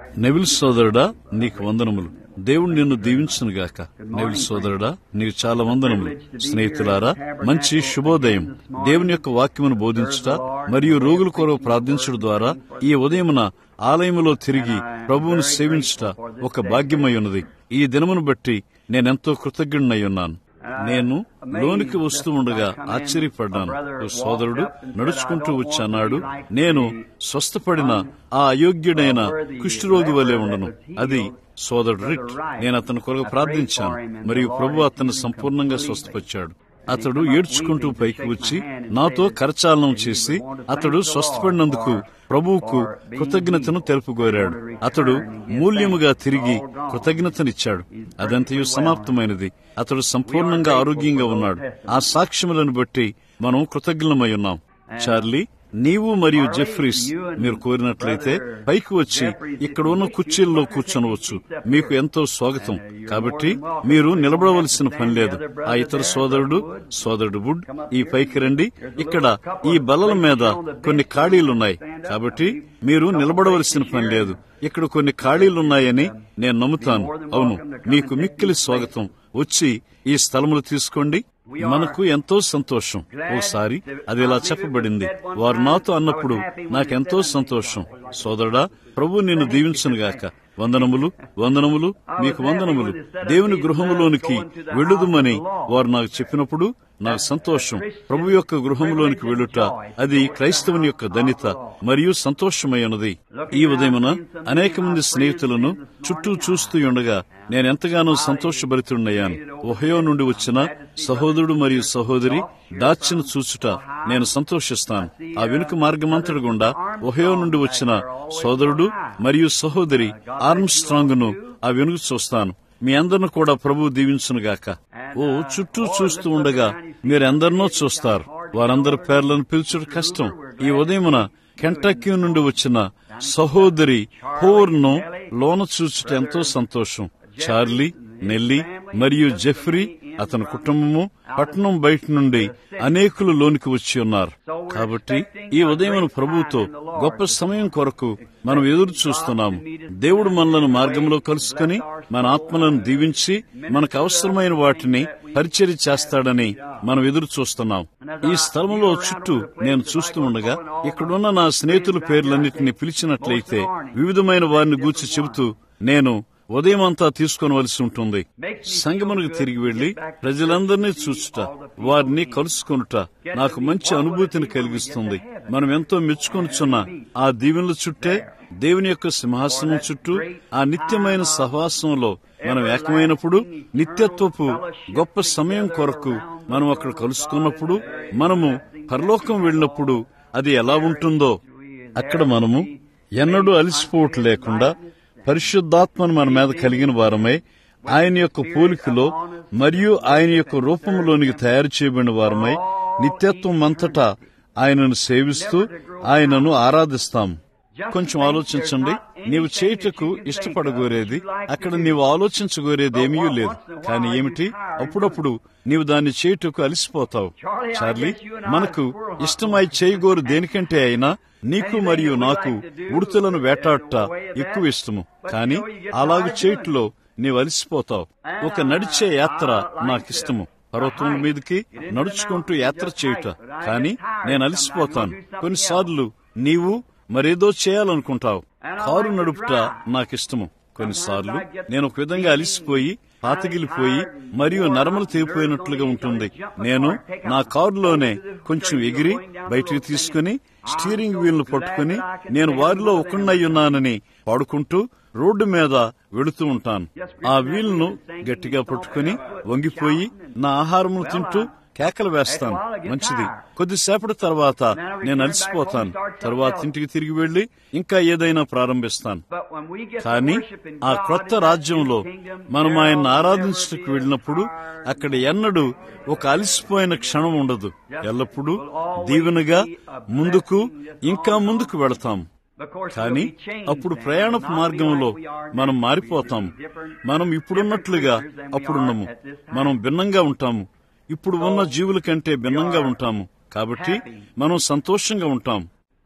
Neville సోదరుడా, నీకు వందనములు. దేవుడు నిన్ను దీవించునుగాక. నెవిల్ సోదరుడా, నీకు చాలా వందనములు. స్నేహితులారా, మంచి శుభోదయం. దేవుని యొక్క వాక్యమును బోధించుట మరియు రోగుల కొరకు ప్రార్థించడం ద్వారా ఈ ఉదయమున ఆలయములో తిరిగి ప్రభువును సేవించుట ఒక భాగ్యమై ఉన్నది. ఈ దినమును బట్టి నేనెంతో కృతజ్ఞుడనై ఉన్నాను. నేను లోనికి వస్తూ ఉండగా ఆశ్చర్యపడ్డాను. సోదరుడు నడుచుకుంటూ వచ్చన్నాడు, నేను స్వస్థపడిన ఆ అయోగ్యుడైన కుష్ఠరోగి వలె ఉండను. అది సోదరుడు రిట్. నేను అతని కొరకు ప్రార్థించాను మరియు ప్రభు అతన్ని సంపూర్ణంగా స్వస్థపరిచాడు. అతడు ఏడ్చుకుంటూ పైకి వచ్చి నాతో కరచాలనం చేసి అతడు స్వస్థపడినందుకు ప్రభువుకు కృతజ్ఞతను తెలుపుకోరాడు. అతడు మూల్యముగా తిరిగి కృతజ్ఞతనిచ్చాడు. అదంతయు సమాప్తమైనది. అతడు సంపూర్ణంగా ఆరోగ్యంగా ఉన్నాడు. ఆ సాక్ష్యములను బట్టి మనం కృతజ్ఞులమై ఉన్నాం. చార్లీ, నీవు మరియు జెఫ్రీస్ మీరు కోరినట్లయితే పైకి వచ్చి ఇక్కడ ఉన్న కుర్చీల్లో కూర్చొనవచ్చు. మీకు ఎంతో స్వాగతం. కాబట్టి మీరు నిలబడవలసిన పని లేదు. ఆ ఇతర సోదరుడు వుడ్, ఈ పైకి రండి. ఇక్కడ ఈ బల్లల మీద కొన్ని ఖాళీలున్నాయి. కాబట్టి మీరు నిలబడవలసిన పని లేదు. ఇక్కడ కొన్ని ఖాళీలున్నాయని నేను నమ్ముతాను. అవును, మీకు మిక్కిలి స్వాగతం. వచ్చి ఈ స్థలములు తీసుకోండి. మనకు ఎంతో సంతోషం. ఓసారి అది ఇలా చెప్పబడింది. వారు నాతో అన్నప్పుడు నాకెంతో సంతోషం. సోదరుడా, ప్రభు నిన్ను దీవించునుగాక. వందనములు, వందనములు, మీకు వందనములు. దేవుని గృహములోనికి వెళ్ళుదుమని వారు నాకు చెప్పినప్పుడు నాకు సంతోషం. ప్రభు యొక్క గృహములోనికి వెళ్ళుట అది క్రైస్తవుని యొక్క ధన్యత మరియు సంతోషమైనది. ఈ ఉదయమున అనేక మంది స్నేహితులను చుట్టూ చూస్తూ ఉండగా నేనెంతగానో సంతోషభరితుడయ్యాను. ఒహయో నుండి వచ్చిన సహోదరుడు మరియు సహోదరి డాచ్ను చూచుట నేను సంతోషిస్తాను. ఆ వెనుక మార్గమంతటి గుండా ఒహయో నుండి వచ్చిన సోదరుడు మరియు సహోదరి ఆర్మ్స్ట్రాంగ్ ను ఆ వెనుక చూస్తాను. మీ అందరిని కూడా ప్రభువు దీవించునుగాక. చుట్టూ చూస్తూ ఉండగా మీరెందరినో చూస్తారు. వారందరి పేర్లను పిలుచుట కష్టం. ఈ ఉదయమున కెంటక్కీ నుండి వచ్చిన సహోదరి హోర్ను లోన చూచుట ఎంతో సంతోషం. చార్లీ, నెల్లీ మరియు జెఫ్రీ అతని కుటుంబము పట్టణం బయట నుండి అనేకులు లోనికి వచ్చి ఉన్నారు. కాబట్టి ఈ ఉదయం ప్రభువుతో గొప్ప సమయం కొరకు మనం ఎదురు చూస్తున్నాము. దేవుడు మనలను మార్గంలో కలుసుకుని మన ఆత్మలను దీవించి మనకు అవసరమైన వాటిని పరిచర్య చేస్తాడని మనం ఎదురు చూస్తున్నాం. ఈ స్థలంలో చుట్టూ నేను చూస్తూ ఉండగా ఇక్కడున్న నా స్నేహితుల పేర్లన్నింటినీ పిలిచినట్లయితే వివిధమైన వారిని గూర్చి చెబుతూ నేను ఉదయం అంతా తీసుకొనవలసి ఉంటుంది. సంగమునకు తిరిగి వెళ్లి ప్రజలందరినీ చూచుట, వారిని కలుసుకొనుట నాకు మంచి అనుభూతిని కలిగిస్తుంది. మనం ఎంతో మెచ్చుకొనుచున్న ఆ దీవెనల చుట్టే, దేవుని యొక్క సింహాసనం చుట్టూ ఆ నిత్యమైన సహవాసంలో మనం ఏకమైనప్పుడు, నిత్యత్వపు గొప్ప సమయం కొరకు మనం అక్కడ కలుసుకున్నప్పుడు, మనము పరలోకం వెళ్ళినప్పుడు అది ఎలా ఉంటుందో, అక్కడ మనము ఎన్నడూ అలసిపోవటం లేకుండా పరిశుద్ధాత్మను మన మీద కలిగిన వారమై ఆయన యొక్క పోలికలో మరియు ఆయన యొక్క రూపంలోనికి తయారు చేయబడిన వారమై నిత్యత్వం అంతటా ఆయనను సేవిస్తూ ఆయనను ఆరాధిస్తాం. కొంచెం ఆలోచించండి. నీవు చేయుటకు ఇష్టపడగోరేది అక్కడ నీవు ఆలోచించగోరేది ఏమీ లేదు. కానీ ఏమిటి? అప్పుడప్పుడు నీవు దాన్ని చేయుటకు అలసిపోతావు. చార్లీ, మనకు ఇష్టమై చేయగోరు దేనికంటే అయినా నీకు మరియు నాకు ఉడుతలను వేటాడుట ఎక్కువ ఇష్టము. కానీ అలాగ చేయుటలో నీవు అలసిపోతావు. ఒక నడిచే యాత్ర నాకిష్టము. పర్వతం మీదకి నడుచుకుంటూ యాత్ర చేయుట. కానీ నేను అలసిపోతాను. కొన్నిసార్లు నీవు మరేదో చేయాలనుకుంటావు. కారు నడుపుట నాకిష్టము. కొన్నిసార్లు నేను ఒక విధంగా అలిసిపోయి పాతగిలిపోయి మరియు నరమలు తెగిపోయినట్లుగా ఉంటుంది. నేను నా కారులోనే కొంచెం ఎగిరి బయటికి తీసుకుని స్టీరింగ్ వీల్ను పట్టుకుని నేను వారిలో ఒకనయ్యున్నానని పాడుకుంటూ రోడ్డు మీద వెళుతూ ఉంటాను. ఆ వీల్ను గట్టిగా పట్టుకుని వంగిపోయి నా ఆహారమును తింటూ కేకలు వేస్తాను. మంచిది. కొద్దిసేపటి తర్వాత నేను అలసిపోతాను. తర్వాత ఇంటికి తిరిగి వెళ్లి ఇంకా ఏదైనా ప్రారంభిస్తాను. కానీ ఆ క్రొత్త రాజ్యంలో మనం ఆయన్ని ఆరాధించడానికి వెళ్ళినప్పుడు అక్కడ ఎన్నడూ ఒక అలసిపోయిన క్షణం ఉండదు. ఎల్లప్పుడూ దీవెనగా ముందుకు ఇంకా ముందుకు వెళతాం. కానీ అప్పుడు ప్రయాణపు మార్గంలో మనం మారిపోతాం. మనం ఇప్పుడున్నట్లుగా అప్పుడున్నాము. మనం భిన్నంగా ఉంటాము. ఇప్పుడు ఉన్న జీవుల కంటే భిన్నంగా ఉంటాము. కాబట్టి మనం సంతోషంగా ఉంటాం.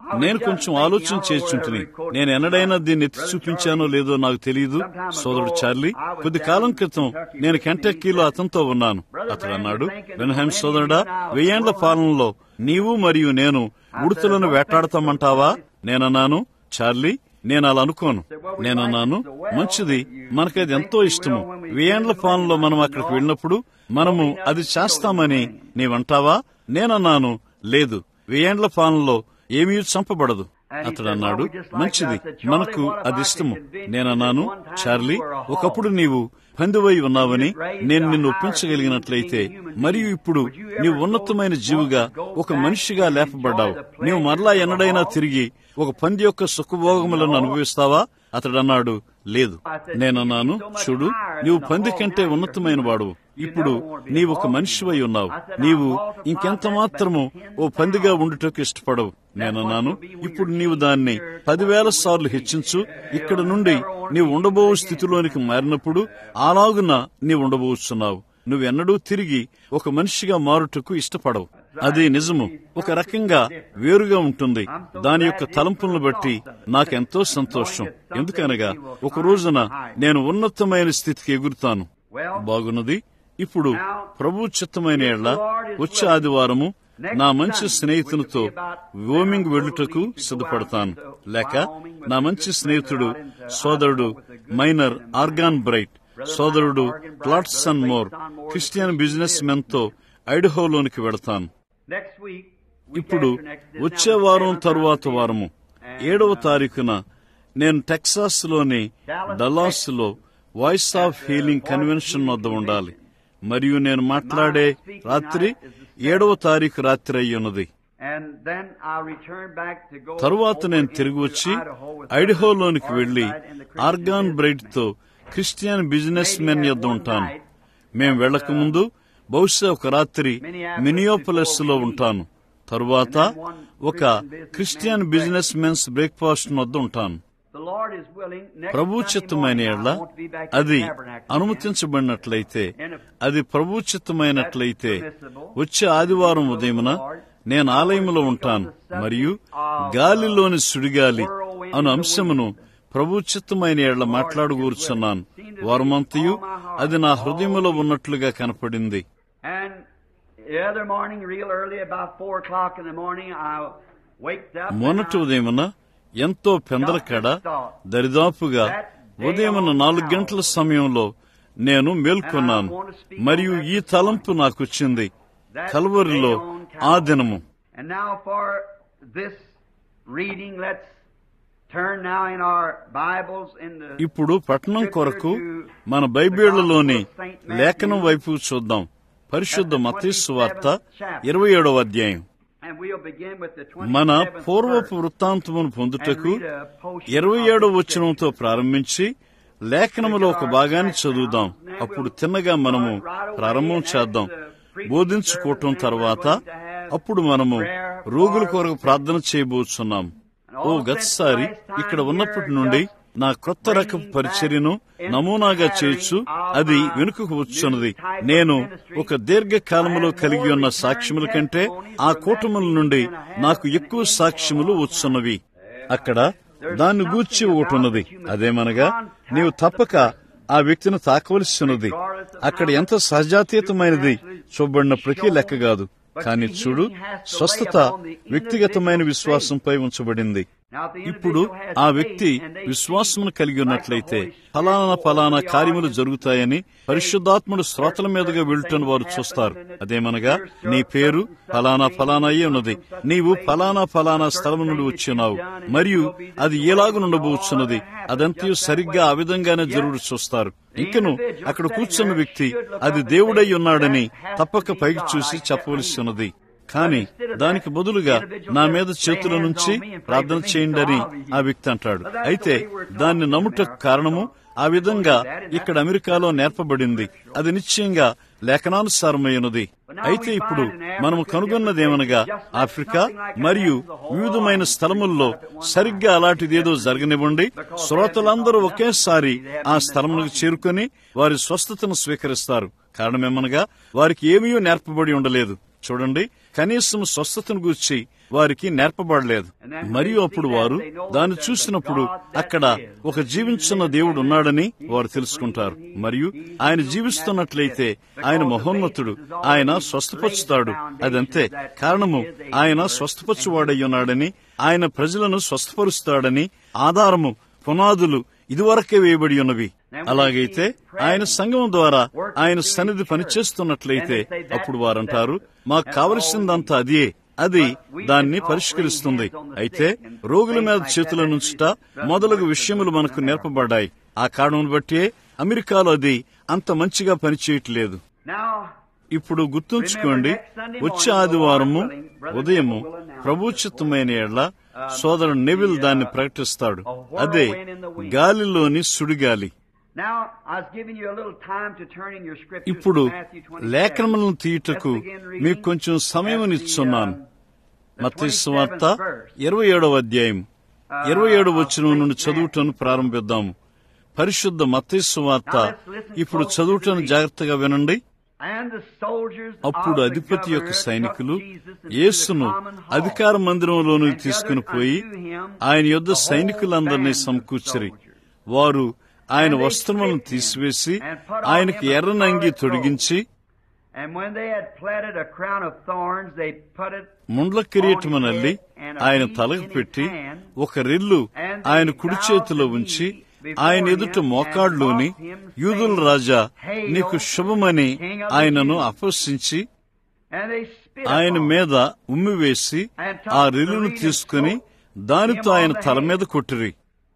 నేను కొంచెం ఆలోచన చేస్తుంటిని. నేను ఎన్నడైనా దీన్ని ఎత్తి చూపించానో లేదో నాకు తెలియదు. సోదరుడు చార్లీ, కొద్ది కాలం క్రితం నేను కెంటక్కీలో అతనితో ఉన్నాను. అతడు అన్నాడు, బెన్హామ్ సోదరుడా, 1000 ఏళ్ల పాలనలో నీవు మరియు నేను ఉడుతలను వేటాడతామంటావా? నేనన్నాను, చార్లీ, నేను అలా అనుకోను. నేనన్నాను, మంచిది, మనకది ఎంతో ఇష్టము. 1000 ఏళ్ల పాలనలో మనం అక్కడికి వెళ్ళినప్పుడు మనము అది చేస్తామని నీవంటావా? నేనన్నాను, లేదు, 1000 ఏళ్ల పాలనలో ఏమీ చంపబడదు. అతడు అన్నాడు, మంచిది, మనకు అది ఇష్టము. నేనన్నాను, చార్లీ, ఒకప్పుడు నీవు పందివై ఉన్నావని నేను నిన్ను ఒప్పించగలిగినట్లయితే, మరియు ఇప్పుడు నీవు ఉన్నతమైన జీవిగా ఒక మనిషిగా లేపబడ్డావు. నీవు మరలా ఎన్నడైనా తిరిగి ఒక పంది యొక్క సుఖభోగములను అనుభవిస్తావా? అతడు అన్నాడు, లేదు. నేనన్నాను, చూడు, నీవు పంది కంటే ఉన్నతమైన వాడు. ఇప్పుడు నీవు ఒక మనిషివై ఉన్నావు. నీవు ఇంకెంత మాత్రము ఓ పందిగా ఉండుటకు ఇష్టపడవు. నేనన్నాను, ఇప్పుడు నీవు దాన్ని 10,000 సార్లు హెచ్చించు. ఇక్కడ నుండి నీవు ఉండబో స్థితిలోనికి మారినప్పుడు అలాగున నీవు ఉండబోతున్నావు. నువ్వెన్నడూ తిరిగి ఒక మనిషిగా మారుటకు ఇష్టపడవు. అది నిజము, ఒక రకంగా వేరుగా ఉంటుంది. దాని యొక్క తలంపులను బట్టి నాకెంతో సంతోషం. ఎందుకనగా ఒక రోజున నేను ఉన్నతమైన స్థితికి ఎగురుతాను. బాగున్నది. ఇప్పుడు ప్రభు చిత్తమైన యెడల వచ్చే ఆదివారము నా మంచి స్నేహితునితో రోమింగ్ వెళ్ళుటకు సిద్ధపడతాను. లేక నా మంచి స్నేహితుడు సోదరుడు మైనర్ ఆర్గాన్ బ్రైట్, సోదరుడు Clatson More, Christian business men తో ఐడహోలోనికి వెళతాను. ఇప్పుడు వచ్చే వారం తరువాత వారము 7వ తారీఖున నేను టెక్సాస్ లోని డల్లాస్ లో వాయిస్ ఆఫ్ హీలింగ్ కన్వెన్షన్ వద్ద ఉండాలి. మరియు నేను మాట్లాడే రాత్రి 7వ తారీఖు రాత్రి అయ్యున్నది. తరువాత నేను తిరిగి వచ్చి ఐడహోలోనికి వెళ్లి ఆర్గాన్ బ్రైట్ తో క్రిస్టియన్ బిజినెస్ మెన్ యొద్ద ఉంటాను. మేం వెళ్లక ముందు బహుశా ఒక రాత్రి మినియోపోలిస్ లో ఉంటాను. తరువాత ఒక క్రిస్టియన్ బిజినెస్ మెన్స్ బ్రేక్ఫాస్ట్ వద్ద ఉంటాను. ప్రభు చిత్తమైన యెడల అది అనుమతించబడినట్లయితే, అది ప్రభు చిత్తమైనట్లయితే వచ్చే ఆదివారం ఉదయమున నేను ఆలయంలో ఉంటాను. మరియు గాలిలోని సుడిగాలి అను అంశమును ప్రభు చిత్తమైన యెడల మాట్లాడగూర్చున్నాను. వారమంతయు అది నా హృదయములో ఉన్నట్లుగా కనపడింది. మొన్నటి ఉదయమున ఎంతో పెందలకడ దరిదాపుగా ఉదయమున 4 గంటల సమయంలో నేను మేల్కొన్నాను. మరియు ఈ తలంపు నాకొచ్చింది, కల్వరిలో ఆ దినము. ఇప్పుడు పట్టణం కొరకు మన బైబిళ్లలోని లేఖనం వైపు చూద్దాం. పరిశుద్ధ మత్తయి సువార్త 27వ అధ్యాయం. మన పూర్వపు వృత్తాంతమును పొందుటకు 27వ వచనంతో ప్రారంభించి లేఖనములో ఒక భాగాన్ని చదువుదాం. అప్పుడు తిన్నగా మనము ప్రారంభం చేద్దాం. బోధించుకోవటం తర్వాత అప్పుడు మనము రోగుల కొరకు ప్రార్థన చేయబోతున్నాం. గతసారి ఇక్కడ ఉన్నప్పటి నుండి నా కొత్త రకం పరిచర్యను నమూనాగా చేయొచ్చు. అది వెనుకకు వచ్చున్నది. నేను ఒక దీర్ఘకాలములో కలిగి ఉన్న సాక్ష్యముల కంటే ఆ కూటముల నుండి నాకు ఎక్కువ సాక్ష్యములు వచ్చున్నవి. అక్కడ దాన్ని గూర్చి ఒకటున్నది. అదేమనగా నీవు తప్పక ఆ వ్యక్తిని తాకవలసి ఉన్నది. అక్కడ ఎంత సహజాతీతమైనది చూపబడినప్పటికీ లెక్క కాదు. కానీ చూడు, స్వస్థత వ్యక్తిగతమైన విశ్వాసంపై ఉంచబడింది. ఇప్పుడు ఆ వ్యక్తి విశ్వాసమును కలిగి ఉన్నట్లయితే ఫలానా కార్యములు జరుగుతాయని పరిశుద్ధాత్ముడు శ్రోతల మీదుగా వెళ్ళుటను వారు చూస్తారు. అదేమనగా నీ పేరు ఫలానా అయ్యే ఉన్నది, నీవు ఫలానా స్థలం నుండి వచ్చినావు, మరియు అది ఎలాగునుండబోచున్నది, అదంతయు సరిగ్గా ఆ విధంగానే జరుగుడు చూస్తారు. ఇంకను అక్కడ కూర్చున్న వ్యక్తి అది దేవుడై ఉన్నాడని తప్పక పైకి చూసి చెప్పవలసి ఉన్నది. కానీ దానికి బదులుగా నా మీద చేతుల నుంచి ప్రార్థన చేయండి అని ఆ వ్యక్తి అంటాడు. అయితే దాన్ని నమ్ముటకు కారణము ఆ విధంగా ఇక్కడ అమెరికాలో నేర్పబడింది. అది నిశ్చయంగా లేఖనానుసారమైనది. అయితే ఇప్పుడు మనము కనుగొన్నదేమనగా ఆఫ్రికా మరియు వివిధమైన స్థలముల్లో సరిగ్గా అలాంటిదేదో జరగనివ్వండి, శ్రోతలందరూ ఒకేసారి ఆ స్థలములకు చేరుకొని వారి స్వస్థతను స్వీకరిస్తారు. కారణమేమనగా వారికి ఏమీ నేర్పబడి ఉండలేదు. చూడండి, కనీసం స్వస్థతను గూర్చి వారికి నేర్పబడలేదు. మరియు అప్పుడు వారు దాన్ని చూసినప్పుడు అక్కడ ఒక జీవించున్న దేవుడు ఉన్నాడని వారు తెలుసుకుంటారు. మరియు ఆయన జీవిస్తున్నట్లయితే ఆయన మహోన్నతుడు, ఆయన స్వస్థపరుచుతాడు. అదంతే కారణము, ఆయన స్వస్థపరచువాడై ఉన్నాడని, ఆయన ప్రజలను స్వస్థపరుస్తాడని ఆధారము, పునాదులు ఇదివరకే వేయబడి ఉన్నవి. అలాగైతే ఆయన సంఘం ద్వారా ఆయన సన్నిధి పనిచేస్తున్నట్లయితే అప్పుడు వారంటారు, మాకు కావలసిందంతా అదే, అది దాన్ని పరిష్కరిస్తుంది. అయితే రోగుల మీద చేతుల నుంచుట మొదలగు విషయములు మనకు నేర్పబడ్డాయి. ఆ కారణం బట్టి అమెరికాలో అది అంత మంచిగా పనిచేయట్లేదు. ఇప్పుడు గుర్తుంచుకోండి, వచ్చే ఆదివారము ఉదయము ప్రభుచిత్తమైన ఎడ్ల సోదరుడు నెవిల్ దాన్ని ప్రకటిస్తాడు. అదే గాలిలోని సుడిగాలి. ఇప్పుడు లేఖనములను తీయుటకు మీకు కొంచెం సమయమునిచ్చున్నాను. మత్తయి సువార్త 27వ అధ్యాయం 27వ వచనం నుండి చదువుటను ప్రారంభిద్దాము. పరిశుద్ధ మత్తయి సువార్త ఇప్పుడు చదువుటను జాగ్రత్తగా వినండి. అప్పుడు అధిపతి యొక్క సైనికులు యేసును అధికార మందిరంలోనికి తీసుకుని పోయి ఆయన యొద్ద సైనికులందరినీ సమకూర్చిరి. వారు ఆయన వస్త్రములను తీసివేసి ఆయనకి ఎర్రనంగి తొడిగించి ముండ్ల కిరీటమునల్లి ఆయన తలకు పెట్టి ఒక రెల్లు ఆయన కుడి చేతిలో ఉంచి ఆయన ఎదుట మోకాడ్లోని యూదుల రాజా నీకు శుభమని ఆయనను అపహసించి ఆయన మీద ఉమ్మివేసి ఆ రెల్లును తీసుకుని దానితో ఆయన తల మీద కొట్టిరి.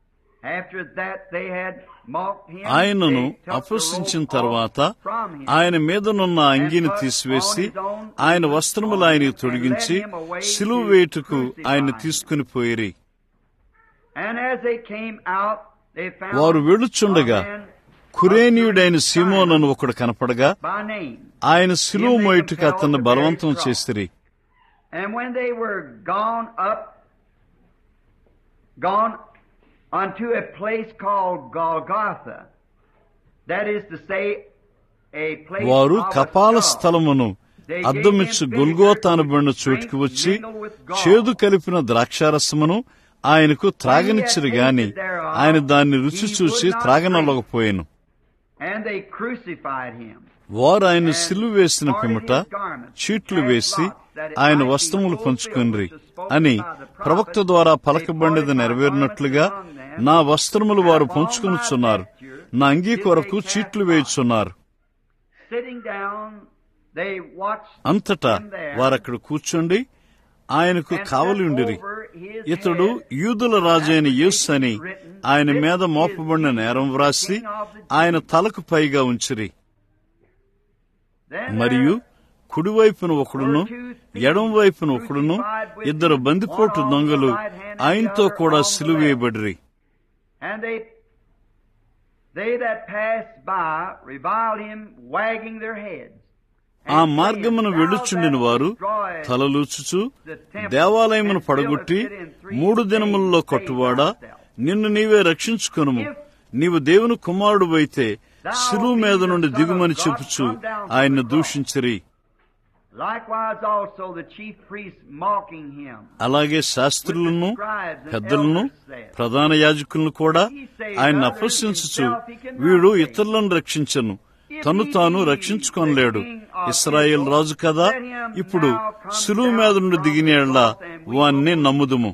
ఆయనను అపహసించిన తర్వాత ఆయన మీదనున్న అంగీని తీసివేసి ఆయన వస్త్రములు ఆయనకు తొడిగించి సిలువ వేయుటకు ఆయన తీసుకుని పోయిరి. వారు వెళుచుండగా కురేనీయుడైన సీమోనను ఒకడు కనపడగా ఆయన సిలువ మోయుటకు అతన్ని బలవంతం చేసిరి. Unto a place called Golgotha, that is to say, a place వారు of కపాల a skull. స్థలమును అద్దమిచ్చు గొల్గోతా అనబడిన చోటుకి వచ్చి చేదు కలిపిన ద్రాక్షారసమును ఆయనకు త్రాగనిచ్చిరు గాని ఆయన దాన్ని రుచి చూసి త్రాగనొల్లకపోయాను. And they crucified him. వారు ఆయన సిలువ వేసిన పిమ్మట చీట్లు వేసి ఆయన వస్త్రములు పంచుకొనిరి అని ప్రవక్త ద్వారా పలకబండిది నెరవేరినట్లుగా నా వస్త్రములు వారు పంచుకొనుచున్నారు, నా అంగీ కొరకు చీట్లు వేయుచున్నారు. అంతటా వారక్కడ కూర్చుండి ఆయనకు కావలి ఉండిరి. ఇతడు యూదుల రాజైన యేసు అని ఆయన మీద మోపబడిన నేరం వ్రాసి ఆయన తలకు పైగా ఉంచిరి. మరియు కుడివైపున ఒకడును ఎడం వైపున ఒకడును ఇద్దరు బందిపోటు దొంగలు ఆయనతో కూడా సిలువేయబడిరి. ఆ మార్గమును వెళుచుండిన వారు తలలూచుచు దేవాలయమును పడగొట్టి 3 దినములలో కట్టువాడా నిన్ను నీవే రక్షించుకొనుము, నీవు దేవుని కుమారుడువైతే సిలువ మీద నుండి దిగుమని చెప్పుచు ఆయన్ను దూషించిరి. అలాగే శాస్త్రులను పెద్దలను ప్రధాన యాజకులను కూడా ఆయన అపహసించుచు వీడు ఇతరులను రక్షించను, తను తాను రక్షించుకొనలేడు, ఇశ్రాయేల్ రాజు కదా, ఇప్పుడు సిలువ మీద నుండి దిగినేళ్ల వాణ్ణి నమ్ముదుము.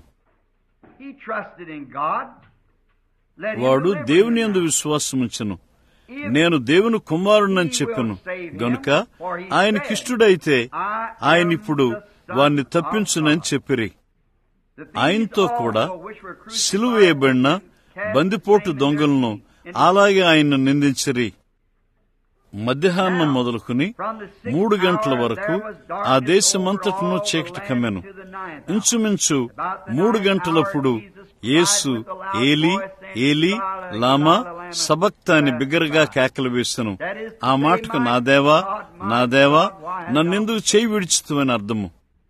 వాడు దేవుని యందు విశ్వాసముంచెను, నేను దేవుని కుమారుడని చెప్పెను గనుక ఆయనకిష్టుడైతే ఆయన ఇప్పుడు వారిని తప్పించునని చెప్పిరి. ఆయనతో కూడా సిలువ వేయబడిన బందిపోటు దొంగలను అలాగే ఆయన్ను నిందించిరి. మధ్యాహ్నం మొదలుకుని 3 గంటల వరకు ఆ దేశమంతటను చీకటి కమ్మెను. ఇంచుమించు 3 గంటలప్పుడు యేసు ఏలీ ఏలీ లామా సబక్తాని బిగ్గరగా కేకలు వేసెను. ఆ మాటకు నా దేవా నా దేవా నన్నెందుకు చేయి విడిచితువని అర్థము.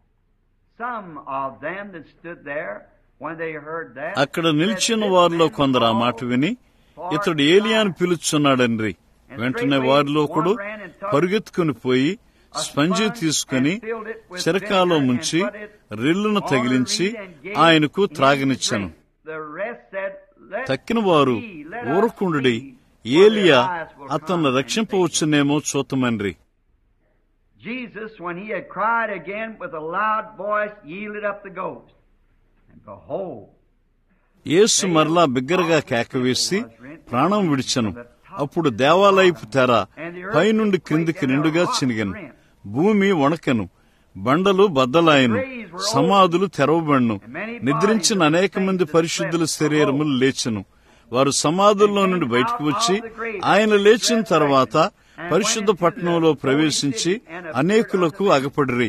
అక్కడ నిలిచిన వారిలో కొందరు ఆ మాట విని ఇతడు ఏలియాను పిలుచున్నాడని వెంటనే వారిలో ఒకడు పరుగెత్తుకుని పోయి స్పంజి తీసుకుని చిరకాలో ముంచి రెల్లును తగిలించి ఆయనకు త్రాగనిచ్చాను. తక్కిన వారు ఊరకుండుడి, ఏలియా అతన్ని రక్షింపవచ్చునేమో చూతమన్రి. Jesus, when he had cried again with a loud voice, yielded up the ghost. And behold, యేసు మరలా బిగ్గరగా కేకవేసి ప్రాణం విడిచెను. అప్పుడు దేవాలయపు తెర పైనుండి క్రిందికి నిండుగా చినిగెను, భూమి వణకెను, బండలు బద్దలాయను, సమాధులు తెరవబడను. నిద్రించిన అనేక మంది పరిశుద్ధుల శరీరములు లేచెను. వారు సమాధుల్లో నుండి బయటకు వచ్చి ఆయన లేచిన తర్వాత పరిశుద్ధ పట్టణంలో ప్రవేశించి అనేకులకు అగపడిరి.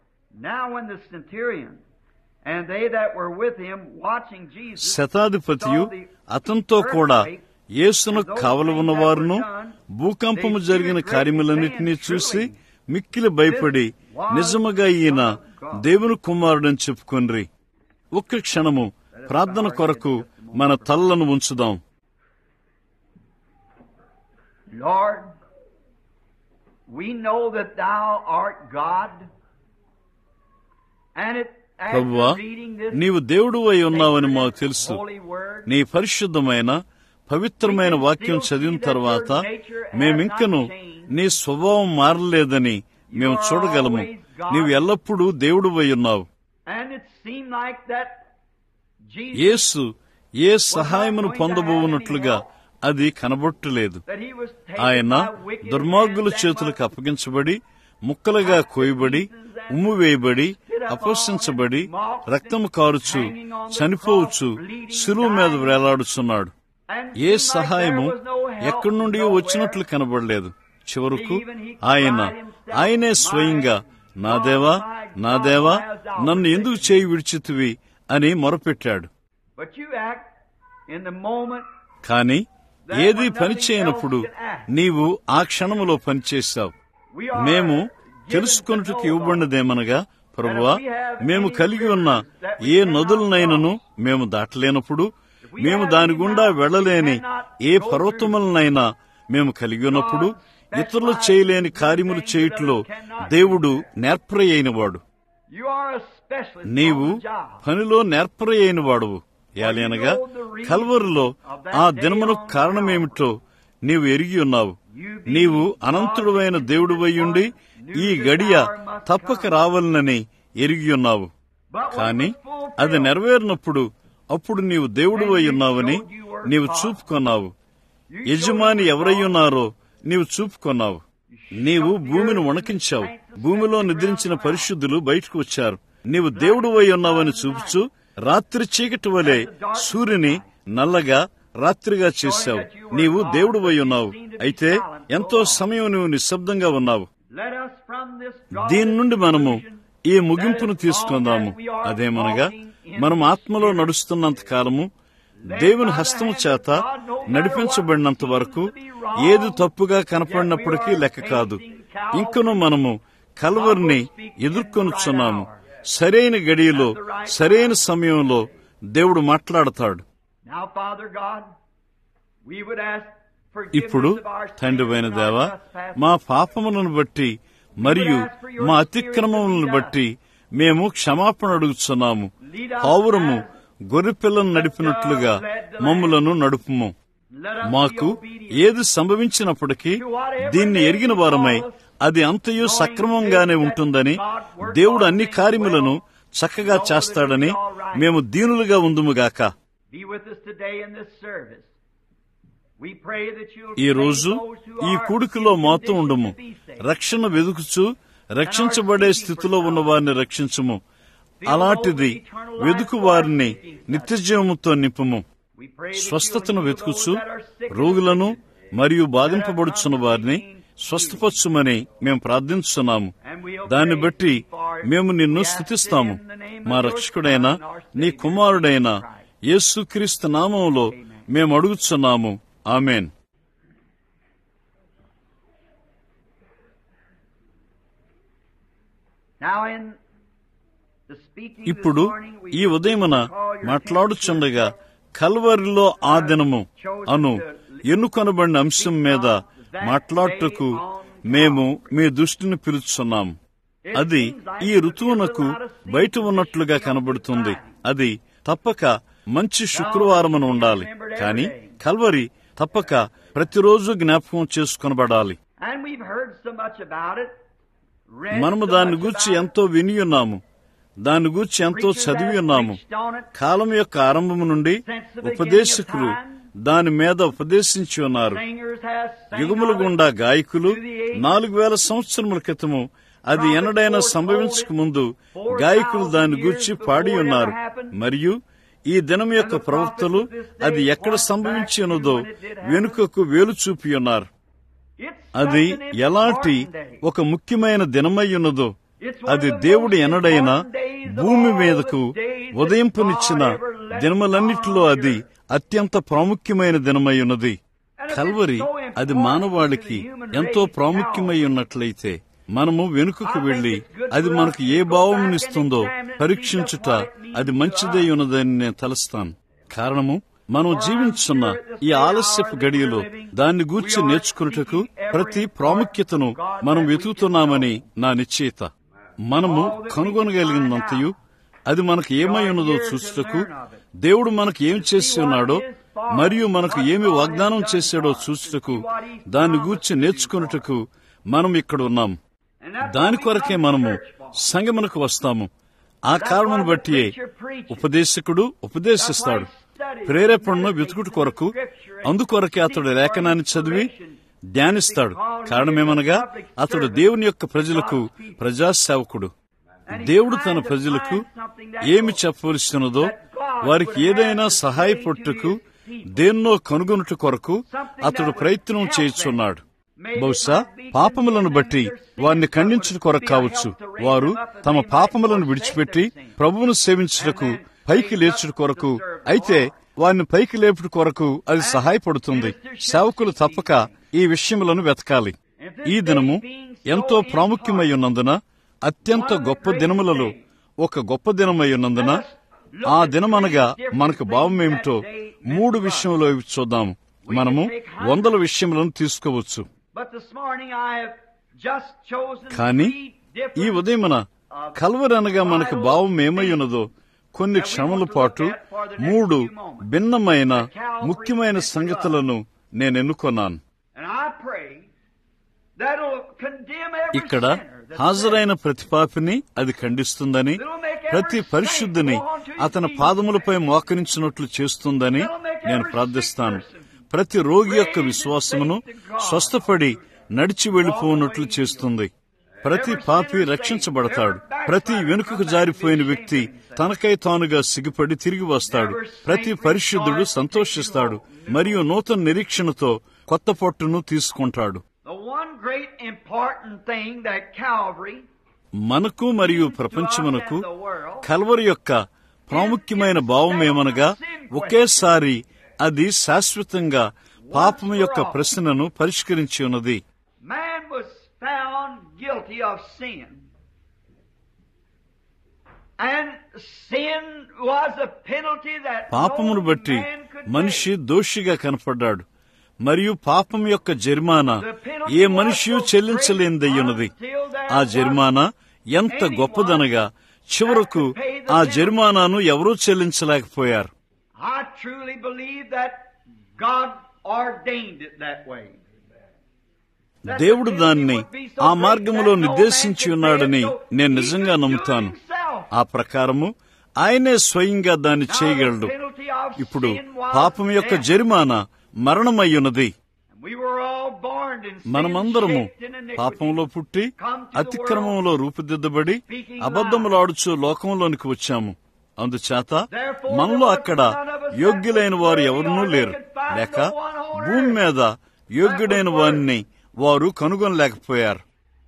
శతాధిపతియు అతనితో కూడా యేసును కావలి ఉన్నవారును భూకంపము జరిగిన కార్యములన్నిటినీ చూసి మిక్కిలి భయపడి నిజముగా ఈయన దేవుని కుమారుడని చెప్పుకొనిరి. ఒక్క క్షణము ప్రార్థన కొరకు మన తలలను ఉంచుదాం. Lord, we know that thou art God. And it ప్రభువా, నీవు దేవుడు అయి ఉన్నావని మాకు తెలుసు. నీ పరిశుద్ధమైన పవిత్రమైన వాక్యం చదివిన తర్వాత మేమింకను నీ స్వభావం మారలేదని మేము చూడగలము. నీవు ఎల్లప్పుడూ దేవుడు అయి ఉన్నావు. యేసు ఏ సహాయమును పొందబోవున్నట్లుగా అది కనబట్టలేదు. ఆయన దుర్మార్గుల చేతులకు అప్పగించబడి, ముక్కలుగా కోయబడి, ఉమ్ము వేయబడి, అపహసించబడి, రక్తము కారుచు, చనిపోవచ్చు, శిలువ మీద వేలాడుచున్నాడు. ఏ సహాయము ఎక్కడి నుండి వచ్చినట్లు కనబడలేదు. చివరకు ఆయనే స్వయంగా నా దేవా, నా దేవా, నన్ను ఎందుకు చేయి విడిచితివి అని మొరపెట్టాడు. కాని ఏదీ పనిచేయనప్పుడు నీవు ఆ క్షణములో పనిచేశావు. మేము తెలుసుకొనుటకు ఇవ్వబడినదేమనగా, ప్రభువా, మేము కలిగి ఉన్న ఏ నదులనైనను మేము దాటలేనప్పుడు, మేము దాని గుండా వెళ్లలేని ఏ పర్వతములనైనా మేము కలిగి ఉన్నప్పుడు, ఇతరులు చేయలేని కార్యములు చేయుటలో దేవుడు నేర్పరి అయినవాడు. నీవు పనిలో నేర్పరి అయిన వాడువు. యాలేనగా కల్వరిలో ఆ దినమునకు కారణమేమిటో నీవు ఎరిగి ఉన్నావు. నీవు అనంతుడువైన దేవుడువయ్యుండి ఈ గడియ తప్పక రావాలనని ఎరిగి ఉన్నావు. కాని అది నెరవేరినప్పుడు అప్పుడు నీవు దేవుడువై ఉన్నావని నీవు చూపుకొన్నావు. యజమాని ఎవరయ్యున్నారో నీవు చూపుకొన్నావు. నీవు భూమిని వణకించావు. భూమిలో నిద్రించిన పరిశుద్ధులు బయటకు వచ్చారు. నీవు దేవుడువై ఉన్నావని చూపుచు రాత్రి చీకటి వలె సూర్యుని నల్లగా రాత్రిగా చేశావు. నీవు దేవుడువై ఉన్నావు. అయితే ఎంతో సమయం నువ్వు నిశ్శబ్దంగా ఉన్నావు. దీని నుండి మనము ఈ ముగింపును తీసుకుందాము. అదేమనగా, మనం ఆత్మలో నడుస్తున్నంత కాలము, దేవుని హస్తము చేత నడిపించబడినంత వరకు ఏది తప్పుగా కనపడినప్పటికీ లెక్క కాదు. ఇంకను మనము కల్వరిని ఎదుర్కొనుచున్నాము. సరైన గడియలో, సరైన సమయంలో దేవుడు మాట్లాడతాడు. ఇప్పుడు తండ్రివైన దేవా, మా పాపములను బట్టి మరియు మా అతిక్రమములను బట్టి మేము క్షమాపణ అడుగుతున్నాము. పావురము గొర్రెపిల్లను నడిపినట్లుగా మమ్ములను నడుపుము. మాకు ఏది సంభవించినప్పటికీ దీన్ని ఎరిగిన వారమై అది అంతయు సక్రమంగానే ఉంటుందని, దేవుడు అన్ని కార్యములను చక్కగా చేస్తాడని మేము దీనులుగా ఉందుముగాక. ఈ రోజు ఈ కూడికలో మాతో ఉండుము. రక్షణ వెదుకుచు రక్షించబడే స్థితిలో ఉన్న వారిని రక్షించుము. అలాంటిది వెదుకు వారిని నిత్యజీవముతో నింపుము. స్వస్థతను వెతుకుచు రోగులను మరియు బాధింపబడుచున్న వారిని స్వస్థపరచుమని మేము ప్రార్థించున్నాము. దాన్ని బట్టి మేము నిన్ను స్తుతిస్తాము. మా రక్షకుడైన నీ కుమారుడైన యేసుక్రీస్తు నామములో మేము అడుగుచున్నాము. ఆమేన్. ఇప్పుడు ఈ ఉదయమున మాట్లాడుచుండగా కల్వరిలో ఆ దినము అను ఎన్నుకొనబడిన అంశం మీద మాట్లాడుటకు మేము మీ దృష్టిని పిలుచున్నాము. అది ఈ ఋతువునకు బయట ఉన్నట్లుగా కనబడుతుంది. అది తప్పక మంచి శుక్రవారమున ఉండాలి. కాని కల్వరి తప్పక ప్రతిరోజు జ్ఞాపకం చేసుకొనబడాలి. మనము దాన్ని గూర్చి ఎంతో విని ఉన్నాము, దాన్ని గూర్చి ఎంతో చదివి ఉన్నాము. కాలం యొక్క ఆరంభము నుండి ఉపదేశకులు దాని మీద ఉపదేశించి ఉన్నారు. యుగముల గుండా గాయకులు 4000 సంవత్సరముల క్రితము అది ఎన్నడైనా సంభవించక ముందు గాయకులు దాని గూర్చి పాడి ఉన్నారు. మరియు ఈ దినం యొక్క ప్రవక్తలు అది ఎక్కడ సంభవించి ఉన్నదో వెనుకకు వేలు చూపి ఉన్నారు. అది ఎలాంటి ఒక ముఖ్యమైన దినమై ఉన్నదో, అది దేవుడు ఎన్నడైనా భూమి మీదకు ఉదయింపునిచ్చిన దినములన్నిటిలో అది అత్యంత ప్రాముఖ్యమైన దినమై ఉన్నది. కల్వరి అది మానవాళికి ఎంతో ప్రాముఖ్యమై ఉన్నట్లయితే మనము వెనుకకు వెళ్లి అది మనకు ఏ భావమునిస్తుందో పరీక్షించుట అది మంచిదై ఉన్నదని నేను తలస్తాను. కారణము, మనం జీవించున్న ఈ ఆలస్యపు గడియలో దాన్ని గూర్చి నేర్చుకున్నటకు ప్రతి ప్రాముఖ్యతను మనం వెతుకుతున్నామని నా నిశ్చయిత. మనము కనుగొనగలిగినంతయు అది మనకు ఏమై ఉన్నదో చూచుటకు, దేవుడు మనకు ఏమి చేసి ఉన్నాడో మరియు మనకు ఏమి వాగ్దానం చేశాడో చూచుటకు, దాన్ని గూర్చి నేర్చుకున్నటకు మనం ఇక్కడ ఉన్నాం. దాని కొరకే మనము సంగమునకు వస్తాము. ఆ కారణం బట్టియే ఉపదేశకుడు ఉపదేశిస్తాడు. ప్రేరేపణను వెతుకుట కొరకు, అందుకొరకే అతడు లేఖనాన్ని చదివి ధ్యానిస్తాడు. కారణమేమనగా అతడు దేవుని యొక్క ప్రజలకు ప్రజాసేవకుడు. దేవుడు తన ప్రజలకు ఏమి చెప్పవలసినదో, వారికి ఏదైనా సహాయపట్టుకు దేన్నో కనుగొనుట కొరకు అతడు ప్రయత్నం చేయుచున్నాడు. బహుశా పాపములను బట్టి వారిని ఖండించుట కొరకు కావచ్చు. వారు తమ పాపములను విడిచిపెట్టి ప్రభువును సేవించుటకు పైకి లేచుట కొరకు, అయితే వారిని పైకి లేపుట కొరకు అది సహాయపడుతుంది. సేవకులు తప్పక ఈ విషయములను వెతకాలి. ఈ దినము ఎంతో ప్రాముఖ్యమై ఉన్నందున, అత్యంత గొప్ప దినములలో ఒక గొప్ప దినమై ఉన్నందున, ఆ దినమనగా మనకు భావమేమిటో 3 విషయంలో చూద్దాము. మనము 100 విషయములను తీసుకోవచ్చు. కాని ఈ ఉదయమున కల్వరి అనగా మనకు భావం ఏమై ఉన్నదో కొన్ని క్షణముల పాటు 3 భిన్నమైన ముఖ్యమైన సంగతులను నేను ఎన్నుకొన్నాను. ఇక్కడ హాజరైన ప్రతి పాపిని అది ఖండిస్తుందని, ప్రతి పరిశుద్ధిని అతని పాదములపై మోకరించినట్లు చేస్తుందని నేను ప్రార్థిస్తాను. ప్రతి రోగి యొక్క విశ్వాసమును స్వస్థపడి నడిచి వెళ్లిపోనట్లు చేస్తుంది. ప్రతి పాపి రక్షించబడతాడు. ప్రతి వెనుకకు జారిపోయిన వ్యక్తి తనకై తానుగా సిగ్గుపడి తిరిగి వస్తాడు. ప్రతి పరిశుద్ధుడు సంతోషిస్తాడు మరియు నూతన నిరీక్షణతో కొత్త పట్టును తీసుకుంటాడు. మనకు మరియు ప్రపంచమునకు కల్వరి యొక్క ప్రాముఖ్యమైన భావమేమనగా, ఒకేసారి అది శాశ్వతంగా పాపము యొక్క ప్రశ్నను పరిష్కరించి ఉన్నది. పాపమును బట్టి మనిషి దోషిగా కనపడ్డాడు మరియు పాపం యొక్క జరిమానా ఏ మనిషి చెల్లించలేనిదయ్యున్నది. ఆ జరిమానా ఎంత గొప్పదనగా చివరకు ఆ జరిమానాను ఎవరూ చెల్లించలేకపోయారు. దేవుడు దాన్ని ఆ మార్గములో నిర్దేశించి ఉన్నాడని నేను నిజంగా నమ్ముతాను. ఆ ప్రకారము ఆయనే స్వయంగా దాన్ని చేయగలడు. ఇప్పుడు పాపం యొక్క జరిమానా మరణమయ్యున్నది. మనమందరము పాపంలో పుట్టి అతిక్రమంలో రూపుదిద్దబడి అబద్ధములాడుచు లోకంలోనికి వచ్చాము. అందుచేత మనలో అక్కడ యోగ్యులైన వారు ఎవరునూ లేరు, లేక భూమి మీద యోగ్యుడైన వారిని వారు కనుగొనలేకపోయారు.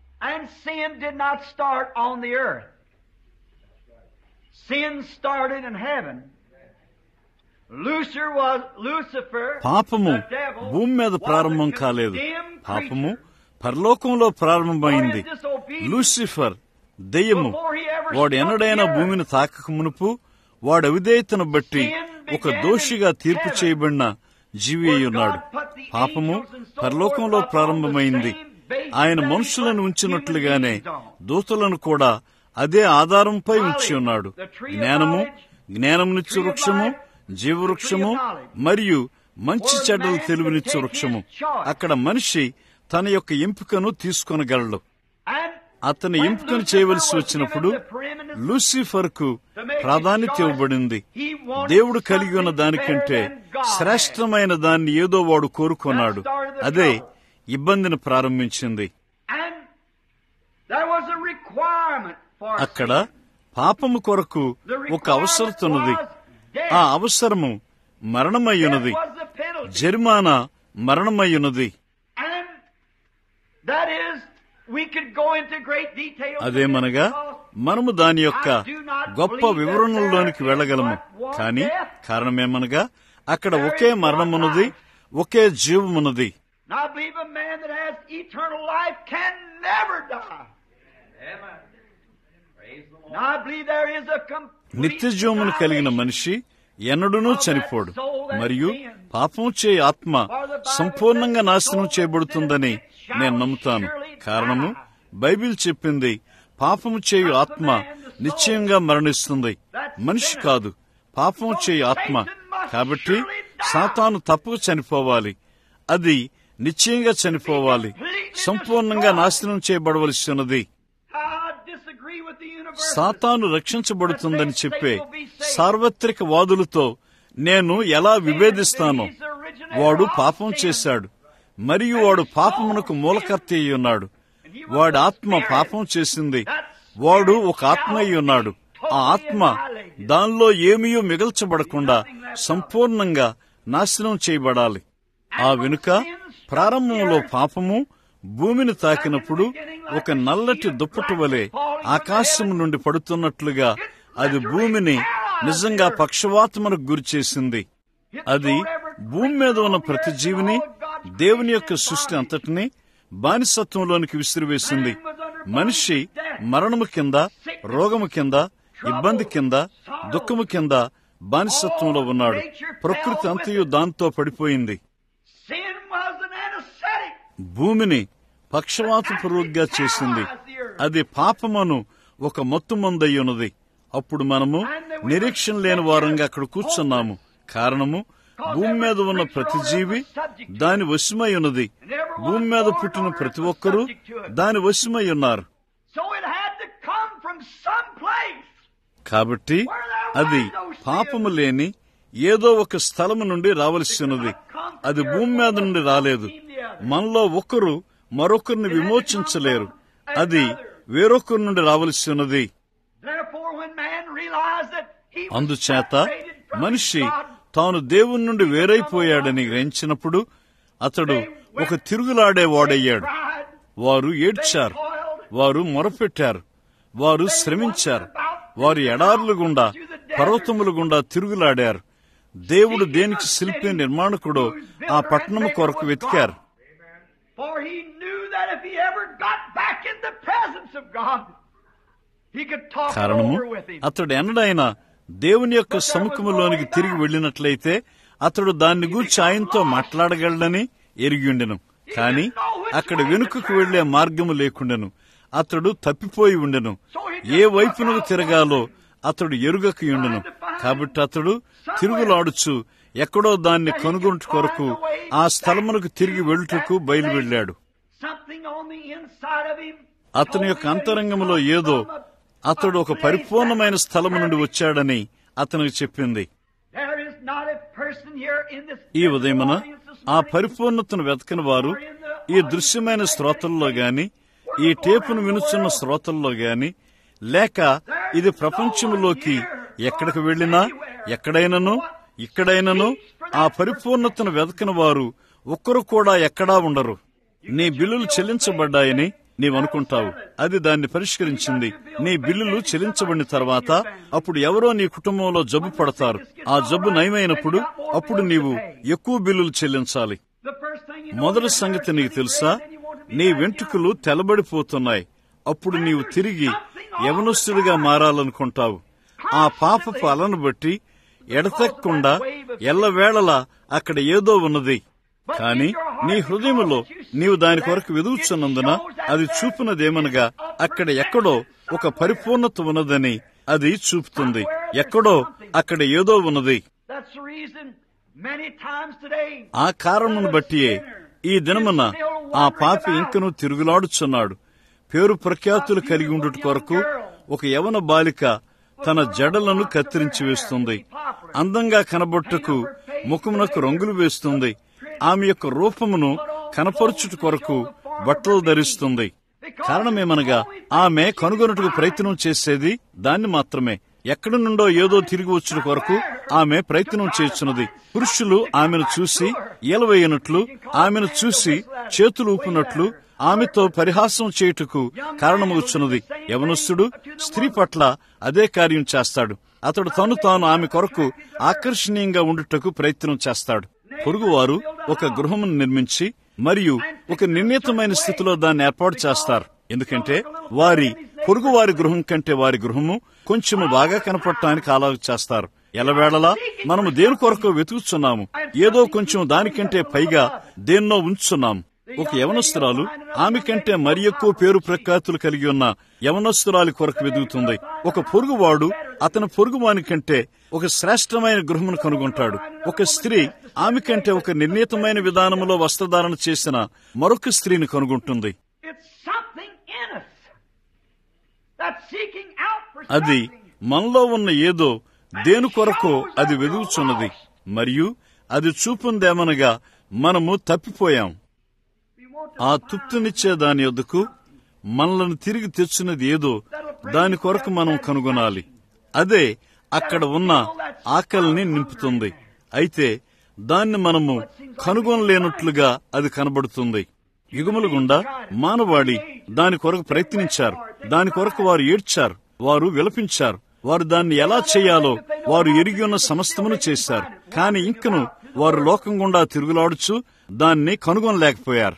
పాపము భూమి మీద ప్రారంభం కాలేదు. పాపము పరలోకంలో ప్రారంభమైంది. లూసిఫర్ దెయ్యము వాడు ఎన్నడైనా భూమిని తాకక మునుపు వాడు అవిధేయతను బట్టి ఒక దోషిగా తీర్పు చేయబడిన జీవి అయి ఉన్నాడు. పాపము పరలోకంలో ప్రారంభమైంది. ఆయన మనుషులను ఉంచినట్లుగానే దూతలను కూడా అదే ఆధారంపై ఉంచి ఉన్నాడు. జ్ఞానమునిచ్చు వృక్షము, జీవవృక్షము మరియు మంచి చెడ్డలు తెలివినిచ్చు వృక్షము. అక్కడ మనిషి తన యొక్క ఎంపికను తీసుకొనగలడు. అతని ఎంపికను చేయవలసి వచ్చినప్పుడు లూసిఫర్ కు ప్రాధాన్యత ఇవ్వబడింది. దేవుడు కలిగి ఉన్న దానికంటే శ్రేష్టమైన దాన్ని ఏదో వాడు కోరుకున్నాడు. అదే ఇబ్బందిని ప్రారంభించింది. అక్కడ పాపము కొరకు ఒక అవసరత ఉన్నది. ఆ అవసరము మరణమయ్యున్నది. జరిమానా మరణమయ్యున్నది. అదేమనగా మనము దాని యొక్క గొప్ప వివరణలోనికి వెళ్ళగలము. కానీ కారణమేమనగా అక్కడ ఒకే మరణమున్నది, ఒకే జీవమున్నది. నిత్య జీవమును కలిగిన మనిషి ఎన్నడూనూ చనిపోడు. మరియు పాపం చేయ ఆత్మ సంపూర్ణంగా నాశనం చేయబడుతుందని నేను నమ్ముతాను. కారణము బైబిల్ చెప్పింది, పాపము చేయు ఆత్మ నిశ్చయంగా మరణిస్తుంది, మనిషి కాదు, పాపము చేయు ఆత్మ. కాబట్టి సాతాను తప్పక చనిపోవాలి. అది నిశ్చయంగా చనిపోవాలి, సంపూర్ణంగా నాశనం చేయబడవలసి ఉన్నది. సాతాను రక్షించబడుతుందని చెప్పే సార్వత్రిక వాదులతో నేను ఎలా విభేదిస్తానో, వాడు పాపం చేశాడు మరియు వాడు పాపమునకు మూలకర్త అయి ఉన్నాడు. వాడి ఆత్మ పాపం చేసింది. వాడు ఒక ఆత్మ అయి ఉన్నాడు. ఆ ఆత్మ దానిలో ఏమీ మిగల్చబడకుండా సంపూర్ణంగా నాశనం చేయబడాలి. ఆ వెనుక ప్రారంభంలో పాపము భూమిని తాకినప్పుడు ఒక నల్లటి దుప్పటి వలె ఆకాశం నుండి పడుతున్నట్లుగా అది భూమిని నిజంగా పక్షవాతమునకు గురి చేసింది. అది భూమి మీద ఉన్న ప్రతి జీవిని, దేవుని యొక్క సృష్టి అంతటినీ బానిసత్వంలోనికి విసిరివేసింది. మనిషి మరణము కింద, రోగము కింద, ఇబ్బంది కింద, దుఃఖము కింద బానిసత్వంలో ఉన్నాడు. ప్రకృతి అంతయు దాంతో పడిపోయింది. భూమిని పక్షవాతపూర్వకంగా చేసింది. అది పాపమును ఒక మత్తుమందయ్యున్నది. అప్పుడు మనము నిరీక్షణ లేని వారంగా అక్కడ కూర్చున్నాము. కారణము భూమి మీద ఉన్న ప్రతి జీవి దాని వశమై ఉన్నది. భూమి మీద పుట్టిన ప్రతి ఒక్కరూ దాని వశమై ఉన్నారు. కాబట్టి అది పాపము లేని ఏదో ఒక స్థలము నుండి రావలసి ఉన్నది. అది భూమి మీద నుండి రాలేదు. మనలో ఒకరు మరొకరిని విమోచించలేరు. అది వేరొకరి నుండి రావలసి ఉన్నది. అందుచేత మనిషి తాను దేవుని నుండి వేరైపోయాడని గ్రహించినప్పుడు అతడు ఒక తిరుగులాడేవాడయ్యాడు. వారు ఏడ్చారు, వారు మొరపెట్టారు, వారు శ్రమించారు, వారు ఎడారుల గుండా, పర్వతముల గుండా తిరుగులాడారు. దేవుడు దేనికి శిల్పి నిర్మాణకుడో ఆ పట్టణము కొరకు వెతికారు. కారణము అతడు ఎన్నడైనా దేవుని యొక్క సముఖములోనికి తిరిగి వెళ్లినట్లయితే అతడు దాన్ని గూర్చి ఆయనతో మాట్లాడగలడని ఎరిగిండెను. కాని అక్కడ వెనుకకు వెళ్లే మార్గము లేకుండెను. అతడు తప్పిపోయి ఉండెను. ఏ వైపునకు తిరగాలో అతడు ఎరుగకయుండెను. కాబట్టి అతడు తిరుగులాడుచు ఎక్కడో దాన్ని కనుగొంటు కొరకు ఆ స్థలమునకు తిరిగి వెళ్ళుటకు బయలువెళ్లాడు. అతని యొక్క అంతరంగంలో ఏదో అతడు ఒక పరిపూర్ణమైన స్థలము నుండి వచ్చాడని అతనికి చెప్పింది. ఈ ఉదయమున ఆ పరిపూర్ణతను వెతకని వారు ఈ దృశ్యమైన శ్రోతల్లో గాని, ఈ టేపును వినుచున్న శ్రోతల్లో గాని, లేక ఇది ప్రపంచంలోకి ఎక్కడికి వెళ్లినా, ఎక్కడైనను ఇక్కడైనను ఆ పరిపూర్ణతను వెతకని వారు ఒక్కరు కూడా ఎక్కడా ఉండరు. నీ బిల్లులు చెల్లించబడ్డాయని నీవనుకుంటావు. అది దాన్ని పరిష్కరించింది. నీ బిల్లులు చెల్లించబడిన తర్వాత అప్పుడు ఎవరో నీ కుటుంబంలో జబ్బు పడతారు. ఆ జబ్బు నయమైనప్పుడు అప్పుడు నీవు ఎక్కువ బిల్లులు చెల్లించాలి. మొదటి సంగతి నీకు తెలుసా? నీ వెంట్రుకలు తెల్లబడిపోతున్నాయి. అప్పుడు నీవు తిరిగి యవనస్తుడిగా మారాలనుకుంటావు. ఆ పాపపు అలను బట్టి ఎడతెక్కకుండా ఎల్లవేళలా అక్కడ ఏదో ఉన్నది. కాని నీ హృదయములో నీవు దాని కొరకు వెదుగుచున్నందున అది చూపునదేమనగా అక్కడ ఎక్కడో ఒక పరిపూర్ణత ఉన్నదని అది చూపుతుంది. ఎక్కడో అక్కడ ఏదో ఉన్నది. ఆ కారణమును బట్టియే ఈ దినమున ఆ పాపి ఇంకను తిరుగులాడుచున్నాడు. పేరు ప్రఖ్యాతులు కలిగి ఉండుట కొరకు ఒక యవన బాలిక తన జడలను కత్తిరించి వేస్తుంది. అందంగా కనబొట్టుకు ముఖమునకు రంగులు వేస్తుంది. ఆమె యొక్క రూపమును కనపరుచుట కొరకు బట్టలు ధరిస్తుంది. కారణమేమనగా ఆమె కనుగొనుటకు ప్రయత్నం చేసేది దాన్ని మాత్రమే. ఎక్కడి నుండో ఏదో తిరిగి వచ్చుట కొరకు ఆమె ప్రయత్నం చేస్తున్నది. పురుషులు ఆమెను చూసి ఏలవేయనట్లు, ఆమెను చూసి చేతులు ఊపినట్లు ఆమెతో పరిహాసం చేయుటకు కారణమవుతున్నది. యవనస్తుడు స్త్రీ పట్ల అదే కార్యం చేస్తాడు. అతడు తాను ఆమె కొరకు ఆకర్షణీయంగా ఉండుటకు ప్రయత్నం చేస్తాడు. పొరుగువారు ఒక గృహమును నిర్మించి మరియు ఒక నిర్ణీతమైన స్థితిలో దాన్ని ఏర్పాటు చేస్తారు. ఎందుకంటే వారి పొరుగువారి గృహం కంటే వారి గృహము కొంచెము బాగా కనపడటానికి ఆలోచన చేస్తారు. ఎలవేళలా మనము దేని కొరకు వెతుకుతున్నాము, ఏదో కొంచెం దానికంటే పైగా దేన్నో ఉంచుతున్నాము. ఒక యవనస్తురాలు ఆమె కంటే మరి ఎక్కువ పేరు ప్రఖ్యాతులు కలిగి ఉన్న యవనస్తురాలి కొరకు వెదుగుతుంది. ఒక పొరుగువాడు అతని పొరుగువాని కంటే ఒక శ్రేష్టమైన గృహమును కనుగొంటాడు. ఒక స్త్రీ ఆమె కంటే ఒక నిర్ణీతమైన విధానములో వస్త్రధారణ చేసిన మరొక స్త్రీని కనుగొంటుంది. అది మనలో ఉన్న ఏదో దేని కొరకో అది వెదుగుచున్నది. మరియు అది చూపుందేమనగా మనము తప్పిపోయాం. ఆ తృప్తినిచ్చే దాని యొద్దకు మనలను తిరిగి తెచ్చినది ఏదో దాని కొరకు మనం కనుగొనాలి. అదే అక్కడ ఉన్న ఆకలిని నింపుతుంది. అయితే దాన్ని మనము కనుగొనలేనట్లుగా అది కనబడుతుంది. యుగముల గుండా మానవాళి దాని కొరకు ప్రయత్నించారు. దాని కొరకు వారు ఏడ్చారు, వారు విలపించారు. వారు దాన్ని ఎలా చేయాలో వారు ఎరిగి ఉన్న సమస్తమును చేశారు. కాని ఇంకను వారు లోకం గుండా తిరుగులాడుచు దాన్ని కనుగొనలేకపోయారు.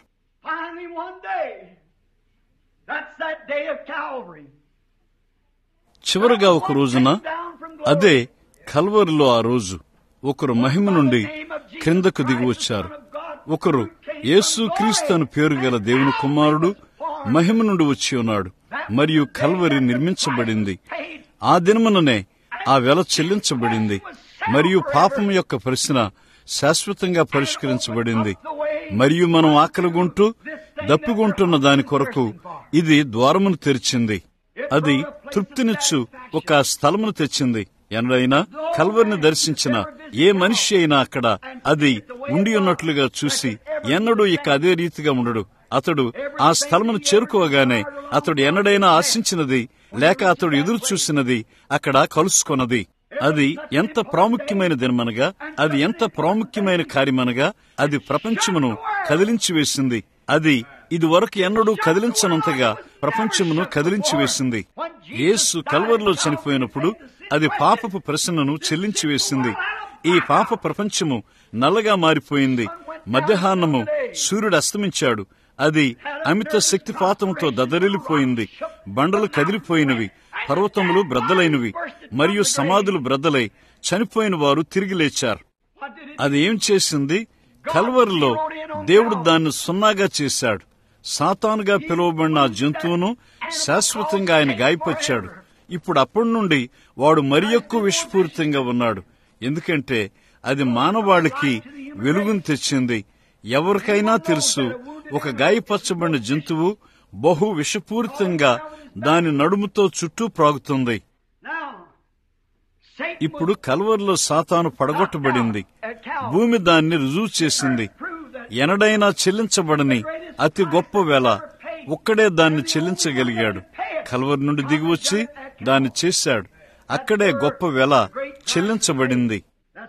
చివరగా ఒక రోజున, అదే కల్వరిలో ఆ రోజు, ఒకరు మహిమ నుండి క్రిందకు దిగి వచ్చారు. ఒకరు యేసు క్రీస్తు అని పేరు గల దేవుని కుమారుడు మహిమ నుండి వచ్చి ఉన్నాడు. మరియు కల్వరి నిర్మించబడింది. ఆ దినముననే ఆ వెల చెల్లించబడింది. మరియు పాపం యొక్క ప్రశ్న శాశ్వతంగా పరిష్కరించబడింది. మరియు మనం ఆకలిగొంటూ దప్పిగొంటున్న దాని కొరకు ఇది ద్వారమును తెరిచింది. అది తృప్తినిచ్చు ఒక స్థలమును తెచ్చింది. ఎన్నడైనా కల్వరిని దర్శించిన ఏ మనిషి అయినా అక్కడ అది ఉండి ఉన్నట్లుగా చూసి ఎన్నడూ ఇక అదే రీతిగా ఉండడు. అతడు ఆ స్థలమును చేరుకోగానే అతడు ఎన్నడైనా ఆశించినది లేక అతడు ఎదురు చూసినది అక్కడ కలుసుకొన్నది. అది ఎంత ప్రాముఖ్యమైన దినమనగా, అది ఎంత ప్రాముఖ్యమైన కార్యమనగా, అది ప్రపంచమును కదిలించి వేసింది. అది ఇది వరకు ఎన్నడూ కదిలించనంతగా ప్రపంచమును కదిలించి వేసింది. యేసు కల్వరిలో చనిపోయినప్పుడు అది పాపపు ప్రశ్నను చెల్లించి వేసింది. ఈ పాప ప్రపంచము నల్లగా మారిపోయింది. మధ్యాహ్నము సూర్యుడు అస్తమించాడు. అది అమిత శక్తిపాతంతో దదరిల్లిపోయింది. బండలు కదిలిపోయినవి, పర్వతములు బ్రద్దలైనవి, మరియు సమాధులు బ్రద్దలై చనిపోయిన వారు తిరిగి లేచారు. అది ఏం చేసింది? కల్వరిలో దేవుడు దాన్ని సున్నాగా చేశాడు. సాతానుగా పిలువబడిన ఆ జంతువును శాశ్వతంగా ఆయన గాయపరిచాడు. ఇప్పుడు అప్పటి నుండి వాడు మరి ఎక్కువ విషపూరితంగా ఉన్నాడు. ఎందుకంటే అది మానవాళికి వెలుగును తెచ్చింది. ఎవరికైనా తెలుసు, ఒక గాయపరచబడిన జంతువు బహు విషపూరితంగా దాని నడుముతో చుట్టూ ప్రాగుతుంది. ఇప్పుడు కల్వరిలో సాతాను పడగొట్టబడింది. భూమి దాన్ని రుజువు చేసింది. ఎనడైనా చెల్లించబడని అతి గొప్ప వెల ఒక్కడే దాన్ని చెల్లించగలిగాడు. కల్వరి నుండి దిగివచ్చి దాన్ని చేశాడు. అక్కడే గొప్ప వెల చెల్లించబడింది.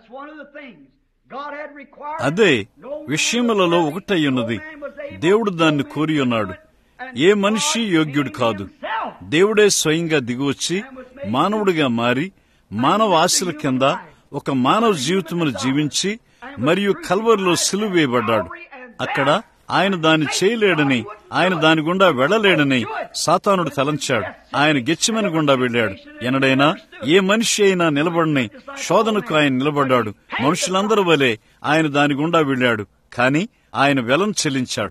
అదే విషయములలో ఒకటయ్యున్నది. దేవుడు దాన్ని కోరి ఉన్నాడు. ఏ మనిషి యోగ్యుడు కాదు. దేవుడే స్వయంగా దిగివచ్చి మానవుడిగా మారి మానవ ఆశల కింద ఒక మానవ జీవితమును జీవించి మరియు కల్వరిలో సిలువ వేయబడ్డాడు. అక్కడ ఆయన దాన్ని చేయలేడని, ఆయన దాని గుండా వెళ్లలేడని సాతానుడు తలంచాడు. ఆయన గెత్సేమని గుండా వెళ్లాడు. ఎన్నడైనా ఏ మనిషి అయినా నిలబడని శోధనకు ఆయన నిలబడ్డాడు. మనుషులందరి వలె ఆయన దాని గుండా వెళ్లాడు. కాని ఆయన వెలను చెల్లించాడు.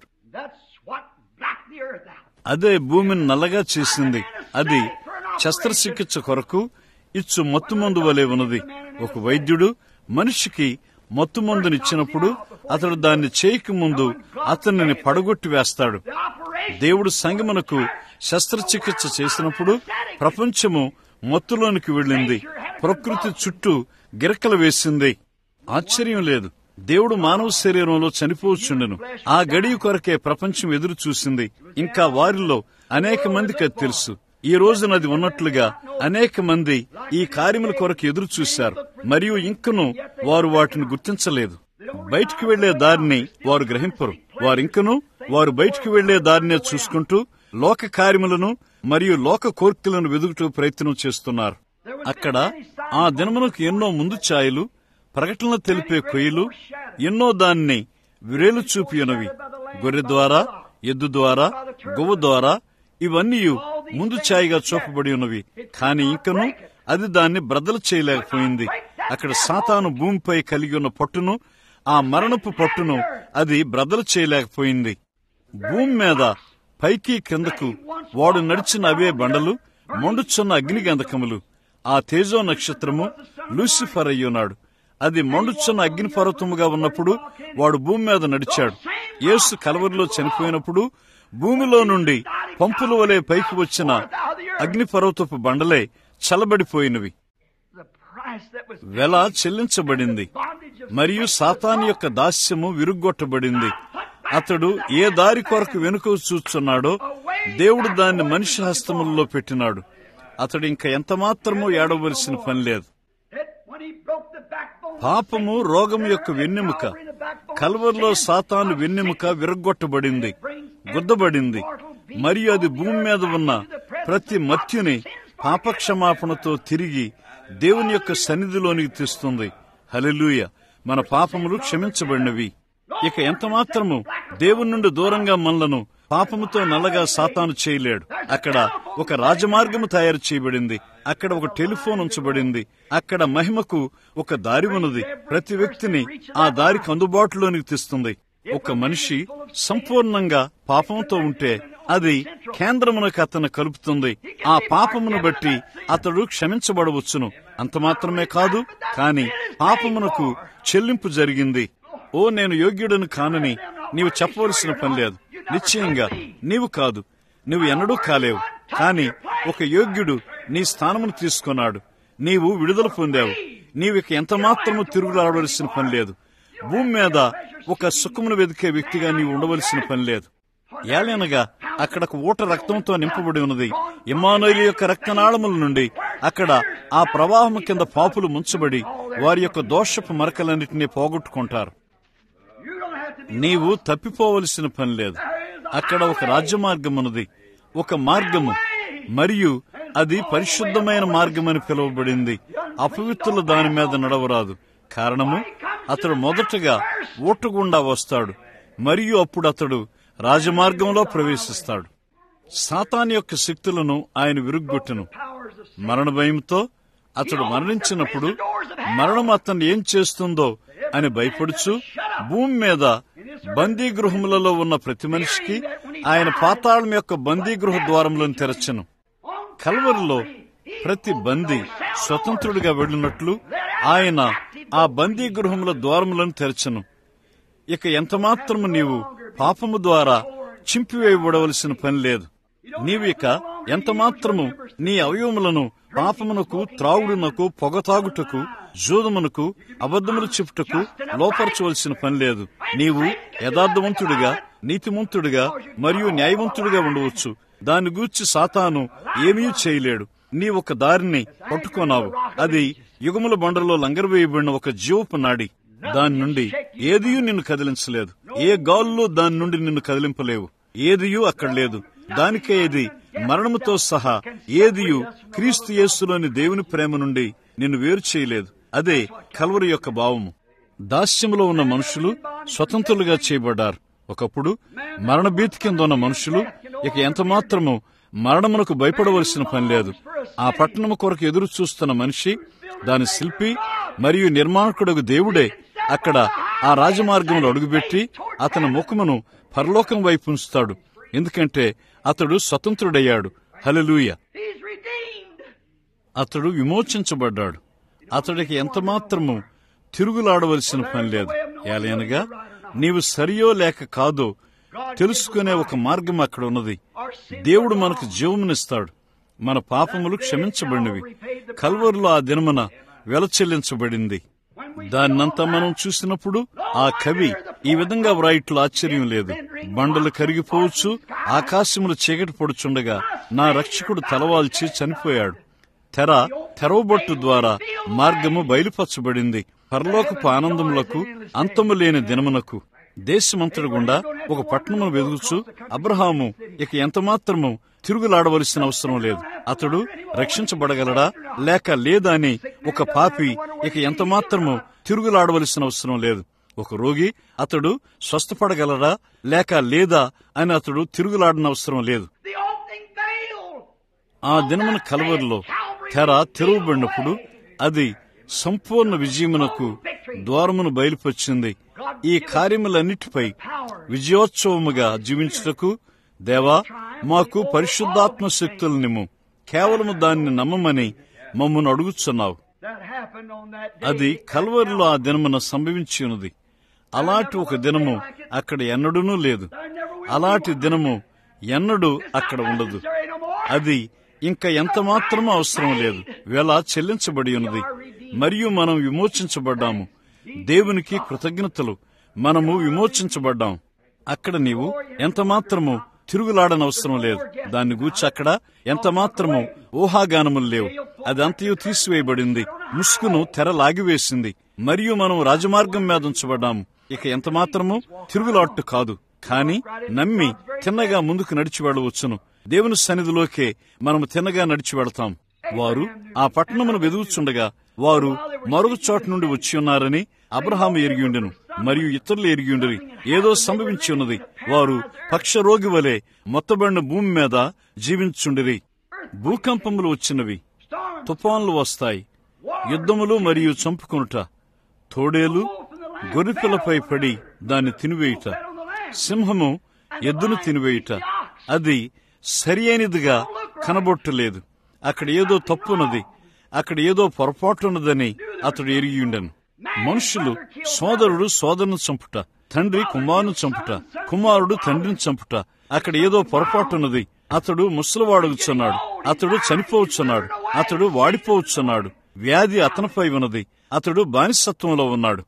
అదే భూమిని నల్లగా చేసింది. అది శస్త్రచికిత్స కొరకు ఇచ్చు మత్తుమందు వలె ఉన్నది. ఒక వైద్యుడు మనిషికి మత్తుమందునిచ్చినప్పుడు అతడు దాన్ని చేయక ముందు అతనిని పడగొట్టి వేస్తాడు. దేవుడు సంగమునకు శస్త్రచికిత్స చేసినప్పుడు ప్రపంచము మత్తులోనికి వెళ్ళింది. ప్రకృతి చుట్టూ గిరకలు వేసింది. ఆశ్చర్యం లేదు, దేవుడు మానవ శరీరంలో చనిపోవచ్చుండెను. ఆ గడియ కొరకే ప్రపంచం ఎదురు చూసింది. ఇంకా వారిలో అనేక మందికి అది తెలుసు. ఈ రోజున అది ఉన్నట్లుగా అనేక మంది ఈ కార్యముల కొరకు ఎదురు చూశారు, మరియు ఇంకనూ వారు వాటిని గుర్తించలేదు. బయటికి వెళ్లే దారిని వారు గ్రహింపరు. వారు బయటికి వెళ్లే దారినే చూసుకుంటూ లోక కార్యములను మరియు లోక కోర్కెలను వెదుగుటూ ప్రయత్నం చేస్తున్నారు. అక్కడ ఆ దినమునకు ఎన్నో ముందు ఛాయలు, ప్రకటనలు తెలిపే కొయ్యలు, ఎన్నో దాన్ని విరేలు చూపినవి. గొర్రె ద్వారా, ఎద్దు ద్వారా, గువ్వ ద్వారా ఇవన్నీ ముందు ఛాయగా చూపబడి ఉన్నవి. కాని ఇంకను అది దాన్ని బ్రద్దలు చేయలేకపోయింది. అక్కడ సాతాను భూమిపై కలిగి ఉన్న పట్టును, ఆ మరణపు పట్టును అది బ్రద్దలు చేయలేకపోయింది. భూమి మీద పైకి కిందకు వాడు నడిచిన అవే బండలు, మండుచున్న అగ్నిగంధకములు. ఆ తేజో నక్షత్రము లూసిఫర్ అయ్యున్నాడు. అది మండుచున్న అగ్నిపర్వతముగా ఉన్నప్పుడు వాడు భూమి మీద నడిచాడు. యేసు కలవరిలో చనిపోయినప్పుడు భూమిలో నుండి పంపుల వలె పైకి వచ్చిన అగ్నిపర్వతపు బండలే చల్లబడిపోయినవి. వెల చెల్లించబడింది మరియు సాతాను యొక్క దాస్యము విరుగ్గొట్టబడింది. అతడు ఏ దారి కొరకు వెనుక చూస్తున్నాడో దేవుడు దాన్ని మనిషి హస్తములలో పెట్టినాడు. అతడు ఇంకా ఎంతమాత్రమూ ఏడవలసిన పని లేదు. పాపము రోగం యొక్క వెన్నెముక. కల్వరిలో సాతాను వెన్నెముక విరగ్గొట్టబడింది, గుద్దబడింది, మరియు అది భూమి మీద ఉన్న ప్రతి మత్యుని పాపక్షమాపణతో తిరిగి దేవుని యొక్క సన్నిధిలోనికి తెస్తుంది. హల్లెలూయ! మన పాపములు క్షమించబడినవి. ఇక ఎంతమాత్రము దేవుని నుండి దూరంగా మనలను పాపముతో నల్లగా సాతాను చేయలేడు. అక్కడ ఒక రాజమార్గము తయారు చేయబడింది. అక్కడ ఒక టెలిఫోన్ ఉంచబడింది. అక్కడ మహిమకు ఒక దారి ఉన్నది. ప్రతి వ్యక్తిని ఆ దారికి అందుబాటులోనికి తెస్తుంది. ఒక మనిషి సంపూర్ణంగా పాపంతో ఉంటే అది కేంద్రమునకు అతను కలుపుతుంది. ఆ పాపమును బట్టి అతడు క్షమించబడవచ్చును. అంత మాత్రమే కాదు, కాని పాపమునకు చెల్లింపు జరిగింది. ఓ, నేను యోగ్యుడను కానని నీవు చెప్పవలసిన పని లేదు. నిశ్చయంగా నీవు కాదు, నువ్వు ఎన్నడూ కాలేవు. కాని ఒక యోగ్యుడు నీ స్థానమును తీసుకున్నాడు. నీవు విడుదల పొందావు. నీవిక ఎంతమాత్రము తిరుగులాడవలసిన పని లేదు. భూమి మీద ఒక సుఖమును వెతికే వ్యక్తిగా నీవు ఉండవలసిన పని లేదు. ఏలనగా అక్కడకు ఊట రక్తంతో నింపబడి ఉన్నది. ఇమ్మానుయేలు యొక్క రక్తనాళముల నుండి అక్కడ ఆ ప్రవాహము కింద పాపులు ముంచబడి వారి యొక్క దోషపు మరకలన్నిటినీ పోగొట్టుకుంటారు. నీవు తప్పిపోవలసిన పని లేదు. అక్కడ ఒక రాజ్యమార్గం ఉన్నది, ఒక మార్గము, మరియు అది పరిశుద్ధమైన మార్గమని పిలువబడింది. అపవిత్రులు దాని మీద నడవరాదు. కారణము, అతడు మొదటగా ఊటగుండా వస్తాడు, మరియు అప్పుడు అతడు రాజమార్గంలో ప్రవేశిస్తాడు. సాతాను యొక్క శక్తులను ఆయన విరుగ్గొట్టెను. మరణ భయంతో అతడు మరణించినప్పుడు మరణం అతన్ని ఏం చేస్తుందో అని భయపడుచు భూమి మీద బందీగృహములలో ఉన్న ప్రతి మనిషికి ఆయన పాతాళం యొక్క బందీగృహ ద్వారములను తెరచెను. కల్వరిలో ప్రతి బందీ స్వతంత్రుడిగా వెళ్ళినట్లు ఆయన ఆ బందీగృహముల ద్వారములను తెరచెను. ఇక ఎంతమాత్రము నీవు పాపము ద్వారా చింపివేయబడవలసిన పని లేదు. నీవు ఇక ఎంతమాత్రము నీ అవయవములను పాపమునకు, త్రాగుడునకు, పొగతాగుటకు, జూదమునకు, అబద్ధములు చెప్పుటకు లోపరచవలసిన పని లేదు. నీవు యథార్థవంతుడిగా, నీతిమంతుడిగా మరియు న్యాయవంతుడిగా ఉండవచ్చు. దాన్ని గూర్చి సాతాను ఏమీ చేయలేడు. నీ ఒక దారిని పట్టుకున్నావు. అది యుగముల బండలో లంగరవేయబడిన ఒక జీవపు నాడి. దాని నుండి ఏదియూ నిన్ను కదిలించలేదు. ఏ గాల్లో దాని నుండి నిన్ను కదిలింపలేవు. ఏదియూ అక్కడ లేదు. దానికే ఇది మరణముతో సహా ఏదియూ క్రీస్తు యేసులోని దేవుని ప్రేమ నుండి నిన్ను వేరు చేయలేదు. అదే కల్వరి యొక్క భావము. దాస్యములో ఉన్న మనుషులు స్వతంత్రులుగా చేయబడ్డారు. ఒకప్పుడు మరణ భీతి కింద ఉన్న మనుషులు ఇక ఎంతమాత్రము మరణమునకు భయపడవలసిన పని లేదు. ఆ పట్టణము కొరకు ఎదురు చూస్తున్న మనిషి, దాని శిల్పి మరియు నిర్మాణకుడగు దేవుడే అక్కడ ఆ రాజమార్గంలో అడుగుపెట్టి అతని ముఖమును పరలోకం వైపు ఉంచుతాడు. ఎందుకంటే అతడు స్వతంత్రుడయ్యాడు. హల్లెలూయా. అతడు విమోచించబడ్డాడు. అతడికి ఎంతమాత్రము తిరుగులాడవలసిన పని లేదు. ఏలైనగా నీవు సరియో లేక కాదో తెలుసుకునే ఒక మార్గం అక్కడ ఉన్నది. దేవుడు మనకు జీవమునిస్తాడు. మన పాపములు క్షమించబడినవి. కల్వరులో ఆ దినమున వెల చెల్లించబడింది. దాన్నంతా మనం చూసినప్పుడు ఆ కవి ఈ విధంగా వ్రాయిట్లు ఆశ్చర్యం లేదు. బండలు కరిగిపోవచ్చు, ఆకాశములు చీకటి పడుచుండగా నా రక్షకుడు తలవాల్చి చనిపోయాడు. తెరవబొట్టు ద్వారా మార్గము బయలుపరచబడింది. పరలోకపు ఆనందములకు అంతము లేని దినమునకు దేశమంతటి గుండా ఒక పట్టణమును వెదుగుచు అబ్రహాము ఇక ఎంతమాత్రము తిరుగులాడవలసిన అవసరం లేదు. అతడు రక్షించబడగలడా లేక లేదా అని ఒక పాపి ఇక ఎంతమాత్రము తిరుగులాడవలసిన అవసరం లేదు. ఒక రోగి అతడు స్వస్థపడగలడా లేక లేదా అని అతడు తిరుగులాడన అవసరం లేదు. ఆ దినమున కల్వరిలో తెరవబడినప్పుడు అది సంపూర్ణ విజయమునకు ద్వారమును బయలుపరిచింది. ఈ కార్యములన్నిటిపై విజయోత్సవముగా జీవించుటకు దేవా మాకు పరిశుద్ధాత్మ శక్తులనిమ్ము. కేవలము దాన్ని నమ్మమని మమ్మను అడుగుచున్నావు. అది కల్వరిలో ఆ దినమున సంభవించి ఉన్నది. అలాంటి ఒక దినము అక్కడ ఎన్నడూనూ లేదు. అలాంటి దినము ఎన్నడూ అక్కడ ఉండదు. అది ఇంకా ఎంత మాత్రమూ అవసరం లేదు. వెల చెల్లించబడి ఉన్నది మరియు మనం విమోచించబడ్డాము. దేవునికి కృతజ్ఞతలు. మనము విమోచించబడ్డాం. అక్కడ నీవు ఎంత మాత్రము తిరుగులాడనవసరం లేదు. దాన్ని గూర్చి అక్కడ ఎంత మాత్రము ఊహాగానములు లేవు. అది అంతయు తీసివేయబడింది. ముసుగును తెర లాగివేసింది మరియు మనం రాజమార్గం మీద ఉంచబడ్డాము. ఇక ఎంత మాత్రము తిరుగులాట్టు కాదు, కాని నమ్మి తిన్నగా ముందుకు నడిచి వెళ్ళవచ్చును. దేవుని సన్నిధిలోకే మనము తిన్నగా నడిచి వెళతాం. వారు ఆ పట్టణమును వెదుగుచుండగా వారు మరొక చోట నుండి వచ్చి ఉన్నారని అబ్రహాము ఎరిగియుండెను మరియు ఇతరులు ఎరిగియుండరి. ఏదో సంభవించి ఉన్నది. వారు పక్షరోగి వలె మొత్తబడిన భూమి మీద జీవించుండిరి. భూకంపములు వచ్చినవి, తుఫాన్లు వస్తాయి, యుద్ధములు మరియు చంపుకొనుట, తోడేలు గొర్రెపిల్లపై పడి దాన్ని తినివేయుట, సింహము ఎద్దును తినివేయుట. అది సరి అయినదిగా కనబొట్టలేదు. అక్కడ ఏదో తప్పున్నది, అక్కడ ఏదో పొరపాటున్నదని అతడు ఎరిగియుండెను. మనుషులు సోదరుడు సోదరును చంపుట, తండ్రి కుమారును చంపుట, కుమారుడు తండ్రిని చంపుట. అక్కడ ఏదో పొరపాటున్నది. అతడు ముసలివాడుగుచున్నాడు, అతడు చనిపోవచ్చున్నాడు, అతడు వాడిపోవచ్చున్నాడు. వ్యాధి అతనిపై ఉన్నది. అతడు బానిసత్వంలో ఉన్నాడు.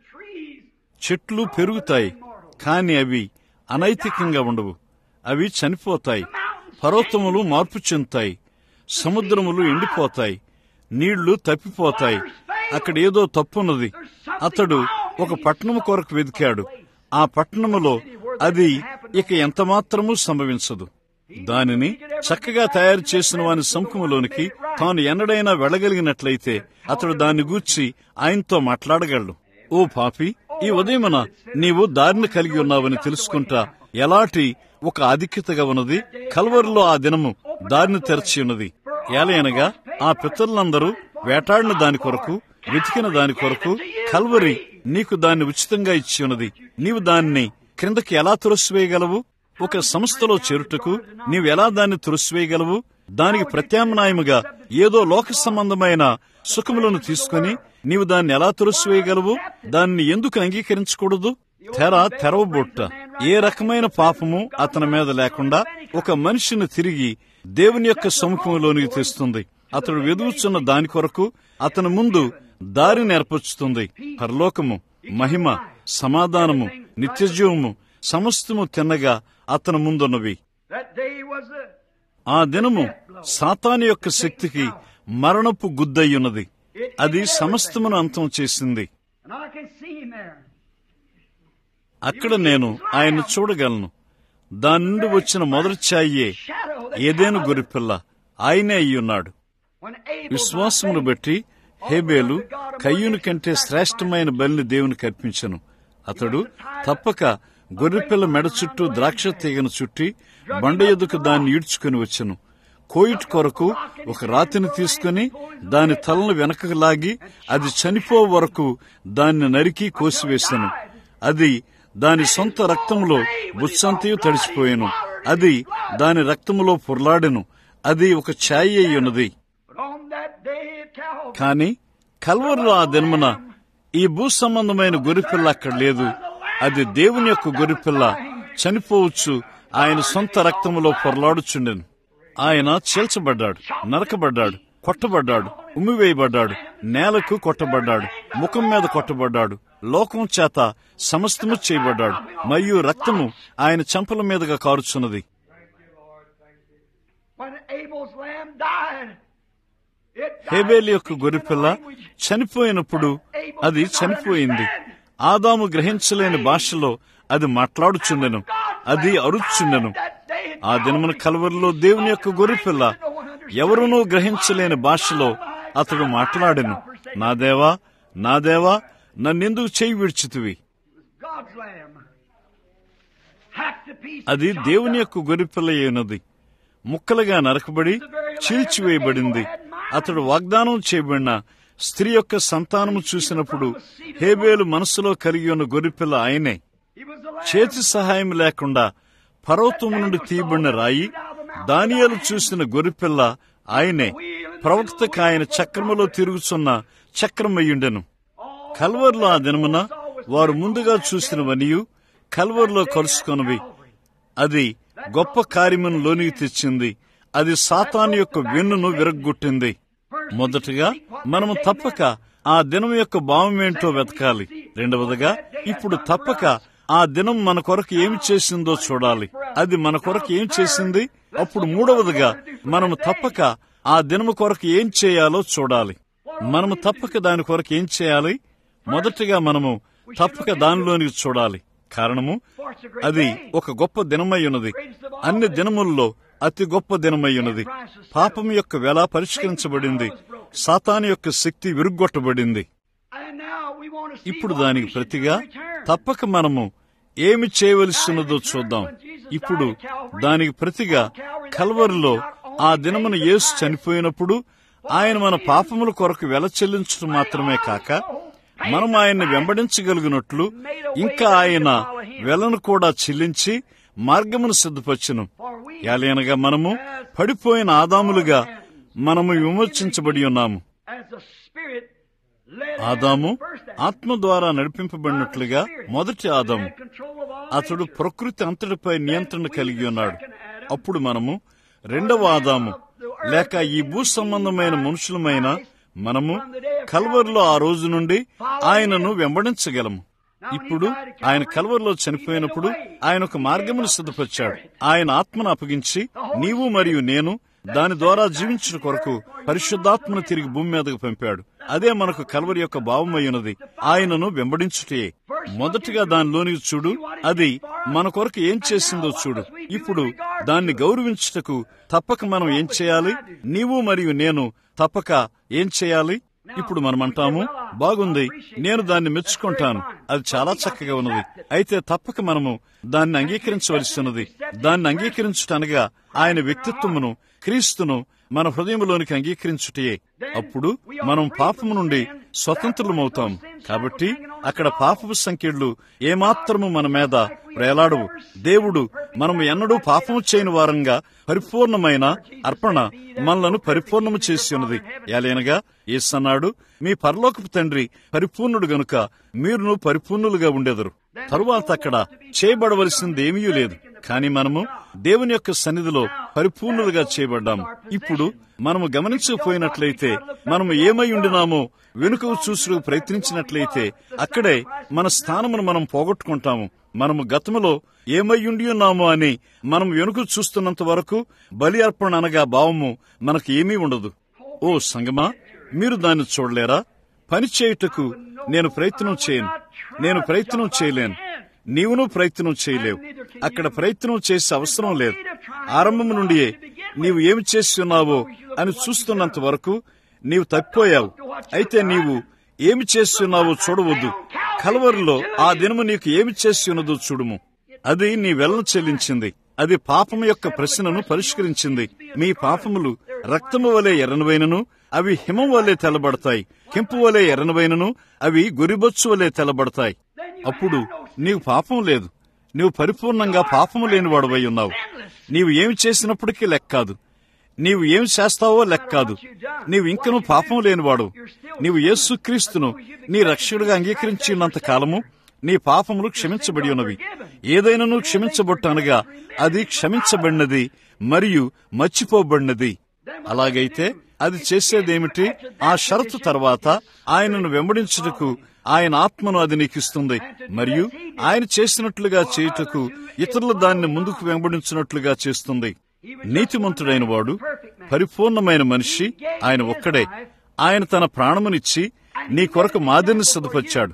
చెట్లు పెరుగుతాయి, కాని అవి అనైతికంగా ఉండవు. అవి చనిపోతాయి. పర్వతములు మార్పు చెందుతాయి, సముద్రములు ఎండిపోతాయి, నీళ్లు తప్పిపోతాయి. అక్కడ ఏదో తప్పున్నది. అతడు ఒక పట్టణము కొరకు వెదికాడు. ఆ పట్టణములో అది ఇక ఎంతమాత్రమూ సంభవించదు. దానిని చక్కగా తయారు చేసిన వాని సముఖములోనికి తాను ఎన్నడైనా వెళ్ళగలిగినట్లయితే అతడు దాన్ని గూర్చి ఆయనతో మాట్లాడగలడు. ఓ పాపి, ఈ ఉదయమున నీవు దారిని కలిగి ఉన్నావని తెలుసుకుంటా ఎలాంటి ఒక ఆధిక్యతగా ఉన్నది. కల్వరిలో ఆ దినము దారిని తెరచి ఉన్నది. ఏలయనగా ఆ పితరులందరూ వేటాడిన దాని కొరకు, వెతికిన దాని కొరకు కల్వరి నీకు దాన్ని ఉచితంగా ఇచ్చి ఉన్నది. నీవు దాన్ని క్రిందకి ఎలా తురసివేయగలవు? ఒక సంస్థలో చేరుటకు నీవెలా దాన్ని తురసివేయగలవు? దానికి ప్రత్యామ్నాయముగా ఏదో లోక సంబంధమైన సుఖములను తీసుకుని నీవు దాన్ని ఎలా తురసివేయగలవు? దాన్ని ఎందుకు అంగీకరించకూడదు? తెరవబొట్ట ఏ రకమైన పాపము అతని మీద లేకుండా ఒక మనిషిని తిరిగి దేవుని యొక్క సముఖంలోనికి తెస్తుంది. అతడు వెదుగుచున్న దాని కొరకు అతని ముందు దారిని ఏర్పరుచుతుంది. పరలోకము, మహిమ, సమాధానము, నిత్యజీవము సమస్తము తిన్నగా అతని ముందున్నవి. ఆ దినము సాతాను యొక్క శక్తికి మరణపు గుద్దయ్యున్నది. అది సమస్తమును అంతం చేసింది. అక్కడ నేను ఆయన్ను చూడగలను. దాని నుండి వచ్చిన మొదటి ఛాయే ఏదేను గొర్రెపిల్ల. ఆయనే అయ్యున్నాడు. విశ్వాసమును బట్టి హేబేలు కయ్యూని కంటే శ్రేష్టమైన బలిని దేవునికి అర్పించెను. అతడు తప్పక గొర్రెపిల్ల మెడ చుట్టూ ద్రాక్ష తీగను చుట్టి బండ ఎదుకు దాన్ని ఈడ్చుకుని వచ్చెను. కోయిట్ కొరకు ఒక రాతిని తీసుకుని దాని తలను వెనకకు లాగి అది చనిపో వరకు దాన్ని నరికి కోసివేశాను. అది దాని సొంత రక్తములో బుచ్చంతయు తడిసిపోయాను. అది దాని రక్తములో పొర్లాడెను. అది ఒక ఛాయ అయి ఉన్నది. కాని కల్వరిలో ఆ దినమున ఈ భూ సంబంధమైన గొర్రెపిల్ల అక్కడ లేదు. అది దేవుని యొక్క గొర్రెపిల్ల చనిపోవచ్చు ఆయన సొంత రక్తములో పొరలాడుచుండెను. ఆయన చీల్చబడ్డాడు, నరకబడ్డాడు, కొట్టబడ్డాడు, ఉమ్మివేయబడ్డాడు, నేలకు కొట్టబడ్డాడు, ముఖం మీద కొట్టబడ్డాడు, లోకం చేత సమస్తము చేయబడ్డాడు, మరియు రక్తము ఆయన చెంపల మీదుగా కారుచున్నది. హేబేలు యొక్క గొర్రెపిల్ల చనిపోయినప్పుడు అది చనిపోయింది. ఆదాము గ్రహించలేని భాషలో అది మాట్లాడుచుండెను, అది అరుచుండెను. ఆ దినమున కల్వరిలో దేవుని యొక్క గొర్రెపిల్ల ఎవరునూ గ్రహించలేని భాషలో అతడు మాట్లాడెను. నా దేవా, నా దేవా, నన్నెందుకు చేయి విడిచితివి? అది దేవుని యొక్క గొర్రెపిల్ల అయినది. ముక్కలుగా నరకబడి చీల్చివేయబడింది. అతడు వాగ్దానం చేయబడిన స్త్రీ యొక్క సంతానము చూసినప్పుడు హేబేలు మనసులో కలిగి ఉన్న గొర్రెపిల్ల ఆయనే. చేతి సహాయం లేకుండా పర్వతము నుండి తీయబడిన రాయి దానియేలు చూసిన గొర్రెపిల్ల ఆయనే. ప్రవక్తకు ఆయన చక్రములో తిరుగుచున్న చక్రమయ్యుండెను. కల్వరిలో ఆ దినమున వారు ముందుగా చూసినవనియు కల్వరిలో కలుసుకొనవి. అది గొప్ప కార్యమును లోనికి తెచ్చింది. అది సాతాను యొక్క వెన్నును విరగ్గొట్టింది. మొదటగా మనము తప్పక ఆ దినం యొక్క భావమేంటో వెతకాలి. రెండవదిగా ఇప్పుడు తప్పక ఆ దినం మన కొరకు ఏమి చేసిందో చూడాలి. అది మన కొరకు ఏం చేసింది. అప్పుడు మూడవదిగా మనము తప్పక ఆ దినము కొరకు ఏం చేయాలో చూడాలి. మనము తప్పక దాని కొరకు ఏం చేయాలి. మొదటిగా మనము తప్పక దానిలోనికి చూడాలి. కారణము అది ఒక గొప్ప దినమై ఉన్నది. అన్ని దినముల్లో అతి గొప్ప దినమై ఉన్నది. పాపం యొక్క వెల పరిష్కరించబడింది. సాతాను యొక్క శక్తి విరుగ్గొట్టబడింది. ఇప్పుడు దానికి ప్రతిగా తప్పక మనము ఏమి చేయవలసి ఉన్నదో చూద్దాం. ఇప్పుడు దానికి ప్రతిగా కల్వరిలో ఆ దినమున యేసు చనిపోయినప్పుడు ఆయన మన పాపముల కొరకు వెల చెల్లించడం మాత్రమే కాక మనం ఆయన్ని వెంబడించగలిగినట్లు ఇంకా ఆయన వెలను కూడా చెల్లించి మార్గమును సిద్ధపరచును. యాలేనగా మనము పడిపోయిన ఆదాములుగా మనము విమోచించబడి ఉన్నాము. ఆదాము ఆత్మ ద్వారా నడిపింపబడినట్లుగా మొదటి ఆదాము అతడు ప్రకృతి అంతటిపై నియంత్రణ కలిగి ఉన్నాడు. అప్పుడు మనము రెండవ ఆదాము లేక ఈ భూ సంబంధమైన మనుషులమైన మనము కల్వరిలో ఆ రోజు నుండి ఆయనను వెంబడించగలము. ఇప్పుడు ఆయన కల్వరిలో చనిపోయినప్పుడు ఆయన ఒక మార్గమును సిద్ధపరిచాడు. ఆయన ఆత్మను అప్పగించి నీవు మరియు నేను దాని ద్వారా జీవించిన కొరకు పరిశుద్ధాత్మను తిరిగి భూమి మీదకు పంపాడు. అదే మనకు కల్వరి యొక్క భావమైనది, ఆయనను వెంబడించుటే. మొదటిగా దానిలోనికి చూడు, అది మన కొరకు ఏం చేసిందో చూడు. ఇప్పుడు దాన్ని గౌరవించుటకు తప్పక మనం ఏం చేయాలి? నీవు మరియు నేను తప్పక ఏం చేయాలి? ఇప్పుడు మనం అంటాము, బాగుంది, నేను దాన్ని మెచ్చుకుంటాను, అది చాలా చక్కగా ఉన్నది. అయితే తప్పక మనము దాన్ని అంగీకరించవలసి ఉన్నది. దాన్ని అంగీకరించుటనగా ఆయన వ్యక్తిత్వమును, క్రీస్తును మన హృదయంలోనికి అంగీకరించుటే. అప్పుడు మనం పాపము నుండి స్వతంత్రులమవుతాం. కాబట్టి అక్కడ పాపపు సంఖ్యలు ఏమాత్రము మన మీద వేలాడవు. దేవుడు మనము ఎన్నడూ పాపము చేయని వారంగా పరిపూర్ణమైన అర్పణ మనలను పరిపూర్ణము చేసి ఉన్నది. ఏలైనగా యేసన్నాడు, మీ పరలోకపు తండ్రి పరిపూర్ణుడు గనుక మీరును పరిపూర్ణులుగా ఉండెదరు. తరువాత అక్కడ చేయబడవలసింది ఏమీ లేదు. కానీ మనము దేవుని యొక్క సన్నిధిలో పరిపూర్ణులుగా చేయబడ్డాము. ఇప్పుడు మనము గమనించకపోయినట్లయితే, మనము ఏమై ఉండినామో వెనుకకు చూసుకు ప్రయత్నించినట్లయితే అక్కడే మన స్థానమును మనం పోగొట్టుకుంటాము. మనము గతములో ఏమై ఉండి ఉన్నామో అని మనం వెనుక చూస్తున్నంత వరకు బలి అర్పణ అనగా భావము మనకు ఏమీ ఉండదు. ఓ సంగమా, మీరు దాన్ని చూడలేరా? పని చేయుటకు నేను ప్రయత్నం చేయలేను. నీవును ప్రయత్నం చేయలేవు. అక్కడ ప్రయత్నం చేసే అవసరం లేదు. ఆరంభం నుండియే నీవు ఏమి చేస్తున్నావో అని చూస్తున్నంత వరకు నీవు తప్పిపోయావు. అయితే నీవు ఏమి చేస్తున్నావో చూడవద్దు. కల్వరిలో ఆ దినము నీకు ఏమి చేస్తున్నదో చూడుము. అది నీ వెలను చెల్లించింది. అది పాపము యొక్క ప్రశ్నను పరిష్కరించింది. మీ పాపములు రక్తము వలె ఎర్రనివైనను అవి హిమం వలె తెల్లబడతాయి, కెంపు వలె ఎర్రనివైనను అవి గొరిబొచ్చు వలె తెల్లబడతాయి. అప్పుడు నీవు పాపం లేదు, నీవు పరిపూర్ణంగా పాపము లేని వాడవై ఉన్నావు. నీవు ఏమి చేసినప్పటికీ లెక్కాదు, నీవు ఏమి చేస్తావో లెక్కాదు. నీవు ఇంకనూ పాపం లేనివాడు. నీవు యేసుక్రీస్తును నీ రక్షకుడిగా అంగీకరించినంత కాలము నీ పాపములు క్షమించబడి ఉన్నవి. ఏదైనాను క్షమించబొట్టనగా అది క్షమించబడినది మరియు మర్చిపోబడినది. అలాగైతే అది చేసేదేమిటి? ఆ షరతు తర్వాత ఆయనను వెంబడించుటకు ఆయన ఆత్మను అది నీకిస్తుంది, మరియు ఆయన చేసినట్లుగా చేయుటకు ఇతరులు దాన్ని ముందుకు వెంబడించినట్లుగా చేస్తుంది. నీతిమంతుడైన వాడు, పరిపూర్ణమైన మనిషి ఆయన ఒక్కడే. ఆయన తన ప్రాణమునిచ్చి నీ కొరకు మాదిరిని సిద్ధపరిచాడు.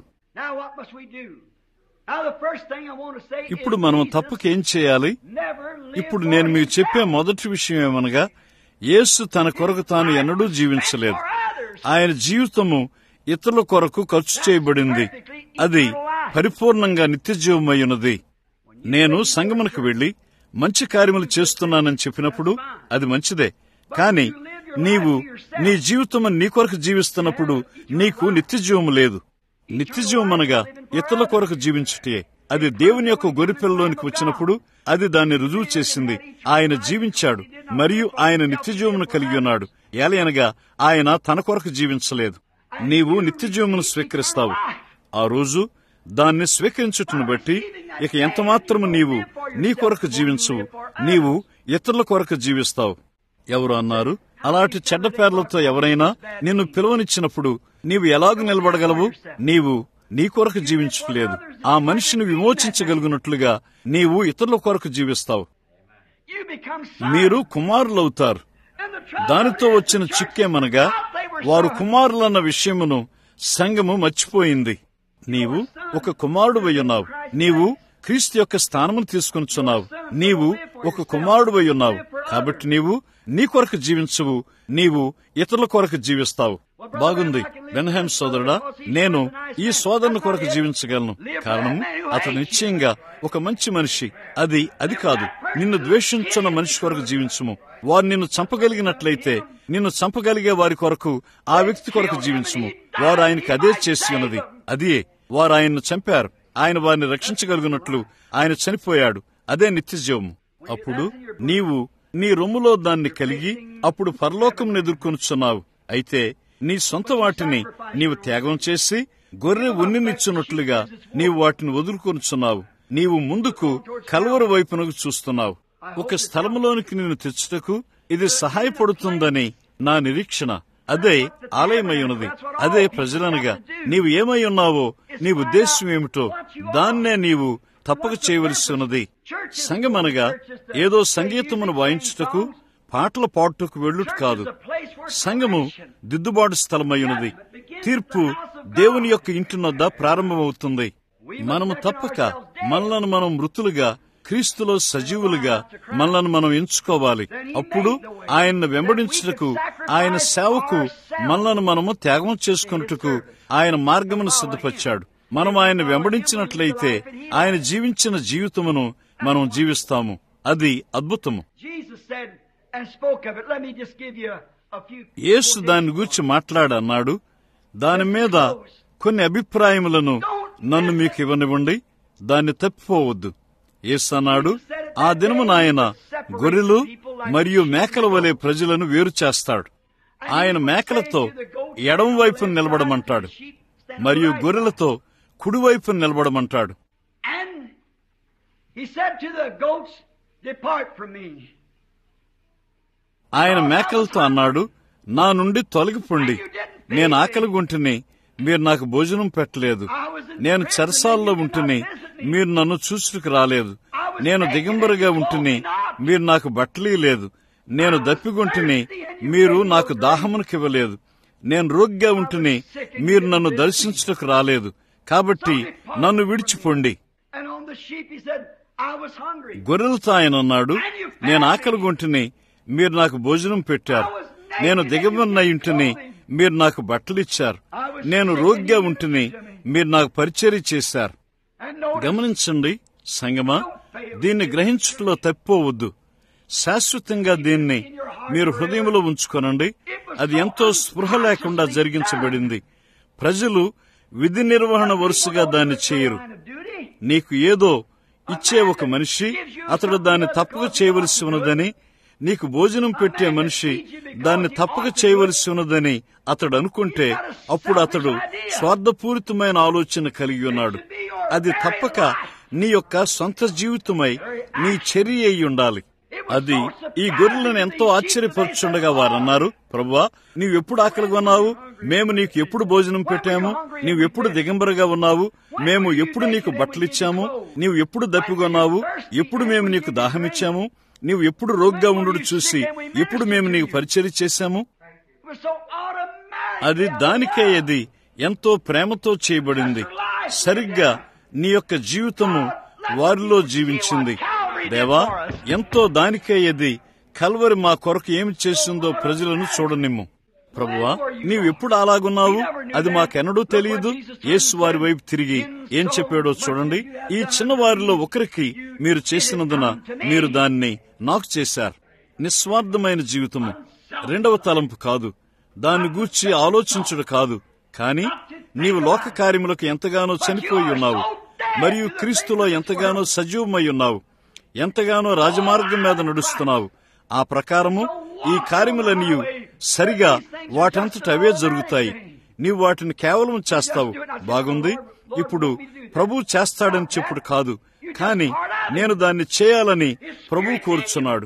ఇప్పుడు మనం తప్పుకేం చేయాలి? ఇప్పుడు నేను మీకు చెప్పే మొదటి విషయం ఏమనగా, యేసు తన కొరకు తాను ఎన్నడూ జీవించలేదు. ఆయన జీవితము ఇతరుల కొరకు ఖర్చు చేయబడింది. అది పరిపూర్ణంగా నిత్యజీవమై ఉన్నది. నేను సంగమునకు వెళ్లి మంచి కార్యములు చేస్తున్నానని చెప్పినప్పుడు అది మంచిదే, కాని నీవు నీ జీవితం నీ కొరకు జీవిస్తున్నప్పుడు నీకు నిత్యజీవము లేదు. నిత్యజీవం అనగా ఇతరుల కొరకు జీవించుటే. అది దేవుని యొక్క గొర్రెపిల్లలోనికి వచ్చినప్పుడు అది దాన్ని రుజువు చేసింది. ఆయన జీవించాడు మరియు ఆయన నిత్యజీవమును కలిగి ఉన్నాడు. ఏలయనగా ఆయన తన కొరకు జీవించలేదు. నీవు నిత్యజీవమును స్వీకరిస్తావు. ఆ రోజు దాన్ని స్వీకరించుటను బట్టి ఇక ఎంతమాత్రము నీవు నీ కొరకు జీవించవు, నీవు ఇతరుల కొరకు జీవిస్తావు. ఎవరు అన్నారు, అలాంటి చెడ్డ పేర్లతో ఎవరైనా నిన్ను పిలువనిచ్చినప్పుడు నీవు ఎలాగ నిలబడగలవు? నీవు నీ కొరకు జీవించట్లేదు. ఆ మనిషిని విమోచించగలిగినట్లుగా నీవు ఇతరుల కొరకు జీవిస్తావు. మీరు కుమారులవుతారు. దానితో వచ్చిన చిక్కేమనగా వారు కుమారులన్న విషయమును సంఘము మర్చిపోయింది. నీవు ఒక కుమారుడువై ఉన్నావు. నీవు క్రీస్తు యొక్క స్థానమును తీసుకొనిచున్నావు. నీవు ఒక కుమారుడువై ఉన్నావు. కాబట్టి నీవు నీ కొరకు జీవించవు, నీవు ఇతరుల కొరకు జీవిస్తావు. బాగుంది బెన్హామ్ సోదరుడా, నేను ఈ సోదరుని కొరకు జీవించగలను. కారణం అతను నిశ్చయంగా ఒక మంచి మనిషి. అది కాదు. నిన్ను ద్వేషించున్న మనిషి కొరకు జీవించుము. వారు నిన్ను చంపగలిగినట్లయితే నిన్ను చంపగలిగే వారి కొరకు, ఆ వ్యక్తి కొరకు జీవించుము. వారు ఆయనకి అదే చేసి ఉన్నది. అదే వారు ఆయన్ను చంపారు. ఆయన వారిని రక్షించగలిగినట్లు ఆయన చనిపోయాడు. అదే నిత్యజీవము. అప్పుడు నీవు నీ రొమ్ములో దాన్ని కలిగి అప్పుడు పరలోకమును ఎదుర్కొనుచున్నావు. అయితే నీ సొంత వాటిని నీవు త్యాగం చేసి గొర్రె ఉన్నినిచ్చున్నట్లుగా నీవు వాటిని వదులుకొనుచున్నావు. నీవు ముందుకు కల్వరి వైపునకు చూస్తున్నావు. ఒక స్థలములోనికి నిన్ను తెచ్చుటకు ఇది సహాయపడుతుందని నా నిరీక్షణ. అదే ఆలయమై ఉన్నది. అదే ప్రజలనగా నీవు ఏమై ఉన్నావో, నీ ఉద్దేశం ఏమిటో దాన్నే నీవు తప్పక చేయవలసి ఉన్నది. సంఘమనగా ఏదో సంగీతమును వాయించుటకు, పాటలు పాడుటకు వెళ్ళుట కాదు. సంఘము దిద్దుబాటు స్థలమై ఉన్నది. తీర్పు దేవుని యొక్క ఇంటి వద్ద ప్రారంభమవుతుంది. మనము తప్పక మనలను మనం మృతులుగా, క్రీస్తులో సజీవులుగా మనలను మనం ఎంచుకోవాలి. అప్పుడు ఆయన్ను వెంబడించుటకు, ఆయన సేవకు మనలను మనము త్యాగం చేసుకున్నట్టుకు ఆయన మార్గమును సిద్ధపరిచాడు. మనం ఆయన వెంబడించినట్లయితే ఆయన జీవించిన జీవితమును మనం జీవిస్తాము. అది అద్భుతము. యేసు దాని గురించి మాట్లాడన్నాడు. దాని మీద కొన్ని అభిప్రాయములను నన్ను మీకు ఇవ్వనివ్వండి, దాన్ని తప్పిపోవద్దు. యేసు అన్నాడు, ఆ దినమున ఆయన గొర్రెలు మరియు మేకల వలె ప్రజలను వేరు చేస్తాడు. ఆయన మేకలతో ఎడమ వైపును నిలబడమంటాడు మరియు గొర్రెలతో కుడివైపును నిలబడమంటాడు. ఆయన మేకలతో అన్నాడు, నా నుండి తొలగిపోండి, నేను ఆకలిగొంటిని, మీరు నాకు భోజనం పెట్టలేదు. నేను చెరసాల్లో ఉంటుని, మీరు నన్ను చూసుకు రాలేదు. నేను దిగంబరిగా ఉంటుని, మీరు నాకు బట్టలీ లేదు. నేను దప్పిగొంటిని, మీరు నాకు దాహమునకివ్వలేదు. నేను రోగిగా ఉంటుని, మీరు నన్ను దర్శించుటకు రాలేదు. కాబట్టి నన్ను విడిచిపోండి. గొర్రెలతో ఆయన అన్నాడు, నేను ఆకలిగొంటిని, మీరు నాకు భోజనం పెట్టారు. నేను దిగంబరినై ఉంటుని, మీరు నాకు బట్టలిచ్చారు. నేను రోగిగా ఉంటుని, మీరు నాకు పరిచర్య చేశారు. గమనించండి సంగమా, దీన్ని గ్రహించుటలో తప్పిపోవద్దు. శాశ్వతంగా దీన్ని మీరు హృదయంలో ఉంచుకోనండి. అది ఎంతో స్పృహ లేకుండా జరిగించబడింది. ప్రజలు విధి నిర్వహణ వరుసగా దాన్ని చేయరు. నీకు ఏదో ఇచ్చే ఒక మనిషి, అతడు దాన్ని తప్పక చేయవలసి ఉన్నదని, నీకు భోజనం పెట్టే మనిషి దాన్ని తప్పక చేయవలసి ఉన్నదని అతడు అనుకుంటే అప్పుడు అతడు స్వార్థపూరితమైన ఆలోచన కలిగి ఉన్నాడు. అది తప్పక నీ యొక్క సొంత జీవితమై నీ చర్య అయి ఉండాలి. అది ఈ గొర్రెలను ఎంతో ఆశ్చర్యపరుచుండగా వారన్నారు, ప్రభువా, నీవెప్పుడు ఆకలిగా ఉన్నావు? మేము నీకు ఎప్పుడు భోజనం పెట్టాము? నీవెప్పుడు దిగంబరగా ఉన్నావు? మేము ఎప్పుడు నీకు బట్టలిచ్చాము? నీవు ఎప్పుడు దప్పిగొన్నావు? ఎప్పుడు మేము నీకు దాహమిచ్చాము? నీవు ఎప్పుడు రోగ్గా ఉండు చూసి ఎప్పుడు మేము నీకు పరిచర్య చేశాము? అది దానికే అది ఎంతో ప్రేమతో చేయబడింది. సరిగ్గా నీ యొక్క జీవితము వారిలో జీవించింది. దేవా, ఎంతో దానికే అది కల్వరి మా కొరకు ఏమి చేసిందో ప్రజలను చూడనిమ్ము. ప్రభువా, నీవెప్పుడు అలాగున్నావు? అది మాకెన్నడూ తెలియదు. యేసు వారి వైపు తిరిగి ఏం చెప్పాడో చూడండి. ఈ చిన్నవారిలో ఒకరికి మీరు చేసినందున మీరు దాన్ని నాకు చేశారు. నిస్వార్థమైన జీవితము రెండవ తలంపు కాదు, దాన్ని గూర్చి ఆలోచించుడు కాదు. కాని నీవు లోక కార్యములకు ఎంతగానో చనిపోయి ఉన్నావు, మరియు క్రీస్తులో ఎంతగానో సజీవమై ఉన్నావు, ఎంతగానో రాజమార్గం మీద నడుస్తున్నావు. ఆ ప్రకారము ఈ కార్యములన్నీ సరిగా వాటంతట అవే జరుగుతాయి. నీవు వాటిని కేవలం చేస్తావు. బాగుంది, ఇప్పుడు ప్రభు చేస్తాడని చెప్పుడు కాదు, కాని నేను దాన్ని చేయాలని ప్రభు కోరుచున్నాడు.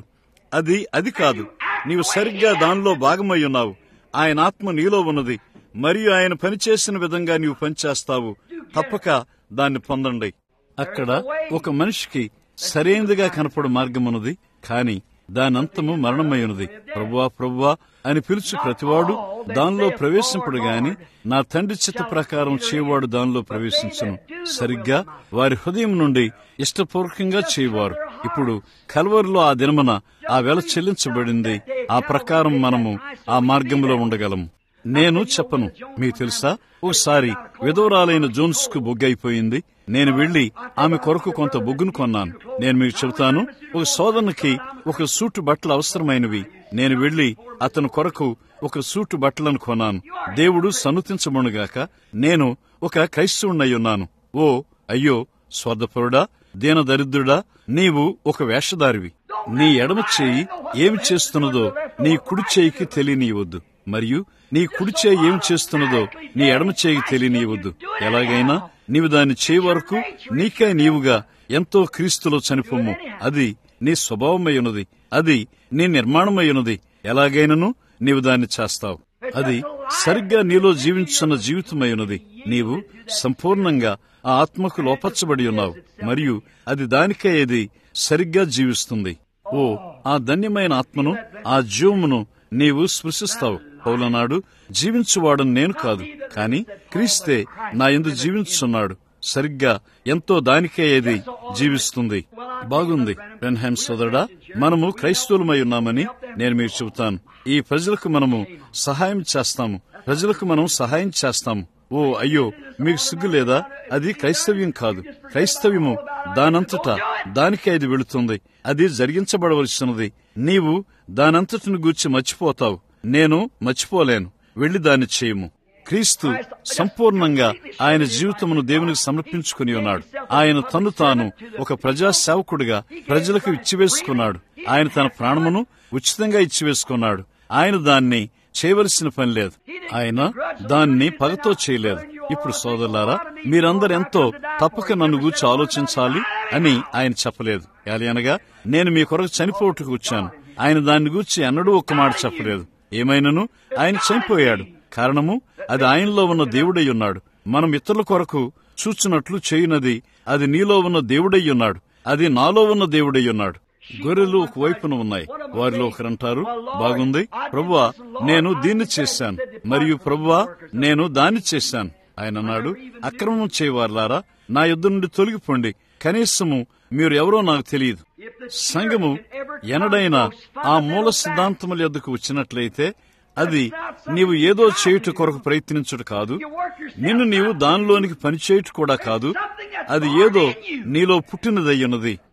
అది కాదు. నీవు సరిగ్గా దానిలో భాగమై ఉన్నావు. ఆయన ఆత్మ నీలో ఉన్నది, మరియు ఆయన పనిచేసిన విధంగా నీవు పనిచేస్తావు. తప్పక దాన్ని పొందండి. అక్కడ ఒక మనిషికి సరైనదిగా కనపడు మార్గమున్నది, కాని దానంతము మరణమయ్యున్నది. ప్రభువా, ప్రభువా అని పిలుచు ప్రతివాడు దానిలో ప్రవేశింపడు గాని నా తండ్రి చిత్త ప్రకారం చేయవాడు దానిలో ప్రవేశించును. సరిగ్గా వారి హృదయం నుండి ఇష్టపూర్వకంగా చేయవారు. ఇప్పుడు కల్వరిలో ఆ దినమున ఆ వెల చెల్లించబడింది. ఆ ప్రకారం మనము ఆ మార్గంలో ఉండగలము. నేను చెప్పను, మీకు తెలుసా, ఓసారి విధవరాలైన జోన్స్ కు బొగ్గైపోయింది. నేను వెళ్లి ఆమె కొరకు కొంత బొగ్గును కొన్నాను. నేను మీకు చెబుతాను, ఒక సోదరునికి ఒక సూటు బట్టలు అవసరమైనవి. నేను వెళ్లి అతని కొరకు ఒక సూటు బట్టలను కొన్నాను. దేవుడు సన్నుతించబడుగాక, నేను ఒక క్రైస్తవునై ఉన్నాను. ఓ అయ్యో, స్వార్థపరుడా, దీన దరిద్రుడా, నీవు ఒక వేషధారివి. నీ ఎడమ చేయి ఏమి చేస్తున్నదో నీ కుడి చేయికి తెలియనీయవద్దు, మరియు నీ కుడి చేయి ఏమి చేస్తున్నదో నీ ఎడమ చేయికి తెలియనీయవద్దు. ఎలాగైనా నీవు దాన్ని చేయ వరకు నీకే నీవుగా ఎంతో క్రీస్తులో చనిపోము. అది నీ స్వభావమై ఉన్నది, అది నీ నిర్మాణమై ఉన్నది. ఎలాగైనను నీవు దాన్ని చేస్తావు. అది సరిగ్గా నీలో జీవించున్న జీవితమై ఉన్నది. నీవు సంపూర్ణంగా ఆ ఆత్మకు లోపర్చబడి ఉన్నావు, మరియు అది దానికే అది సరిగ్గా జీవిస్తుంది. ఓ, ఆ ధన్యమైన ఆత్మను, ఆ జీవమును నీవు స్పృశిస్తావు. పౌలనాడు, జీవించువాడను నేను కాదు, కాని క్రీస్తే నా యందు జీవించుచున్నాడు. సరిగ్గా ఎంతో దానికే అది జీవిస్తుంది. బాగుంది బ్రెన్హామ్ సోదరుడా, మనము క్రైస్తవులమై ఉన్నామని నేను మీకు చెబుతాను. ఈ ప్రజలకు మనము సహాయం చేస్తాము. ప్రజలకు మనం సహాయం చేస్తాము. ఓ అయ్యో, మీకు సిగ్గు లేదా? అది క్రైస్తవ్యం కాదు. క్రైస్తవ్యము దానంతటా దానికే అది వెళుతుంది. అది జరిగించబడవలసినది. నీవు దానంతటిని గూర్చి మర్చిపోతావు. నేను మర్చిపోలేను. వెళ్లి దాన్ని చేయము. క్రీస్తు సంపూర్ణంగా ఆయన జీవితమును దేవునికి సమర్పించుకుని ఉన్నాడు. ఆయన తను తాను ఒక ప్రజా సేవకుడిగా ప్రజలకు ఇచ్చివేసుకున్నాడు. ఆయన తన ప్రాణమును ఉచితంగా ఇచ్చివేసుకున్నాడు. ఆయన దాన్ని చేయవలసిన పని లేదు. ఆయన దాన్ని పగతో చేయలేదు. ఇప్పుడు సోదరులారా, మీరందరూ ఎంతో తప్పక నన్ను గూర్చి ఆలోచించాలి అని ఆయన చెప్పలేదు. అనగా నేను మీ కొరకు చనిపోటుకు వచ్చాను. ఆయన దాన్ని గూర్చి ఎన్నడూ ఒక్క మాట చెప్పలేదు. ఏమైనను ఆయన చనిపోయాడు. కారణము అది ఆయనలో ఉన్న దేవుడై ఉన్నాడు. మనం ఇతరుల కొరకు చూచున్నట్లు చేయునది అది నీలో ఉన్న దేవుడై ఉన్నాడు. అది నాలో ఉన్న దేవుడై ఉన్నాడు. గొర్రెలు ఒక వైపున ఉన్నాయి. వారిలో ఒకరంటారు, బాగుంది ప్రభువా, నేను దీన్ని చేశాను, మరియు ప్రభువా, నేను దాన్ని చేశాను. ఆయన అన్నాడు, అక్రమం చేయవారులారా, నా యుద్ధ నుండి తొలగిపోండి. కనీసము మీరు ఎవరో నాకు తెలియదు. సంఘము ఎనడైనా ఆ మూల సిద్ధాంతముల యొద్దకు వచ్చినట్లయితే అది నీవు ఏదో చేయుట కొరకు ప్రయత్నించుట కాదు. నిన్ను నీవు దానిలోనికి పనిచేయుట కూడా కాదు. అది ఏదో నీలో పుట్టినదయ్యున్నది.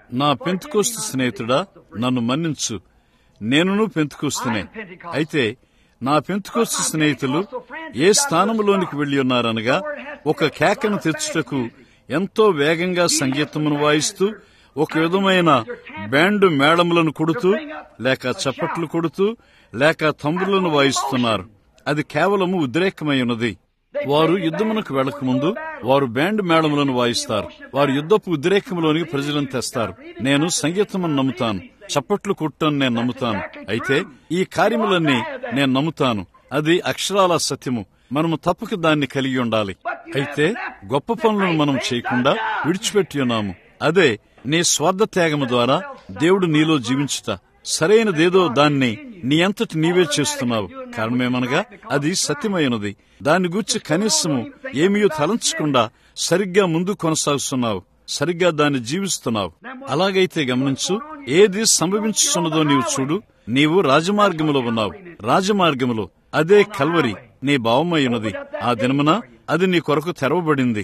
నా పెంతెకోస్తు స్నేహితుడా, నన్ను మన్నించు, నేనును పెంతెకోస్తునే. అయితే నా పెంతెకోస్తు స్నేహితులు ఏ స్థానంలోనికి వెళ్లి ఉన్నారనగా, ఒక కేకను తెచ్చుటకు ఎంతో వేగంగా సంగీతమును వాయిస్తూ, ఒక విధమైన బ్యాండ్ మేళములను కొడుతూ, లేక చప్పట్లు కొడుతూ, లేక తంబులను వాయిస్తున్నారు. అది కేవలము ఉద్రేకమై ఉన్నది. వారు యుద్ధమునకు వెళ్లకముందు వారు బ్యాండ్ మేళములను వాయిస్తారు. వారు యుద్ధపు ఉద్రేకంలోని ప్రజలను తెస్తారు. నేను సంగీతమును నమ్ముతాను, చప్పట్లు కొట్టని నేను నమ్ముతాను. అయితే ఈ కార్యములన్నీ నేను నమ్ముతాను. అది అక్షరాల సత్యము. మనము తప్పక దాన్ని కలిగి ఉండాలి. అయితే గొప్ప పనులను మనం చేయకుండా విడిచిపెట్టి ఉన్నాము. అదే నీ స్వార్థ త్యాగము ద్వారా దేవుడు నీలో జీవించుట. సరైనదేదో దాన్ని నీ అంతటి నీవే చేస్తున్నావు. కారణమేమనగా అది సత్యమైనది. దాన్ని గూర్చి కనీసము ఏమీ తలంచకుండా సరిగ్గా ముందు కొనసాగుతున్నావు, సరిగ్గా దాన్ని జీవిస్తున్నావు. అలాగైతే గమనించు, ఏది సంభవించుతున్నదో నీవు చూడు. నీవు రాజమార్గములో ఉన్నావు. రాజమార్గములో అదే కల్వరి నీ భావమై ఉన్నది. ఆ దినమున అది నీ కొరకు తెరవబడింది.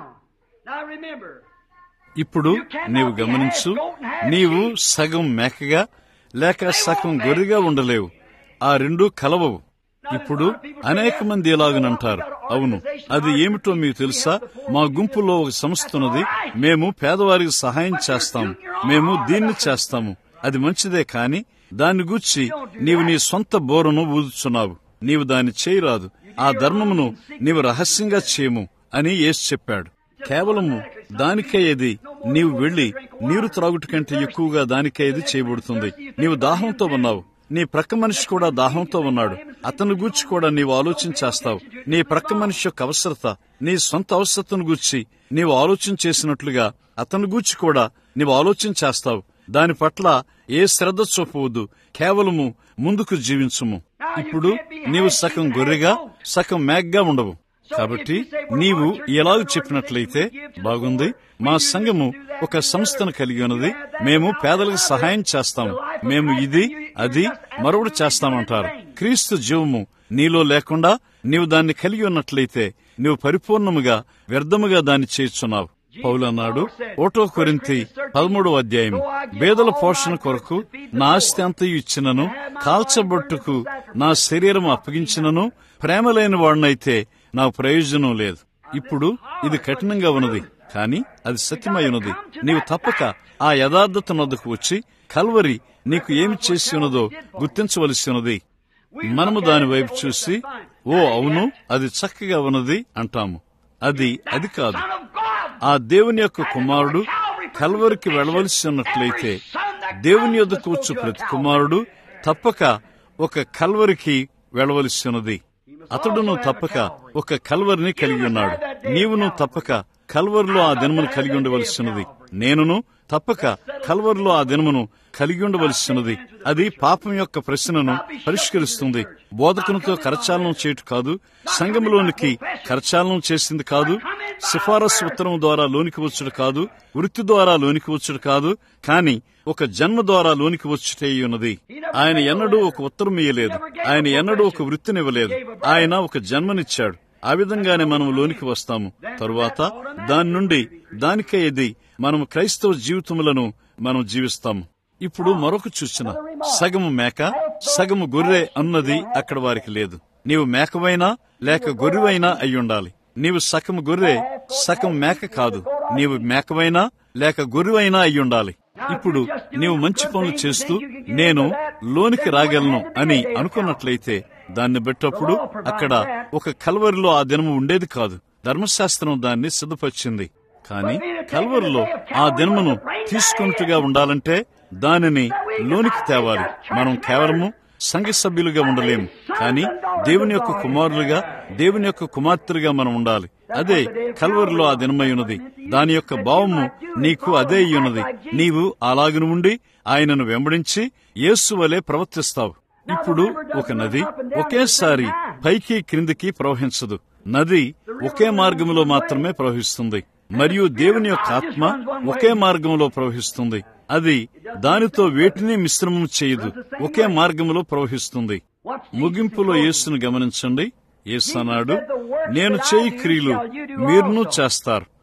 ఇప్పుడు నీవు గమనించు, నీవు సగం మేకగా లేక సగం గొర్రెగా ఉండలేవు. ఆ రెండూ కలవవు. ఇప్పుడు అనేక మంది ఎలాగనంటారు, అవును, అది ఏమిటో మీకు తెలుసా, మా గుంపులో ఒక సంస్థ ఉన్నది, మేము పేదవారికి సహాయం చేస్తాము, మేము దీన్ని చేస్తాము. అది మంచిదే, కాని దాన్ని గూర్చి నీవు నీ సొంత బోరను ఊదుచున్నావు. నీవు దాన్ని చేయరాదు. ఆ ధర్మమును నీవు రహస్యంగా చేయము అని యేసు చెప్పాడు. కేవలము దానికయ్యేది నీవు వెళ్లి నీరు త్రాగుట కంటే ఎక్కువగా దానికయ్యేది చేయబడుతుంది. నీవు దాహంతో ఉన్నావు, నీ ప్రక్క మనిషి కూడా దాహంతో ఉన్నాడు. అతని గూర్చి కూడా నీవు ఆలోచన చేస్తావు. నీ ప్రక్క మనిషి యొక్క అవసరత, నీ సొంత అవసరతను గూర్చి నీవు ఆలోచన చేసినట్లుగా అతని గూర్చి కూడా నీవు ఆలోచన చేస్తావు. దాని పట్ల ఏ శ్రద్ధ చూపవద్దు. కేవలము ముందుకు జీవించుము. ఇప్పుడు నీవు సగం గొర్రెగా సగం మేకగా ఉండవు. కాబట్టి నీవు ఎలాగ చెప్పినట్లయితే బాగుంది, మా సంఘము ఒక సంస్థను కలిగి ఉన్నది, మేము పేదలకు సహాయం చేస్తాము, మేము ఇది అది మరొకటి చేస్తామంటారు. క్రీస్తు జీవము నీలో లేకుండా నీవు దాన్ని కలిగి ఉన్నట్లయితే నీవు పరిపూర్ణముగా వ్యర్థముగా దాన్ని చేస్తున్నావు. పౌలు అన్నాడు 1 కొరింథీ 13వ అధ్యాయం, పేదల పోషణ కొరకు నా ఆస్తి అంతయు ఇచ్చినను, కాల్చబొట్టుకు నా శరీరం అప్పగించినను, ప్రేమ లేని వాడినైతే నా ప్రయోజనం లేదు. ఇప్పుడు ఇది కఠినంగా ఉన్నది, కాని అది సత్యమై ఉన్నది. నీవు తప్పక ఆ యథార్థత నొద్దకు వచ్చి కల్వరి నీకు ఏమి చేసి ఉన్నదో గుర్తించవలసి ఉన్నది. మనము దాని వైపు చూసి, ఓ అవును, అది చక్కగా ఉన్నది అంటాము. అది కాదు. ఆ దేవుని యొక్క కుమారుడు కల్వరికి వెళ్ళవలసి ఉన్నట్లయితే దేవుని యొద్దకు వచ్చు ప్రతి కుమారుడు తప్పక ఒక కల్వరికి వెళ్ళవలసి ఉన్నది. అతడును తప్పక ఒక కల్వరిని కలిగి ఉన్నాడు. నీవును తప్పక కల్వరిలో ఆ దినమును కలిగి ఉండవలసి ఉన్నది. నేనును తప్పక కల్వరిలో ఆ దినమును కలిగి ఉండవలసి ఉన్నది. అది పాపం యొక్క ప్రశ్నను పరిష్కరిస్తుంది. బోధకునితో కరచాలనం చేయటం కాదు, సంఘంలోనికి కరచాలనం చేసింది కాదు, సిఫారసు ఉత్తరం ద్వారా లోనికి వచ్చుడు కాదు, వృత్తి ద్వారా లోనికి వచ్చుడు కాదు, కాని ఒక జన్మ ద్వారా లోనికి వచ్చుటే ఉన్నది. ఆయన ఎన్నడూ ఒక ఉత్తరం ఇయ్యలేదు, ఆయన ఎన్నడూ ఒక వృత్తినివ్వలేదు, ఆయన ఒక జన్మనిచ్చాడు. ఆ విధంగానే మనం లోనికి వస్తాము. తరువాత దాని నుండి దానికే ఇది మనం క్రైస్తవ జీవితములను మనం జీవిస్తాము. ఇప్పుడు మరొక సూచన, సగము మేక సగము గొర్రె అన్నది అక్కడ వారికి లేదు. నీవు మేకవైనా లేక గొర్రెవైనా అయ్యుండాలి. నీవు సగము గొర్రె సగం మేక కాదు. నీవు మేకవైనా లేక గొర్రెవైనా అయ్యుండాలి. ఇప్పుడు నీవు మంచి పనులు చేస్తూ నేను లోనికి రాగలను అని అనుకున్నట్లయితే దాన్ని బెట్టప్పుడు అక్కడ ఒక కల్వరిలో ఆ దినము ఉండేది కాదు. ధర్మశాస్త్రం దాన్ని సిద్ధపరిచింది. కాని కల్వరిలో ఆ దినమును తీసుకుంటుగా ఉండాలంటే దానిని లోనికి తేవాలి. మనం కేవలము సంఘ సభ్యులుగా ఉండలేము, కానీ దేవుని యొక్క కుమారులుగా, దేవుని యొక్క కుమార్తెలుగా మనం ఉండాలి. అదే కల్వరిలో ఆ దినమై ఉన్నది. దాని యొక్క భావము నీకు అదే అయ్యున్నది. నీవు అలాగను ఉండి ఆయనను వెంబడించి యేసు వలె ప్రవర్తిస్తావు. ఇప్పుడు ఒక నది ఒకేసారి పైకి క్రిందికి ప్రవహించదు. నది ఒకే మార్గంలో మాత్రమే ప్రవహిస్తుంది. మరియు దేవుని యొక్క ఆత్మ ఒకే మార్గంలో ప్రవహిస్తుంది. అది దానితో వేటిని మిశ్రమం చేయదు, ఒకే మార్గంలో ప్రవహిస్తుంది. ముగింపులో యేసును గమనించండి. యేసు అన్నాడు, నేను చేయి క్రియలు మీరును చేస్తారు,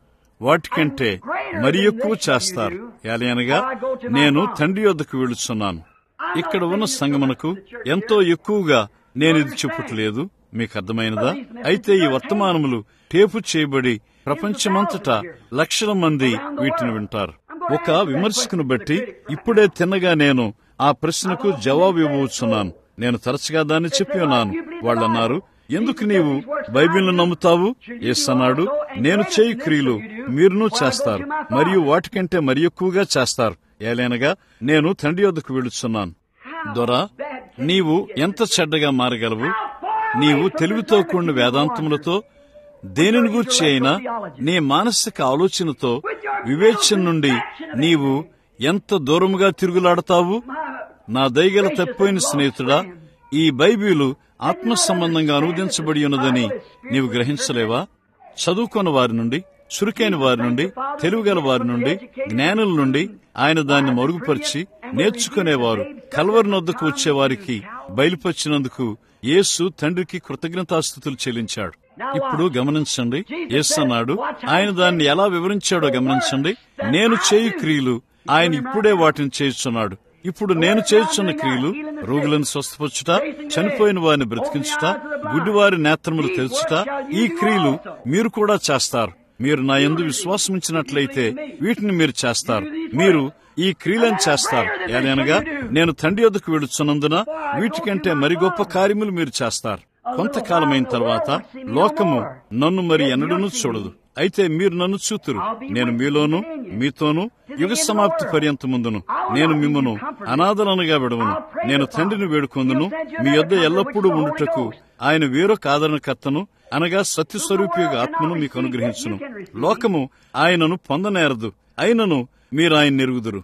వాటికంటే మరి ఎక్కువ చేస్తారు. ఏలయనగా నేను తండ్రి యొద్దకు వెళుచున్నాను. ఇక్కడ ఉన్న సంగమునకు ఎంతో ఎక్కువగా నేను ఇది చెప్పట్లేదు, మీకు అర్థమైనదా? అయితే ఈ వర్తమానములు టేపు చేయబడి ప్రపంచమంతటా లక్షల మంది వీటిని వింటారు. ఒక విమర్శకును బట్టి ఇప్పుడే తిన్నగా నేను ఆ ప్రశ్నకు జవాబు ఇవ్వవచ్చున్నాను. నేను తరచుగా దాన్ని చెప్పి ఉన్నాను. వాళ్ళన్నారు, ఎందుకు నీవు బైబిల్ను నమ్ముతావు? యేసు అన్నాడు, నేను చేయు క్రియలు మీరును చేస్తారు, మరియు వాటికంటే మరి ఎక్కువగా చేస్తారు. ఏలైనగా నేను తండ్రి యొద్దకు వెళుచున్నాను. దొరా, నీవు ఎంత చెడ్డగా మారగలవు? నీవు తెలివితో కూడిన వేదాంతములతో, దేనిని గూర్చి అయినా నీ మానసిక ఆలోచనతో, వివేచన నుండి నీవు ఎంత దూరముగా తిరుగులాడతావు? నా దయగల తప్పిపోయిన స్నేహితుడా, ఈ బైబిలు ఆత్మ సంబంధంగా అనువదించబడి ఉన్నదని నీవు గ్రహించలేవా? చదువుకున్న వారి నుండి, చురుకైన వారి నుండి, తెలివిగల వారి నుండి, జ్ఞానుల నుండి ఆయన దాన్ని మరుగుపరిచి నేర్చుకునేవారు కల్వరి నొద్దకు వచ్చేవారికి బయలుపరిచినందుకు యేసు తండ్రికి కృతజ్ఞతాస్తుతులు చెల్లించాడు. ఇప్పుడు గమనించండి, యేసు అన్నాడు, ఆయన దాన్ని ఎలా వివరించాడో గమనించండి. నేను చేయు క్రియలు ఆయన ఇప్పుడే వాటిని చేయుచున్నాడు. ఇప్పుడు నేను చేయుచున్న క్రియలు రోగులను స్వస్థపరచుట, చనిపోయిన వారిని బ్రతికించుట, గుడ్డివారి నేత్రములు తెరుచుట, ఈ క్రియలు మీరు కూడా చేస్తారు. మీరు నా యందు విశ్వాసముంచినట్లయితే వీటిని మీరు చేస్తారు. మీరు ఈ క్రియలను చేస్తారు. ఏలైనగా నేను తండ్రి యొద్దకు వెళుచున్నందున వీటికంటే మరి గొప్ప కార్యములు మీరు చేస్తారు. కొంతకాలమైన తర్వాత లోకము నన్ను మరి ఎన్నడూనూ చూడదు, అయితే మీరు నన్ను చూతురు. నేను మీలోను మీతోను యుగ సమాప్తి పర్యంతముందును. నేను మిమ్మను అనాథలనగా విడవను. నేను తండ్రిని వేడుకొందును. మీ యొద్ద ఎల్లప్పుడూ ఉండుటకు ఆయన వేరొక ఆదరణకర్తను, అనగా సత్యస్వరూపిగా ఆత్మను మీకు అనుగ్రహించును. లోకము ఆయనను పొందనేరదు, అయినను మీరు ఆయన ఎరుగుదురు.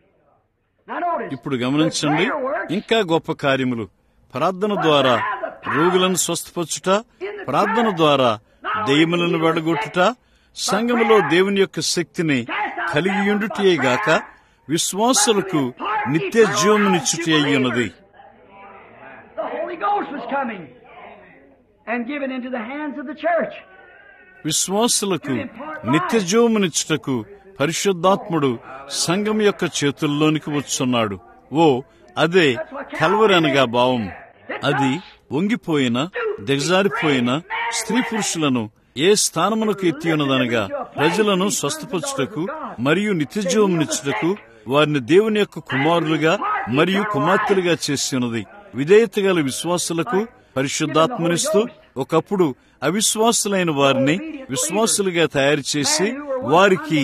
ఇప్పుడు గమనించండి, ఇంకా గొప్ప కార్యములు ప్రార్థన ద్వారా రోగులను స్వస్థపరచుట, ప్రార్థన ద్వారా దెయ్యములను వెడగొట్టుట, సంఘములో దేవుని యొక్క శక్తిని కలిగియుండుటయేగాక విశ్వాసులకు నిత్య జీవమునిచ్చుట అయ్యున్నది. విశ్వాసులకు నిత్య జీవమునిచ్చుటకు పరిశుద్ధాత్ముడు సంఘం యొక్క చేతుల్లోనికి వచ్చున్నాడు. ఓ, అదే కల్వరి అనగా భావం. అది వంగిపోయిన, దిగజారిపోయిన స్త్రీ పురుషులను ఏ స్థానమునకు ఎత్తి ఉన్నదనగా ప్రజలను స్వస్థపరచుటకు మరియు నిత్యజీవమునిచ్చుటకు, వారిని దేవుని యొక్క కుమారులుగా మరియు కుమార్తెలుగా చేసి ఉన్నది. విధేయత గల విశ్వాసులకు పరిశుద్ధాత్మనిస్తూ ఒకప్పుడు అవిశ్వాసులైన వారిని విశ్వాసులుగా తయారు చేసి వారికి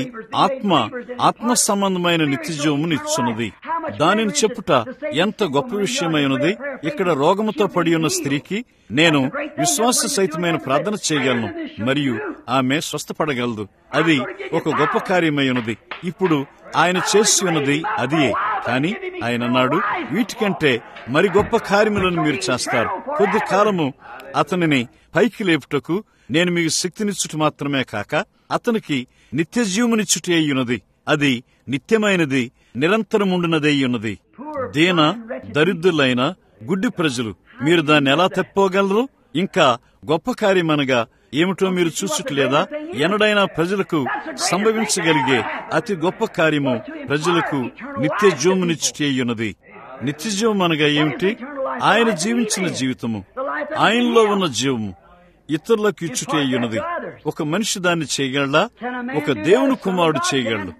ఆత్మ సంబంధమైన నిత్యజీవమును ఇచ్చున్నది. దానిని చెప్పుట ఎంత గొప్ప విషయమైనది. ఇక్కడ రోగముతో పడి ఉన్న స్త్రీకి నేను విశ్వాస సహితమైన ప్రార్థన చేయగలను మరియు ఆమె స్వస్థపడగలదు. అది ఒక గొప్ప కార్యమైనది. ఇప్పుడు ఆయన చేసి ఉన్నది అదియే. కాని ఆయన అన్నాడు, వీటికంటే మరి గొప్ప కార్యములను మీరు చేస్తారు. కొద్ది కాలము అతనిని పైకి లేపుటకు నేను మీకు శక్తినిచ్చుట మాత్రమే కాక అతనికి నిత్య జీవమునిచ్చుట అయ్యున్నది. అది నిత్యమైనది, నిరంతరముండునది అయ్యున్నది. దీన దరిద్రులైన గుడ్డి ప్రజలు, మీరు దాన్ని ఎలా తప్పుకోగలరు? ఇంకా గొప్ప కార్యమనగా ఏమిటో మీరు చూచుటలేదా? ఎన్నడైనా ప్రజలకు సంభవించగలిగే అతి గొప్ప కార్యము ప్రజలకు నిత్య జీవమునిచ్చుట అయ్యున్నది. నిత్య జీవం అనగా ఏమిటి? ఆయన జీవించిన జీవితము, ఆయనలో ఉన్న జీవము ఇతరులకు ఇచ్చుట అయ్యున్నది. ఒక మనిషి దాన్ని చేయగలడా? ఒక దేవుని కుమారుడు చేయగలడు.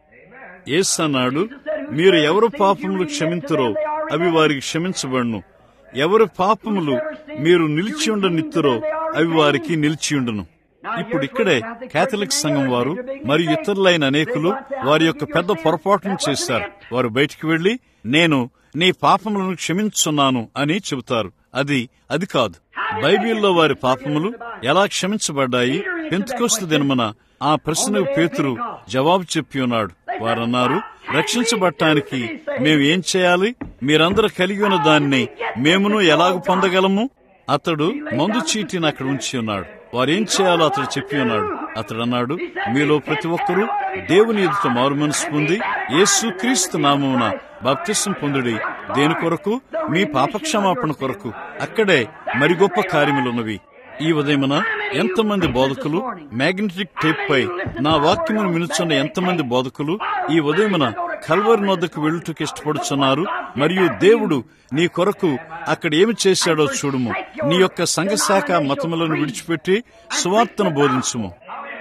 యేసు అన్నాడు, మీరు ఎవరు పాపములు క్షమింతురో అవి వారికి క్షమించబడును, ఎవరి పాపములు మీరు నిలిచియుండనిత్తురో అవి వారికి నిలిచియుండును. ఇప్పుడు ఇక్కడే కేథలిక్ సంఘం వారు మరియు ఇతరులైన అనేకులు వారి యొక్క పెద్ద పొరపాటును చేశారు. వారు బయటికి వెళ్లి నేను నీ పాపములను క్షమించున్నాను అని చెబుతారు. అది కాదు. బైబిల్లో వారి పాపములు ఎలా క్షమించబడ్డాయి? పెంతెకొస్తు దినమున ఆ ప్రశ్నకు పేతురు జవాబు చెప్పి ఉన్నాడు. వారన్నారు, రక్షించబడటానికి మేము ఏం చేయాలి? మీరందరూ కలిగి ఉన్న దాన్ని మేమును ఎలాగ పొందగలము? అతడు మందు చీటిని అక్కడ ఉంచి ఉన్నాడు. వారేం చేయాలో అతడు చెప్పి ఉన్నాడు. అతడు అన్నాడు, మీలో ప్రతి ఒక్కరూ దేవుని ఎదుట మారు మనసు పొంది యేసు క్రీస్తు నామమున బాప్తిసం పొందుడి. దేని కొరకు? మీ పాపక్షమాపణ కొరకు. అక్కడే మరి గొప్ప కార్యములున్నవి. ఈ ఉదయమున ఎంతమంది బోధకులు మ్యాగ్నెటిక్ టేప్ పై నా వాక్యమును వినుచున్న ఎంతమంది బోధకులు ఈ ఉదయమున కల్వరి నొద్దకు వెళ్ళుటకు ఇష్టపడుచున్నారు. మరియు దేవుడు నీ కొరకు అక్కడ ఏమి చేశాడో చూడుము. నీ యొక్క సంఘశాఖ మతములను విడిచిపెట్టి సువార్తను బోధించుము.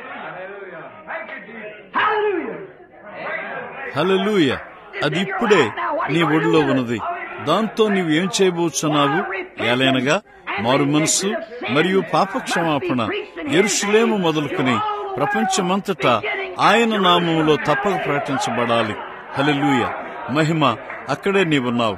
హల్లెలూయా. అది ఇప్పుడే నీ ఒడిలో ఉన్నది. దాంతో నీవు ఏం చేయబోచున్నావు? ఏలైనగా మారు మనస్సు మరియు పాపక్షమాపణ యెరూషలేము మొదలుకుని ప్రపంచమంతటా ఆయన నామములో తప్పక ప్రకటించబడాలి. హల్లెలూయా. మహిమ అక్కడే నీవున్నావు.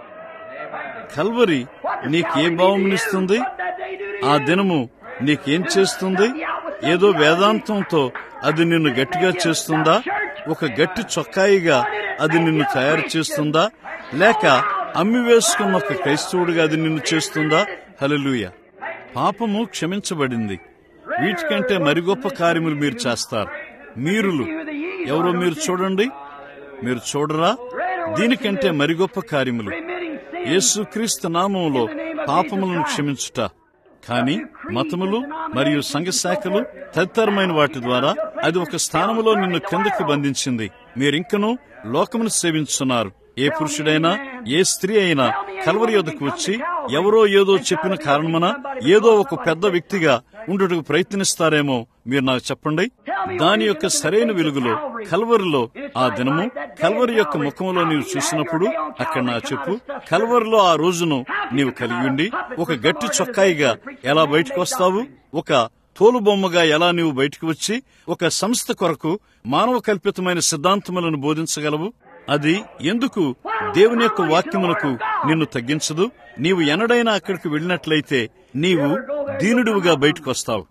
కల్వరి నీకే భావమునిస్తుంది? ఆ దినము నీకేం చేస్తుంది? ఏదో వేదాంతంతో అది నిన్ను గట్టిగా చేస్తుందా? ఒక గట్టి చొక్కాయిగా అది నిన్ను తయారు చేస్తుందా? లేక అమ్మి వేసుకున్న ఒక క్రైస్తవుడిగా అది నిన్ను చేస్తుందా? హల్లెలూయా. పాపము క్షమించబడింది. వీటికంటే మరి గొప్ప కార్యములు మీరు చేస్తారు. మీరులు ఎవరో మీరు చూడండి, మీరు చూడరా? దీనికంటే మరి గొప్ప కార్యములు యేసుక్రీస్తు నామములో పాపములను క్షమించుట. కానీ మతములు మరియు సంఘశాఖలు తదితరమైన వాటి ద్వారా అది ఒక స్థానములో నిన్ను కిందకు బంధించింది. మీరింకనూ లోకమును సేవించున్నారు. ఏ పురుషుడైనా ఏ స్త్రీ అయినా కల్వరి యొద్దకు వచ్చి ఎవరో ఏదో చెప్పిన కారణమున ఏదో ఒక పెద్ద వ్యక్తిగా ఉండుటకు ప్రయత్నిస్తారేమో మీరు నాకు చెప్పండి. దాని యొక్క సరైన వెలుగులో కల్వరిలో ఆ దినము కల్వరి యొక్క ముఖములో నీవు చూసినప్పుడు అక్కడ నా చెప్పు, కల్వరిలో ఆ రోజును నీవు కలిగి ఉండి ఒక గట్టి చొక్కాయిగా ఎలా బయటకు వస్తావు? ఒక తోలుబొమ్మగా ఎలా నీవు బయటకు వచ్చి ఒక సంస్థ కొరకు మానవ కల్పితమైన సిద్ధాంతములను బోధించగలవు? అది ఎందుకు దేవుని యొక్క వాక్యమునకు నిన్ను తగ్గించదు? నీవు ఎన్నడైనా అక్కడికి వెళ్ళినట్లయితే నీవు దీనుడివిగా బయటకు వస్తావు.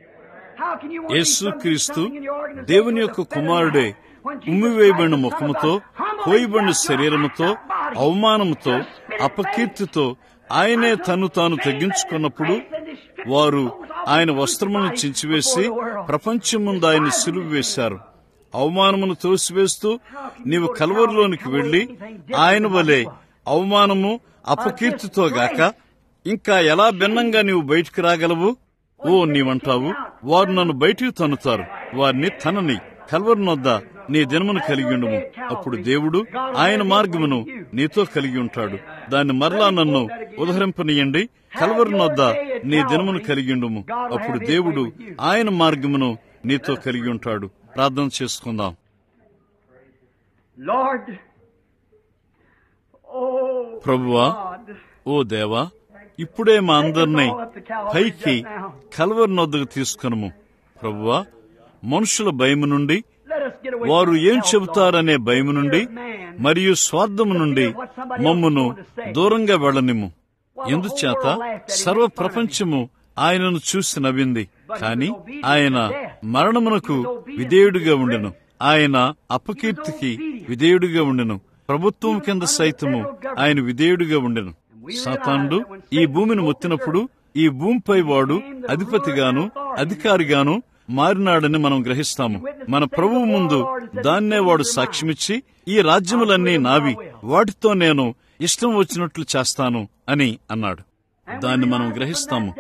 యేసుక్రీస్తు దేవుని యొక్క కుమారుడే ఉమ్మివేయబడిన ముఖముతో, కోయబడిన శరీరముతో, అవమానముతో, అపకీర్తితో ఆయనే తను తాను తగ్గించుకున్నప్పుడు వారు ఆయన వస్త్రమును చించివేసి ప్రపంచం ముందు ఆయన సిలువ వేశారు. అవమానమును తోసివేస్తూ నీవు కల్వరిలోనికి వెళ్లి ఆయన వలె అవమానము అపకీర్తితో గాక ఇంకా ఎలా భిన్నంగా నీవు బయటికి రాగలవు? ఓ, నీవంటావు వారు నన్ను బయటికి తన్నుతారు. వారిని తనని కల్వరి నొద్ద నీ దినమును కలిగి ఉండుము. అప్పుడు దేవుడు ఆయన మార్గమును నీతో కలిగి ఉంటాడు. దాన్ని మరలా నన్ను ఉదహరింపనీయండి. కల్వరి నొద్ద నీ దినమును కలిగి ఉండుము. అప్పుడు దేవుడు ఆయన మార్గమును నీతో కలిగి ఉంటాడు. ప్రార్థన చేసుకుందాం. ప్రభువా, ఓ దేవా, ఇప్పుడే మా అందరినీ పైకి కల్వరి నొద్దకు తీసుకునము. ప్రభువా, మనుషుల భయము నుండి, వారు ఏం చెబుతారనే భయము నుండి మరియు స్వార్థము నుండి మమ్మును దూరంగా వెళ్ళనిమ్ము. ఎందుచేత సర్వ ప్రపంచము ఆయనను చూసి నవ్వింది. కాని ఆయన మరణమునకు విధేయుడిగా ఉండెను. ఆయన అపకీర్తికి విధేయుడిగా ఉండెను. ప్రభుత్వం కింద సైతము ఆయన విధేయుడిగా ఉండెను. సాతానుడు ఈ భూమిని మొత్తినప్పుడు ఈ భూమిపై వాడు అధిపతిగాను అధికారిగాను మారినాడని మనం గ్రహిస్తాము. మన ప్రభువు ముందు దాన్నే వాడు సాక్ష్యమిచ్చి, ఈ రాజ్యములన్నీ నావి, వాటితో నేను ఇష్టం వచ్చినట్లు చేస్తాను అని అన్నాడు. దాన్ని మనం గ్రహిస్తాము.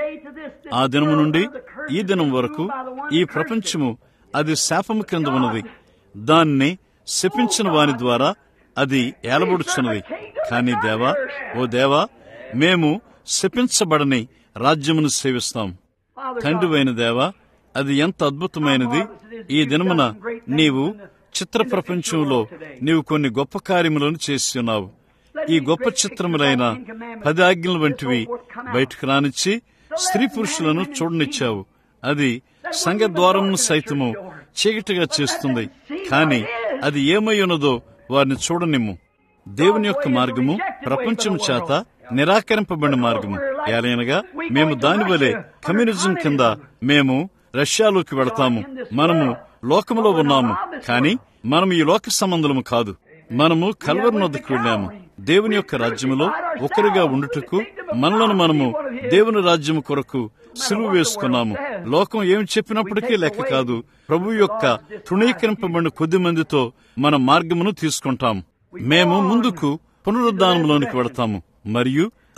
ఆ దినము నుండి ఈ దినం వరకు ఈ ప్రపంచము అది శాపము కింద ఉన్నది. దాన్ని శపించిన వాని ద్వారా అది ఏలబడుచున్నది. కాని దేవా, ఓ దేవా, మేము శపించబడని రాజ్యమును సేవిస్తాం. తండ్రివైన దేవా, అది ఎంత అద్భుతమైనది! ఈ దినమున నీవు చిత్ర ప్రపంచంలో నీవు కొన్ని గొప్ప కార్యములను చేస్తున్నావు. ఈ గొప్ప చిత్రములైన 10 ఆజ్ఞల వంటివి బయటకు రానిచ్చి స్త్రీ పురుషులను చూడనిచ్చావు. అది సంఘ ద్వారమును సైతము చీకటిగా చేస్తుంది. కాని అది ఏమై ఉన్నదో వారిని చూడనిమ్ము. దేవుని యొక్క మార్గము ప్రపంచం చేత నిరాకరింపబడిన మార్గము. ఏలైనగా మేము దానివలే కమ్యూనిజం కింద మేము రష్యాలోకి వెళతాము. మనము లోకములో ఉన్నాము, కాని మనం ఈ లోక సంబంధము కాదు. మనము కల్వరి నొద్దకు వెళ్ళాము. దేవుని యొక్క రాజ్యములో ఒకరిగా ఉండుటకు మనలను మనము దేవుని రాజ్యము కొరకు సిలువ వేసుకున్నాము. లోకం ఏమి చెప్పినప్పటికీ లెక్క కాదు. ప్రభు యొక్క తృణీకరింపబడిన కొద్ది మందితో మన మార్గమును తీసుకుంటాము. మేము ముందుకు పునరుద్ధానంలోనికి వెళతాము మరియు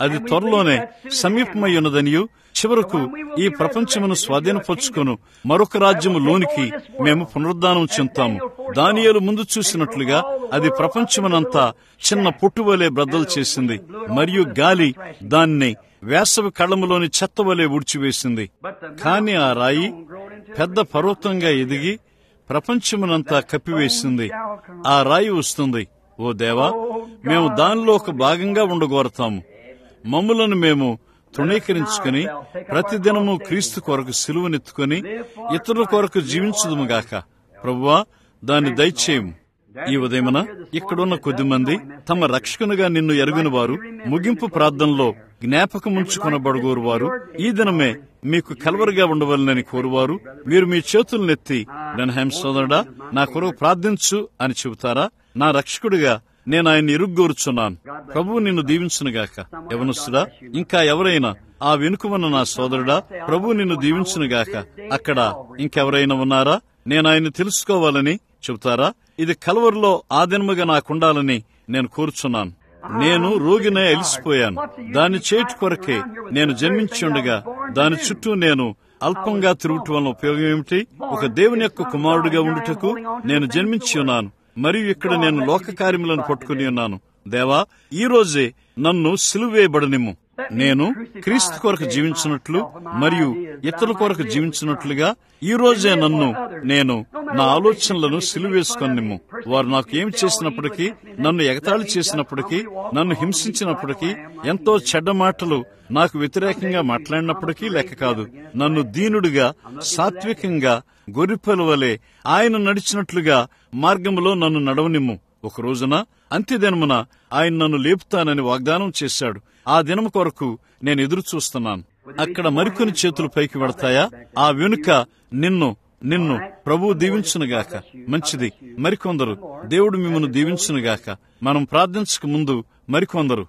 అది త్వరలోనే సమీపమై ఉన్నదనియు, చివరకు ఈ ప్రపంచమును స్వాధీనపరుచుకొను మరొక రాజ్యము లోనికి మేము పునరుద్ధానం చెందుతాము. దానియేలు ముందు చూసినట్లుగా అది ప్రపంచమునంతా చిన్న పొట్టువలే బ్రద్దలు చేసింది, మరియు గాలి దాన్ని వేసవి కళ్ళములోని చెత్తవలే ఊడ్చివేసింది. కాని ఆ రాయి పెద్ద పర్వతంగా ఎదిగి ప్రపంచమునంతా కప్పివేసింది. ఆ రాయి వస్తుంది. ఓ దేవా, మేము దానిలో ఒక భాగంగా ఉండగోరతాము. మమ్ములను మేము తృణీకరించుకుని ప్రతిదినము క్రీస్తు కొరకు సిలువనెత్తుకుని ఇతరుల కొరకు జీవించుదుముగాక. ప్రభువా, దాన్ని దయచేయము. ఈ ఉదయమున ఇక్కడున్న కొద్దిమంది తమ రక్షకునిగా నిన్ను ఎరుగుని వారు, ముగింపు ప్రార్థనలో జ్ఞాపకముంచుకొనబడుగోరు వారు, ఈ దినమే మీకు కలవరిగా ఉండవలనని కోరువారు, మీరు మీ చేతులనెత్తి బ్రన్హామ్ సోదరుడా, నా కొరకు ప్రార్థించు అని చెబుతారా? నా రక్షకుడిగా నేను ఆయన్ని ఇరుగ్గోరుచున్నాను. ప్రభువు నిన్ను దీవించునుగాక. యవనస్తుడా, ఇంకా ఎవరైనా ఆ వెనుకమన్న నా సోదరుడా, ప్రభువు నిన్ను దీవించునుగాక. అక్కడ ఇంకెవరైనా ఉన్నారా? నేను ఆయన్ని తెలుసుకోవాలని చెబుతారా? ఇది కలవరిలో ఆ దినముగా నాకుండాలని నేను కోరుచున్నాను. నేను రోగినే అలిసిపోయాను. దాని చేటు కొరకే నేను జన్మించి ఉండగా దాని చుట్టూ నేను అల్పంగా తిరుగుట వలన ఉపయోగం ఏమిటి? ఒక దేవుని యొక్క కుమారుడిగా ఉండుటకు నేను జన్మించి ఉన్నాను, మరియు ఇక్కడ నేను లోక కార్యములను పట్టుకుని ఉన్నాను. దేవా, ఈ రోజే నన్ను సిలువేయబడనిమ్ము. నేను క్రీస్తు కొరకు జీవించినట్లు మరియు ఇతరుల కొరకు జీవించినట్లుగా ఈ రోజే నేను నా ఆలోచనలను సిలువేసుకొనిమ్ము. వారు నాకు ఏమి చేసినప్పటికీ, నన్ను ఎగతాళి చేసినప్పటికీ, నన్ను హింసించినప్పటికీ, ఎంతో చెడ్డ మాటలు నాకు వ్యతిరేకంగా మాట్లాడినప్పటికీ లెక్క కాదు. నన్ను దీనుడిగా, సాత్వికంగా, గొర్రెపిల్ల వలె ఆయన నడిచినట్లుగా మార్గములో నన్ను నడవనిమ్ము. ఒక రోజున అంత్యదినమున ఆయన నన్ను లేపుతానని వాగ్దానం చేశాడు. ఆ దినము కొరకు నేను ఎదురు చూస్తున్నాను. అక్కడ మరికొన్ని చేతులు పైకి పడతాయా? ఆ వెనుక నిన్ను ప్రభువు దీవించునుగాక. మంచిది. మరికొందరు దేవుడు మిమ్మల్ని దీవించునుగాక. మనం ప్రార్థించక ముందు మరికొందరు.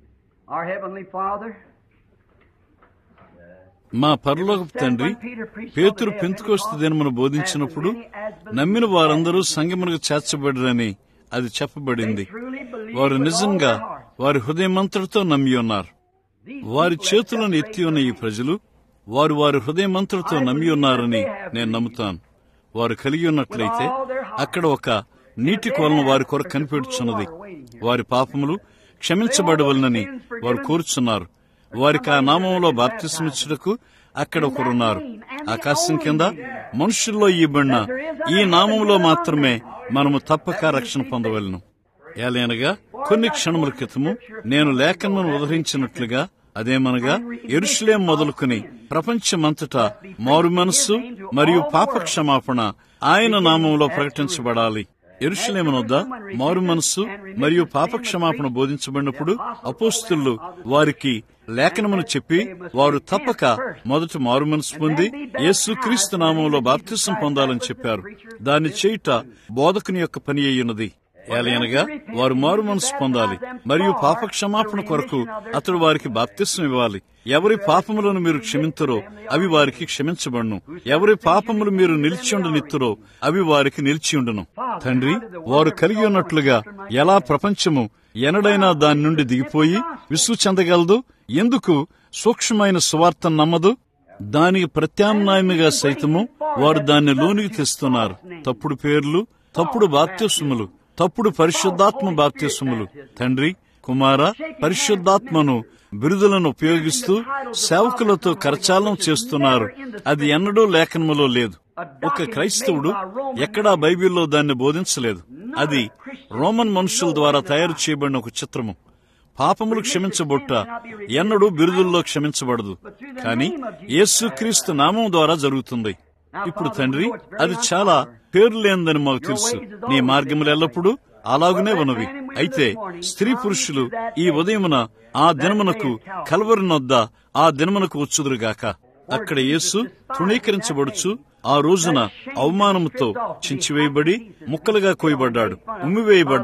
మా పరలోకపు తండ్రి, పేతురు పెంతెకొస్తు దినమును బోధించినప్పుడు నమ్మిన వారందరూ సంఘమునకు చేర్చబడిరని అది చెప్పబడింది. వారు నిజంగా వారి హృదయమంతటితో నమ్మి ఉన్నారు. వారి చేతులను ఎత్తి ఉన్న ఈ ప్రజలు వారి హృదయమంతటితో నమ్మి ఉన్నారని నేను నమ్ముతాను. వారు కలిగి ఉన్నట్లయితే అక్కడ ఒక నీటి కొలను వారి కొరకు కనిపెడుచున్నది. వారి పాపములు క్షమించబడవలనని వారు కోరుచున్నారు. వారికి ఆ నామంలో బాప్తిస్మిచ్చుటకు అక్కడ ఒకరున్నారు. ఆకాశం కింద మనుషుల్లో ఇవ్వబడిన ఈ నామంలో మాత్రమే మనము తప్పక రక్షణ పొందవలను. ఏలైనగా కొన్ని క్షణముల క్రితము నేను లేఖనమును ఉదహరించినట్లుగా, అదేమనగా యెరూషలేము మొదలుకుని ప్రపంచమంతటా మారు మనస్సు మరియు పాప క్షమాపణ ఆయన నామంలో ప్రకటించబడాలి. యెరూషలేము వద్ద మారు మనస్సు మరియు పాపక్షమాపణ బోధించబడినప్పుడు అపోస్తలులు వారికి లేఖనమును చెప్పి వారు తప్పక మొదట మారు మనసు పొంది యేసుక్రీస్తు నామంలో బాప్తిసం పొందాలని చెప్పారు. దాన్ని చేయుట బోధకుని యొక్క పని అయ్యున్నది. ఏలయనగా వారు మారు మనసు పొందాలి మరియు పాపక్షమాపణ కొరకు అతడు వారికి బాప్తిసం ఇవ్వాలి. ఎవరి పాపములను మీరు క్షమింతురో అవి వారికి క్షమించబడును. ఎవరి పాపములు మీరు నిలిచియుండనిత్తురో అవి వారికి నిలిచియుండును. తండ్రి, వారు కలిగి ఉన్నట్లుగా ఎలా ప్రపంచము ఎన్నడైనా దాని నుండి దిగిపోయి విసుగు చెందగలదు? ఎందుకు సూక్ష్మమైన సువార్తను నమ్మదు? దానికి ప్రత్యామ్నాయముగా సైతము వారు దాన్ని లోనికి తెస్తున్నారు. తప్పుడు పేర్లు, తప్పుడు బాప్తిస్మములు, తప్పుడు పరిశుద్ధాత్మ బాప్తిస్మములు. తండ్రి, కుమార, పరిశుద్ధాత్మను బిరుదులను ఉపయోగిస్తూ సేవకులతో కరచాలనం చేస్తున్నారు. అది ఎన్నడూ లేఖనములో లేదు. ఒక క్రైస్తవుడు ఎక్కడా బైబిల్లో దాన్ని బోధించలేదు. అది రోమన్ మనుషుల ద్వారా తయారు చేయబడిన ఒక చిత్రము. పాపములు క్షమించబొట్ట ఎన్నడూ బిరుదుల్లో క్షమించబడదు, కానీ యేసుక్రీస్తు నామం ద్వారా జరుగుతుంది. ఇప్పుడు తండ్రి, అది చాలా పేరు లేనిదని మాకు తెలుసు. నీ మార్గములు ఎల్లప్పుడూ అలాగునే ఉన్నవి. అయితే స్త్రీ పురుషులు ఈ ఉదయమున ఆ దినమునకు కల్వరి నొద్ద ఆ దినమునకు వచ్చుదురుగాక. అక్కడ యేసు తృణీకరించబడుచు ఆ రోజున అవమానముతో చించివేయబడి ముక్కలుగా కోయబడ్డాడు, ఉమ్మివేయబడ్డాడు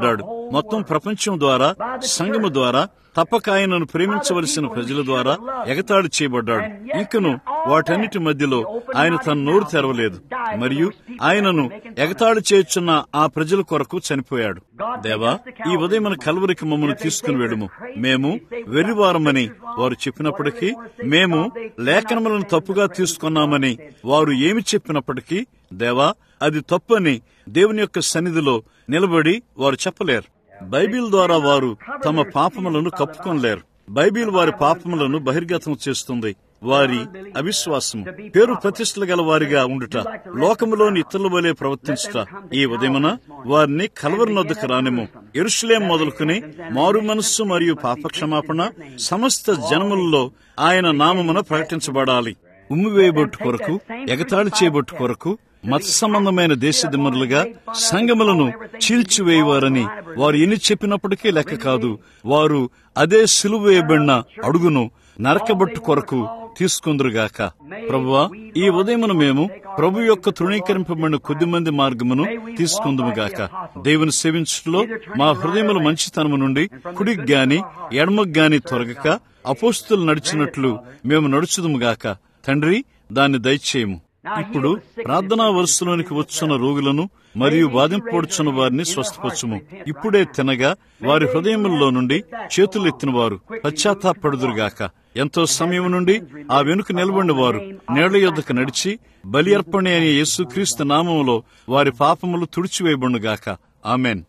మొత్తం ప్రపంచం ద్వారా, సంఘము ద్వారా, తప్పక ఆయనను ప్రేమించవలసిన ప్రజల ద్వారా ఎగతాళి చేయబడ్డాడు. ఇంకను వాటన్నిటి మధ్యలో ఆయన తన నోరు తెరవలేదు మరియు ఆయనను ఎగతాళి చేయుచున్న ఆ ప్రజల కొరకు చనిపోయాడు. దేవా, ఈ ఉదయం మన కల్వరికి మమ్మల్ని తీసుకుని వెళ్ళుము. మేము వెర్రివారమని వారు చెప్పినప్పటికీ, మేము లేఖనములను తప్పుగా తీసుకున్నామని వారు ఏమి చెప్పినప్పటికీ, దేవా, అది తప్పని దేవుని యొక్క సన్నిధిలో నిలబడి వారు చెప్పలేరు. బైబిల్ ద్వారా వారు తమ పాపములను కప్పుకొనలేరు. బైబిల్ వారి పాపములను బహిర్గతం చేస్తుంది. వారి అవిశ్వాసము, పేరు ప్రతిష్టలు గల వారిగా ఉండుట, లోకములోని ఇతరుల వలె ప్రవర్తించుట, ఈ ఉదయమున వారిని కల్వరి నొద్దకు రానిము. యెరూషలేము మొదలుకుని మారు మనస్సు మరియు పాపక్షమాపణ సమస్త జనములలో ఆయన నామమున ప్రకటించబడాలి. ఉమ్మివేయబొట్టు కొరకు, ఎగతాళి చేయబొట్టు కొరకు, మత సంబంధమైన దేశదిమ్మరులుగా సంఘములను చీల్చివేయవారని వారు ఎన్ని చెప్పినప్పటికీ లెక్క కాదు. వారు అదే సిలువ వేయబడిన అడుగును నరకబొట్టు కొరకు తీసుకుందురుగాక. ప్రభువా, ఈ ఉదయమును మేము ప్రభు యొక్క తృణీకరింపబడిన కొద్దిమంది మార్గమును తీసుకుందుముగాక. దేవుని సేవించుటలో మా హృదయముల మంచితనము నుండి కుడికి గాని ఎడమకు గాని తొలగక అపోస్తులు నడిచినట్లు మేము నడుచుదుముగాక. తండ్రి, దాన్ని దయచేయము. ఇప్పుడు ప్రార్థనా వరుసలోనికి వచ్చున్న రోగులను మరియు బాధింపబడుచున్న వారిని స్వస్థపరచుము. ఇప్పుడే తినగా వారి హృదయముల్లో నుండి చేతులెత్తిన వారు పశ్చాత్తాపడుదురుగాక. ఎంతో సమయం నుండి ఆ వెనుక నిలబడిన వారు నీళ్ల యొద్దకు నడిచి బలి అర్పణ అనే యేసుక్రీస్తు నామములో వారి పాపములు తుడిచివేయబడునుగాక. ఆమెన్.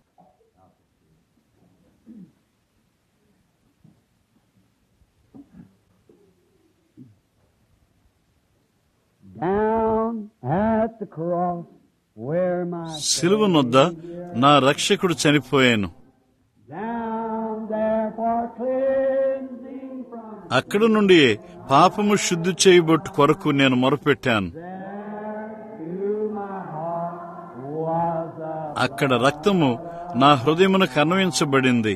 సిలువ నొద్ద నా రక్షకుడు చనిపోయాను. అక్కడ నుండి పాపము శుద్ధి చేయబొట్టు కొరకు నేను మొరపెట్టాను. అక్కడ రక్తము నా హృదయమునకు అన్వయించబడింది.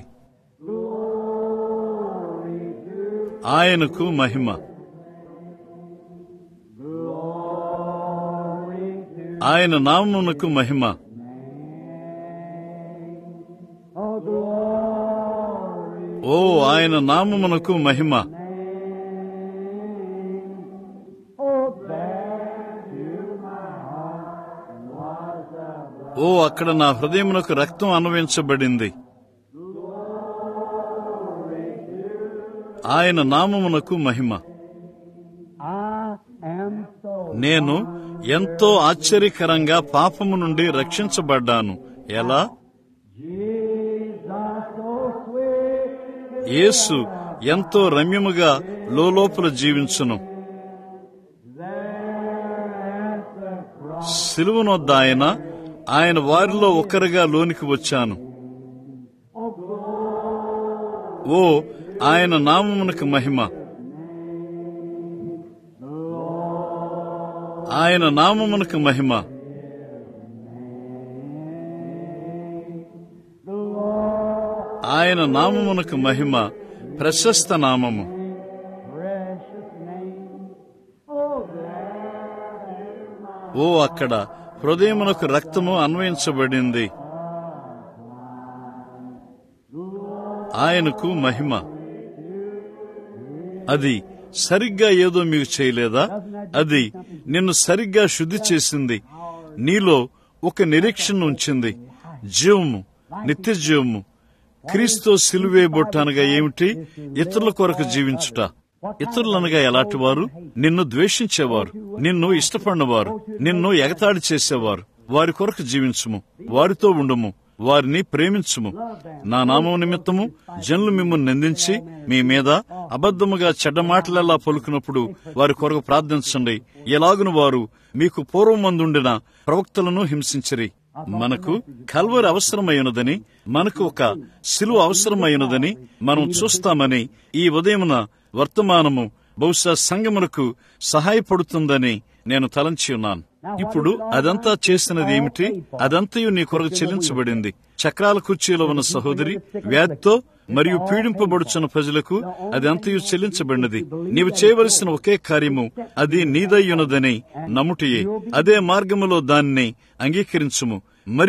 ఆయనకు మహిమ. ఆయన నామమునకు మహిమ. ఓ, ఆయన నామమునకు మహిమ. ఓ, అక్కడ నా హృదయమునకు రక్తం అన్వయించబడింది. ఆయన నామమునకు మహిమ. నేను ఎంతో ఆశ్చర్యకరంగా పాపము నుండి రక్షించబడ్డాను. ఎలా? యేసు ఎంతో రమ్యముగా లోలోపల జీవించును. సిలువనొద్ద ఆయన వారిలో ఒకరిగా లోనికి వచ్చాను. ఓ, ఆయన నామమునకు మహిమ. ఆయన నామమునకు మహిమ. ఆయన నామమునకు మహిమ. ప్రశస్త నామము. ఓ, అక్కడ హృదయమునకు రక్తము అన్వయించబడింది. ఆయనకు మహిమ. అది సరిగ్గా ఏదో మీకు చేయలేదా? అది నిన్ను సరిగ్గా శుద్ధి చేసింది. నీలో ఒక నిరీక్షణ ఉంచింది. జీవము, నిత్య జీవము. క్రీస్తు సిలువేయబొట్టు అనగా ఏమిటి? ఇతరుల కొరకు జీవించుట. ఇతరులనగా ఎలాంటి వారు? నిన్ను ద్వేషించేవారు, నిన్ను ఇష్టపడినవారు, నిన్ను ఎగతాళి చేసేవారు. వారి కొరకు జీవించుము, వారితో ఉండుము, వారిని ప్రేమించుము. నా నామం నిమిత్తము జనులు మిమ్మల్ని నిందించి మీ మీద అబద్ధముగా చెడ్డ మాటలెల్లా పలుకున్నప్పుడు వారి కొరకు ప్రార్థించండి. ఎలాగును వారు మీకు పూర్వమందుండిన ప్రవక్తలను హింసించిరి. మనకు కల్వరి అవసరమైనదని, మనకు ఒక సిలువ అవసరమైనదని మనం చూస్తామని ఈ ఉదయమున వర్తమానము బహుశా సంఘమునకు సహాయపడుతుందని నేను తలంచి ఉన్నాను. ఇప్పుడు అదంతా చేసినది ఏమిటి? అదంతయు నీ కొరకు చెల్లించబడింది. చక్రాల కుర్చీలో ఉన్న సహోదరి వ్యాధితో మరియు పీడింపబడుచున్న ప్రజలకు అది అంతయు చెల్లించబడినది. నీవు చేయవలసిన ఒకే కార్యము అది నీదయ్యున్నదని నమ్ముటయే. అదే మార్గములో దాన్ని అంగీకరించుము మరియు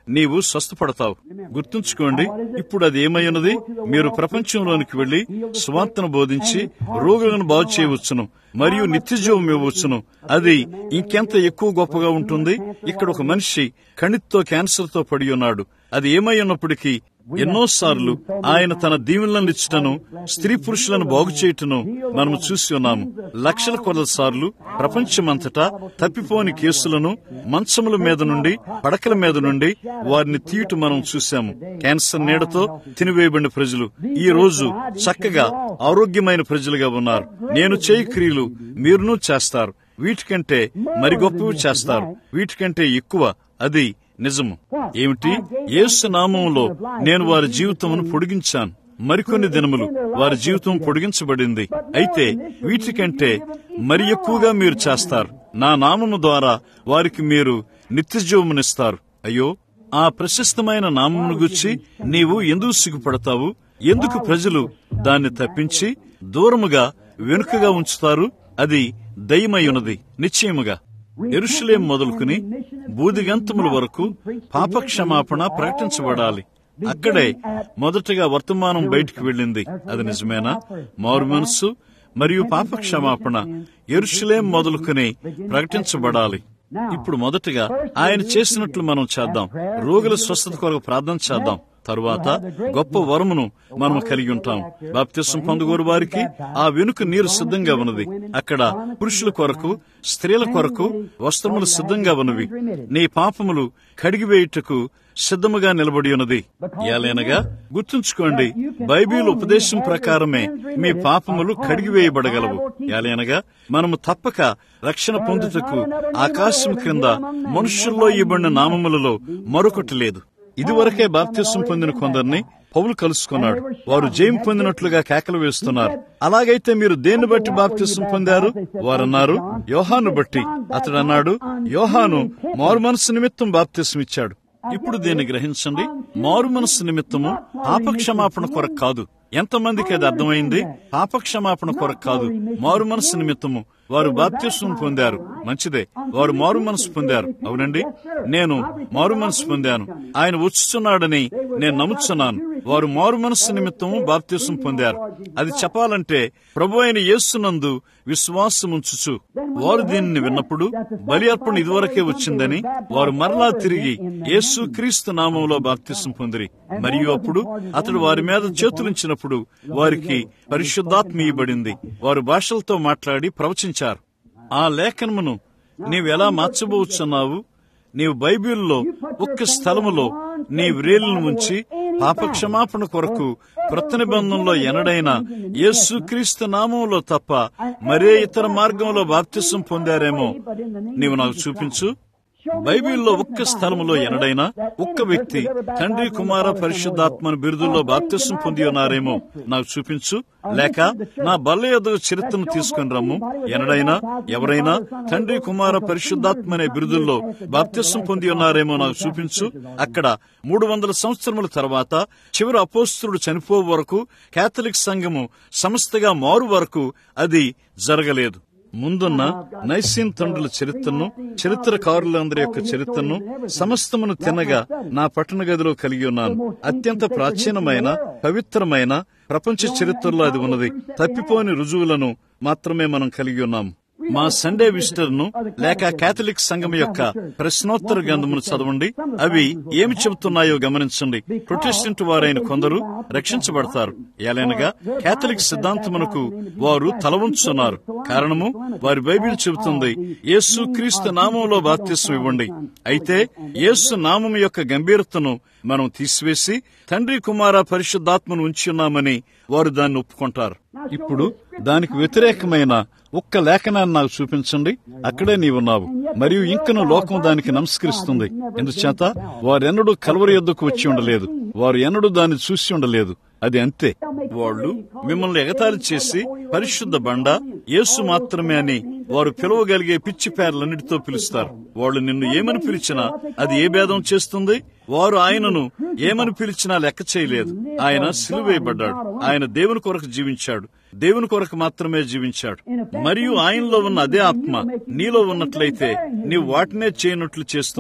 నీవు స్వస్థపడతావు. గుర్తుంచుకోండి, ఇప్పుడు అది ఏమైనది? మీరు ప్రపంచంలోనికి వెళ్లి సువార్తను బోధించి రోగులను బాగు చేయవచ్చును మరియు నిత్యజీవం ఇవ్వవచ్చును. అది ఇంకెంత ఎక్కువ గొప్పగా ఉంటుంది. ఇక్కడ ఒక మనిషి కణితితో క్యాన్సర్ తో పడి ఉన్నాడు. అది ఏమై ఉన్నప్పటికీ ఎన్నోసార్లు ఆయన తన దీవెనలనిచ్చుటను, స్త్రీ పురుషులను బాగు చేయుటను మనము చూసి ఉన్నాము. లక్షల కొలది సార్లు ప్రపంచమంతటా తప్పిపోని కేసులను మంచముల మీద నుండి, పడకల మీద నుండి వారిని తీయటం మనం చూశాము. క్యాన్సర్ నీడతో తినివేయబడిన ప్రజలు ఈ రోజు చక్కగా ఆరోగ్యమైన ప్రజలుగా ఉన్నారు. నేను చేయి క్రియలు మీరును చేస్తారు, వీటికంటే మరి గొప్పవి చేస్తారు, వీటికంటే ఎక్కువ. అది నిజము. ఏమిటి? యేసు నామములో నేను వారి జీవితమును పొడిగించాను. మరికొన్ని దినములు వారి జీవితం పొడిగించబడింది. అయితే వీటికంటే మరి ఎక్కువగా మీరు చేస్తారు. నా నామము ద్వారా వారికి మీరు నిత్యజీవమునిస్తారు. అయ్యో, ఆ ప్రశస్తమైన నామమును గురించి నీవు ఎందుకు సిగ్గుపడతావు? ఎందుకు ప్రజలు దాన్ని తప్పించి దూరముగా వెనుకగా ఉంచుతారు? అది దయమై ఉన్నది. నిశ్చయముగా యెరూషలేము మొదలుకుని బూదిగంతముల వరకు పాపక్షమాపణ ప్రకటించబడాలి. అక్కడే మొదటగా వర్తమానం బయటికి వెళ్ళింది. అది నిజమేనా? మారు మనస్సు మరియు పాపక్షమాపణ యెరూషలేము మొదలుకుని ప్రకటించబడాలి. ఇప్పుడు మొదటగా ఆయన చేసినట్లు మనం చేద్దాం. రోగుల స్వస్థత కొరకు ప్రార్థన చేద్దాం. తరువాత గొప్ప వరమును మనము కలిగి ఉంటాం. బాప్తిసం పొందుగోరు వారికి ఆ వెనుక నీరు సిద్ధంగా ఉన్నది. అక్కడ పురుషుల కొరకు, స్త్రీల కొరకు వస్త్రములు సిద్ధంగా ఉన్నవి. నీ పాపములు కడిగివేయుటకు సిద్ధముగా నిలబడి ఉన్నది. ఏలైనగా గుర్తుంచుకోండి, బైబిల్ ఉపదేశం ప్రకారమే మీ పాపములు కడిగివేయబడగలవు. ఏలైనగా మనము తప్పక రక్షణ పొందుటకు ఆకాశం క్రింద మనుషుల్లో ఇవ్వబడిన నామములలో మరొకటి లేదు. ఇదివరకే బాప్తిసం పొందిన కొందరిని పౌలు కలుసుకున్నాడు. వారు జయం పొందినట్లుగా కేకలు వేస్తున్నారు. అలాగైతే మీరు దేన్ని బట్టి బాప్తిసం పొందారు? వారన్నారు, యోహాను బట్టి. అతడు అన్నాడు, యోహాను మారు మనస్సు నిమిత్తం బాప్తిసం ఇచ్చాడు. ఇప్పుడు దీన్ని గ్రహించండి. మారు మనస్సు నిమిత్తము పాపక్షమాపణ కొరకు కాదు. ఎంతమందికి అది అర్థమైంది? పాపక్షమాపణ కొరకు కాదు, మారు మనస్సు నిమిత్తము వారు బాప్తిసం పొందారు. మంచిదే, వారు మారు మనసు పొందారు. అవునండి, నేను మారు మనసు పొందాను, ఆయన వచ్చుచున్నాడని నేను నమ్ముచున్నాను. వారు మారు మనస్సు నిమిత్తము బాప్తిసం పొందారు. అది చెప్పాలంటే ప్రభు అయిన యేసునందు విశ్వాసముంచుచు వారు దీనిని విన్నప్పుడు బలి అర్పణ ఇదివరకే వచ్చిందని వారు మరలా తిరిగి యేసు క్రీస్తు నామంలో బాప్తిసం పొందిరి. మరియు అప్పుడు అతడు వారి మీద చేతులుంచినప్పుడు వారికి పరిశుద్ధాత్మ ఇవ్వబడింది. వారు భాషలతో మాట్లాడి ప్రవచించారు. ఆ లేఖనమును నీవెలా మార్చబోచున్నావు? నీవు బైబిల్లో ఒక్క స్థలములో నీ వ్రేలును ఉంచి పాపక్షమాపణ కొరకు క్రొత్త నిబంధనలో ఎన్నడైనా యేసుక్రీస్తు నామంలో తప్ప మరే ఇతర మార్గంలో బాప్తిసం పొందారేమో నీవు నాకు చూపించు. బైబిల్లో ఒక్క స్థలములో ఎన్నడైనా ఒక్క వ్యక్తి తండ్రి, కుమార, పరిశుద్ధాత్మను బిరుదుల్లో బాప్తిసం పొంది ఉన్నారేమో నాకు చూపించు. లేక నా బల్ల యొద్ద చరిత్రను తీసుకుని రమ్ము. ఎన్నడైనా ఎవరైనా తండ్రి, కుమార, పరిశుద్ధాత్మ అనే బిరుదుల్లో బాప్తిసం పొంది ఉన్నారేమో నాకు చూపించు. అక్కడ 300 సంవత్సరముల తర్వాత చివరి అపోస్తలుడు చనిపో వరకు కేథలిక్ సంఘము సంస్థగా మారు వరకు అది జరగలేదు. ముందున్న నైసీన్ తండ్రుల చరిత్రను, చరిత్రకారులందరి యొక్క చరిత్రను సమస్తమును తినగా నా పట్టణ గదిలో కలిగి ఉన్నాను. అత్యంత ప్రాచీనమైన, పవిత్రమైన ప్రపంచ చరిత్రలో అది ఉన్నది. తప్పిపోని రుజువులను మాత్రమే మనం కలిగి ఉన్నాము. మా సండే విజిటర్ను లేక కేథలిక్ సంఘం యొక్క ప్రశ్నోత్తర గ్రంథమును చదవండి. అవి ఏమి చెబుతున్నాయో గమనించండి. ప్రొటెస్టెంట్ వారైన కొందరు రక్షించబడతారు. ఏలైనగా కేథలిక్ సిద్ధాంతమునకు వారు తల వంచుతున్నారు. కారణము వారి బైబిల్ చెబుతుంది, యేసు క్రీస్తు నామంలో బాప్తిసం ఇవ్వండి. అయితే యేసు నామం యొక్క గంభీరతను మనం తీసివేసి తండ్రి, కుమార, పరిశుద్ధాత్మను ఉంచి ఉన్నామని వారు దాన్ని ఒప్పుకుంటారు. ఇప్పుడు దానికి వ్యతిరేకమైన ఒక్క లేఖనాన్ని నాకు చూపించండి. అక్కడే నీవున్నావు. మరియు ఇంకను లోకం దానికి నమస్కరిస్తుంది. ఎందుచేత వారెన్నడూ కల్వరి యొద్దకు వచ్చి ఉండలేదు. వారు ఎన్నడూ దాన్ని చూసి ఉండలేదు. అది అంతే. వాళ్ళు మిమ్మల్ని ఎగతాళి చేసి పరిశుద్ధ బండ, యేసు మాత్రమే అని వారు పిలవగలిగే పిచ్చి పేర్లన్నిటితో పిలుస్తారు. వాళ్ళు నిన్ను ఏమని పిలిచినా అది ఏ భేదం చేస్తుంది? వారు ఆయనను ఏమని పిలిచినా లెక్క చేయలేదు. ఆయన సిలువేయబడ్డాడు. ఆయన దేవుని కొరకు జీవించాడు. దేవుని కొరకు మాత్రమే జీవించాడు. మరియు ఆయనలో ఉన్న అదే ఆత్మ నీలో ఉన్నట్లయితే నీవు వాటినే చేయనట్లు చేస్తుంది.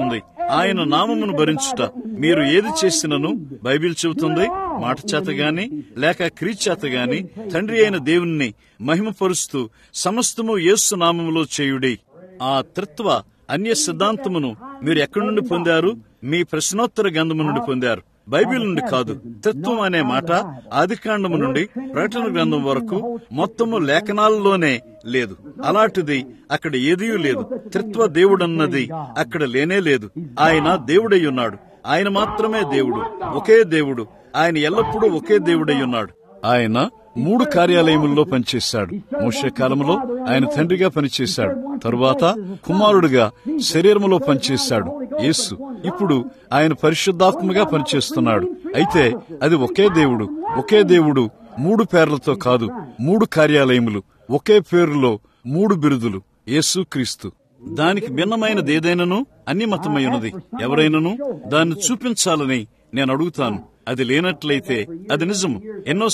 ఆయన నామమును భరించుట మీరు ఏది చేసినను బైబిల్ చెబుతుంది, మాట చేత గాని లేక క్రియ చేత గాని తండ్రి అయిన దేవుణ్ణి మహిమపరుస్తూ సమస్తము యేసు నామములో చేయుడి. ఆ త్రిత్వ అన్య సిద్ధాంతమును మీరు ఎక్కడి నుండి పొందారు? మీ ప్రశ్నోత్తర గ్రంథము నుండి పొందారు, బైబిల్ నుండి కాదు. త్రిత్వం అనే మాట ఆదికాండము నుండి ప్రకటన గ్రంథం వరకు మొత్తము లేఖనాలలోనే లేదు. అలాంటిది అక్కడ ఏదీ లేదు. త్రిత్వ దేవుడన్నది అక్కడ లేనే లేదు. ఆయన దేవుడై ఉన్నాడు. ఆయన మాత్రమే దేవుడు, ఒకే దేవుడు. ఆయన ఎల్లప్పుడూ ఒకే దేవుడై ఉన్నాడు. ఆయన 3 కార్యాలయముల్లో పనిచేశాడు. మోషే కాలంలో ఆయన తండ్రిగా పనిచేశాడు. తరువాత కుమారుడిగా శరీరములో పనిచేశాడు. యేసు ఇప్పుడు ఆయన పరిశుద్ధాత్మగా పనిచేస్తున్నాడు. అయితే అది ఒకే దేవుడు. ఒకే దేవుడు 3 పేర్లతో కాదు, 3 కార్యాలయములు, ఒకే పేరులో 3 బిరుదులు. యేసు క్రీస్తు. దానికి భిన్నమైనదేదైనను అన్యమతమై ఉన్నది. ఎవరైనను దాన్ని చూపించాలని నేను అడుగుతాను. అది లేనట్లయితే అది నిజము. ఎన్నో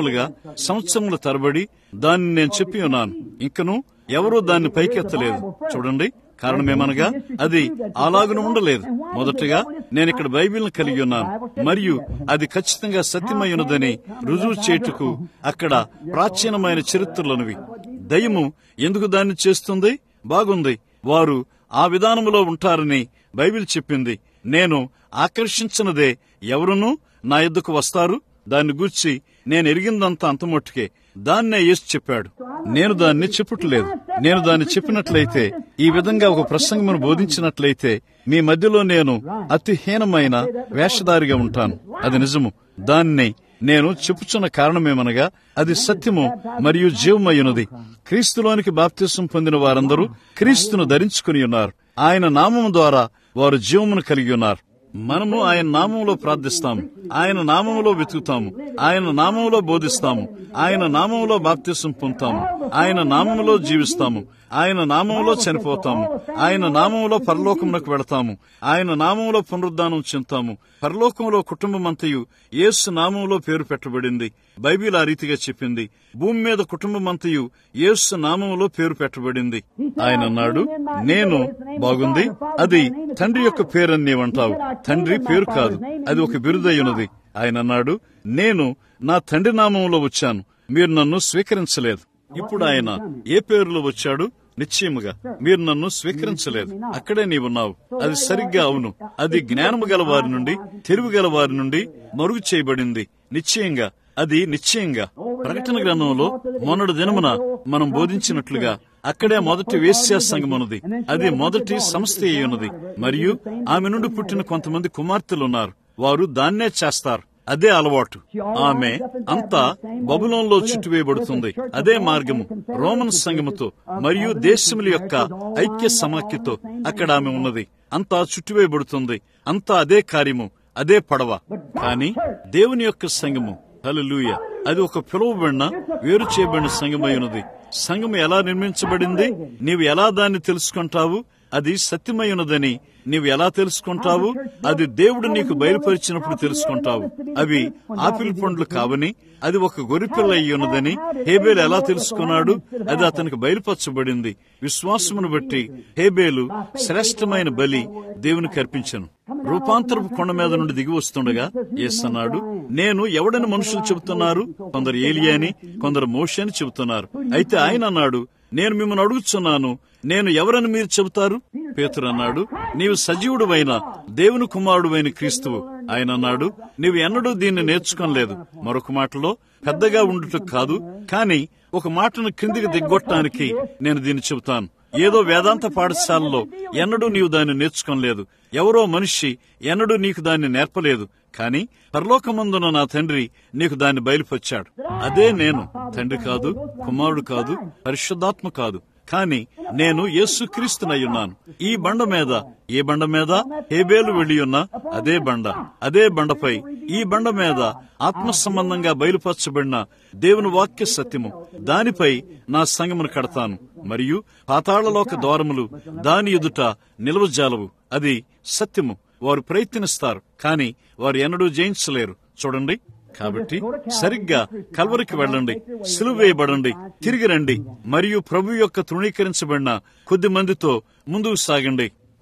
సంవత్సరముల తరబడి దాన్ని నేను చెప్పి ఉన్నాను. ఇంకను ఎవరూ దాన్ని పైకెత్తలేదు. చూడండి, కారణమేమనగా అది అలాగున ఉండలేదు. మొదటగా నేనిక్కడ బైబిల్ను కలిగి ఉన్నాను, మరియు అది ఖచ్చితంగా సత్యమై ఉన్నదని రుజువు చేయుటకు అక్కడ ప్రాచీనమైన చరిత్రలనువి. దయ్యము ఎందుకు దాన్ని చేస్తుంది? బాగుంది, వారు ఆ విధానములో ఉంటారని బైబిల్ చెప్పింది. నేను ఆకర్షించినదే ఎవరునూ నా యొద్దకు వస్తారు. దాన్ని గూర్చి నేను ఎరిగిందంతా అంతమొట్టుకే. దాన్నే యేసు చెప్పాడు. నేను దాన్ని చెప్పుటలేదు. నేను దాన్ని చెప్పినట్లయితే, ఈ విధంగా ఒక ప్రసంగమును బోధించినట్లయితే మీ మధ్యలో నేను అతి హీనమైన వేషధారిగా ఉంటాను. అది నిజము. దాన్ని నేను చెప్పుచున్న కారణమేమనగా అది సత్యము మరియు జీవమయ్యున్నది. క్రీస్తులోనికి బాప్తిసం పొందిన వారందరూ క్రీస్తును ధరించుకుని ఉన్నారు. ఆయన నామము ద్వారా వారు జీవమును కలిగి ఉన్నారు. మనము ఆయన నామములో ప్రార్థిస్తాము, ఆయన నామములో వెతుకుతాము, ఆయన నామములో బోధిస్తాము, ఆయన నామములో బాప్తిసం పొందుతాము, ఆయన నామములో జీవిస్తాము, ఆయన నామములో చనిపోతాము, ఆయన నామములో పరలోకమునకు వెళతాము, ఆయన నామములో పునరుద్ధానం చెందుతాము. పరలోకంలో కుటుంబమంతయు యేసు నామములో పేరు పెట్టబడింది. బైబిల్ ఆ రీతిగా చెప్పింది. భూమి మీద కుటుంబమంతయు యేసు నామములో పేరు పెట్టబడింది. ఆయన అన్నాడు, నేను బాగుంది, అది తండ్రి యొక్క పేరని నీవంటావు. తండ్రి పేరు కాదు, అది ఒక బిరుదయ్యున్నది. ఆయన అన్నాడు, నేను నా తండ్రి నామములో వచ్చాను, మీరు నన్ను స్వీకరించలేదు. ఇప్పుడు ఆయన ఏ పేరులో వచ్చాడు? నిశ్చయముగా మీరు నన్ను స్వీకరించలేదు. అక్కడే నీవున్నావు. అది సరిగ్గా అవును. అది జ్ఞానము గల వారి నుండి, తెలివి గల వారి నుండి మరుగు చేయబడింది. నిశ్చయంగా అది నిశ్చయంగా ప్రకటన గ్రంథంలో మొన్నటి దినమున మనం బోధించినట్లుగా అక్కడే మొదటి వేశ్యా సంఘమున్నది. అది మొదటి సంస్థ అయ్యున్నది. మరియు ఆమె నుండి పుట్టిన కొంతమంది కుమార్తెలున్నారు. వారు దాన్నే చేస్తారు. అదే అలవాటు. ఆమె అంతా బబులోన్లో చుట్టువేయబడుతుంది. అదే మార్గము రోమన్ సంఘముతో మరియు దేశముల యొక్క ఐక్య సమాఖ్యతో అక్కడ ఆమె ఉన్నది. అంతా చుట్టువేయబడుతుంది. అంతా అదే కార్యము, అదే పడవ. కానీ దేవుని యొక్క సంఘము, హల్లెలూయా, అది ఒక పిలువబడిన వేరు చేయబడిన సంఘమై ఉన్నది. సంఘము ఎలా నిర్మించబడింది? నీవు ఎలా దాన్ని తెలుసుకుంటావు? అది సత్యమై ఉన్నదని నీవు ఎలా తెలుసుకుంటావు? అది దేవుడు నీకు బయలుపరిచినప్పుడు తెలుసుకుంటావు. అవి ఆపిల్ పండ్లు కావని, అది ఒక గొర్రెపిల్ల అయి ఉన్నదని హేబేలు ఎలా తెలుసుకున్నాడు? అది అతనికి బయలుపరచబడింది. విశ్వాసమును బట్టి హేబేలు శ్రేష్టమైన బలి దేవునికి అర్పించను. రూపాంతరపు కొండ మీద నుండి దిగి వస్తుండగా యేసు అన్నాడు, నేను ఎవడని మనుషులు చెబుతున్నారు? కొందరు ఏలియా అని, కొందరు మోషే అని చెబుతున్నారు. అయితే ఆయన అన్నాడు, నేను మిమ్మల్ని అడుగుతున్నాను, నేను ఎవరని మీరు చెబుతారు? పేతురు అన్నాడు, నీవు సజీవుడువైన దేవుని కుమారుడువైన క్రీస్తువు. ఆయన అన్నాడు, నీవు ఎన్నడూ దీన్ని నేర్చుకోలేదు. మరొక మాటలో పెద్దగా ఉండుట కాదు, కానీ ఒక మాటను క్రిందికి దిగ్గొట్టడానికి నేను దీన్ని చెబుతాను. ఏదో వేదాంత పాఠశాలలో ఎన్నడూ నీవు దాన్ని నేర్చుకోలేదు. ఎవరో మనిషి ఎన్నడూ నీకు దాన్ని నేర్పలేదు. కానీ పరలోకమందున నా తండ్రి నీకు దాన్ని బయలుపరిచాడు. అదే నేను. తండ్రి కాదు, కుమారుడు కాదు, పరిశుద్ధాత్మ కాదు, కానీ నేను యేసుక్రీస్తునయ్యున్నాను. ఈ బండ మీద, ఏ బండ మీద హేబేలు వెళ్ళియున్న అదే బండ, అదే బండపై, ఈ బండ మీద ఆత్మ సంబంధంగా బయలుపరచబడిన దేవుని వాక్య సత్యము, దానిపై నా సంఘమును కడతాను. మరియు పాతాళలోక ద్వారములు దాని ఎదుట నిలవజాలవు. అది సత్యము. వారు ప్రయత్నిస్తారు, కానీ వారు ఎన్నడూ జయించలేరు. చూడండి, కాబట్టి సరిగ్గా కల్వరికి వెళ్ళండి, సిలువ వేయబడండి, తిరిగి రండి, మరియు ప్రభు యొక్క తృణీకరించబడిన కొద్ది మందితో ముందుకు సాగండి.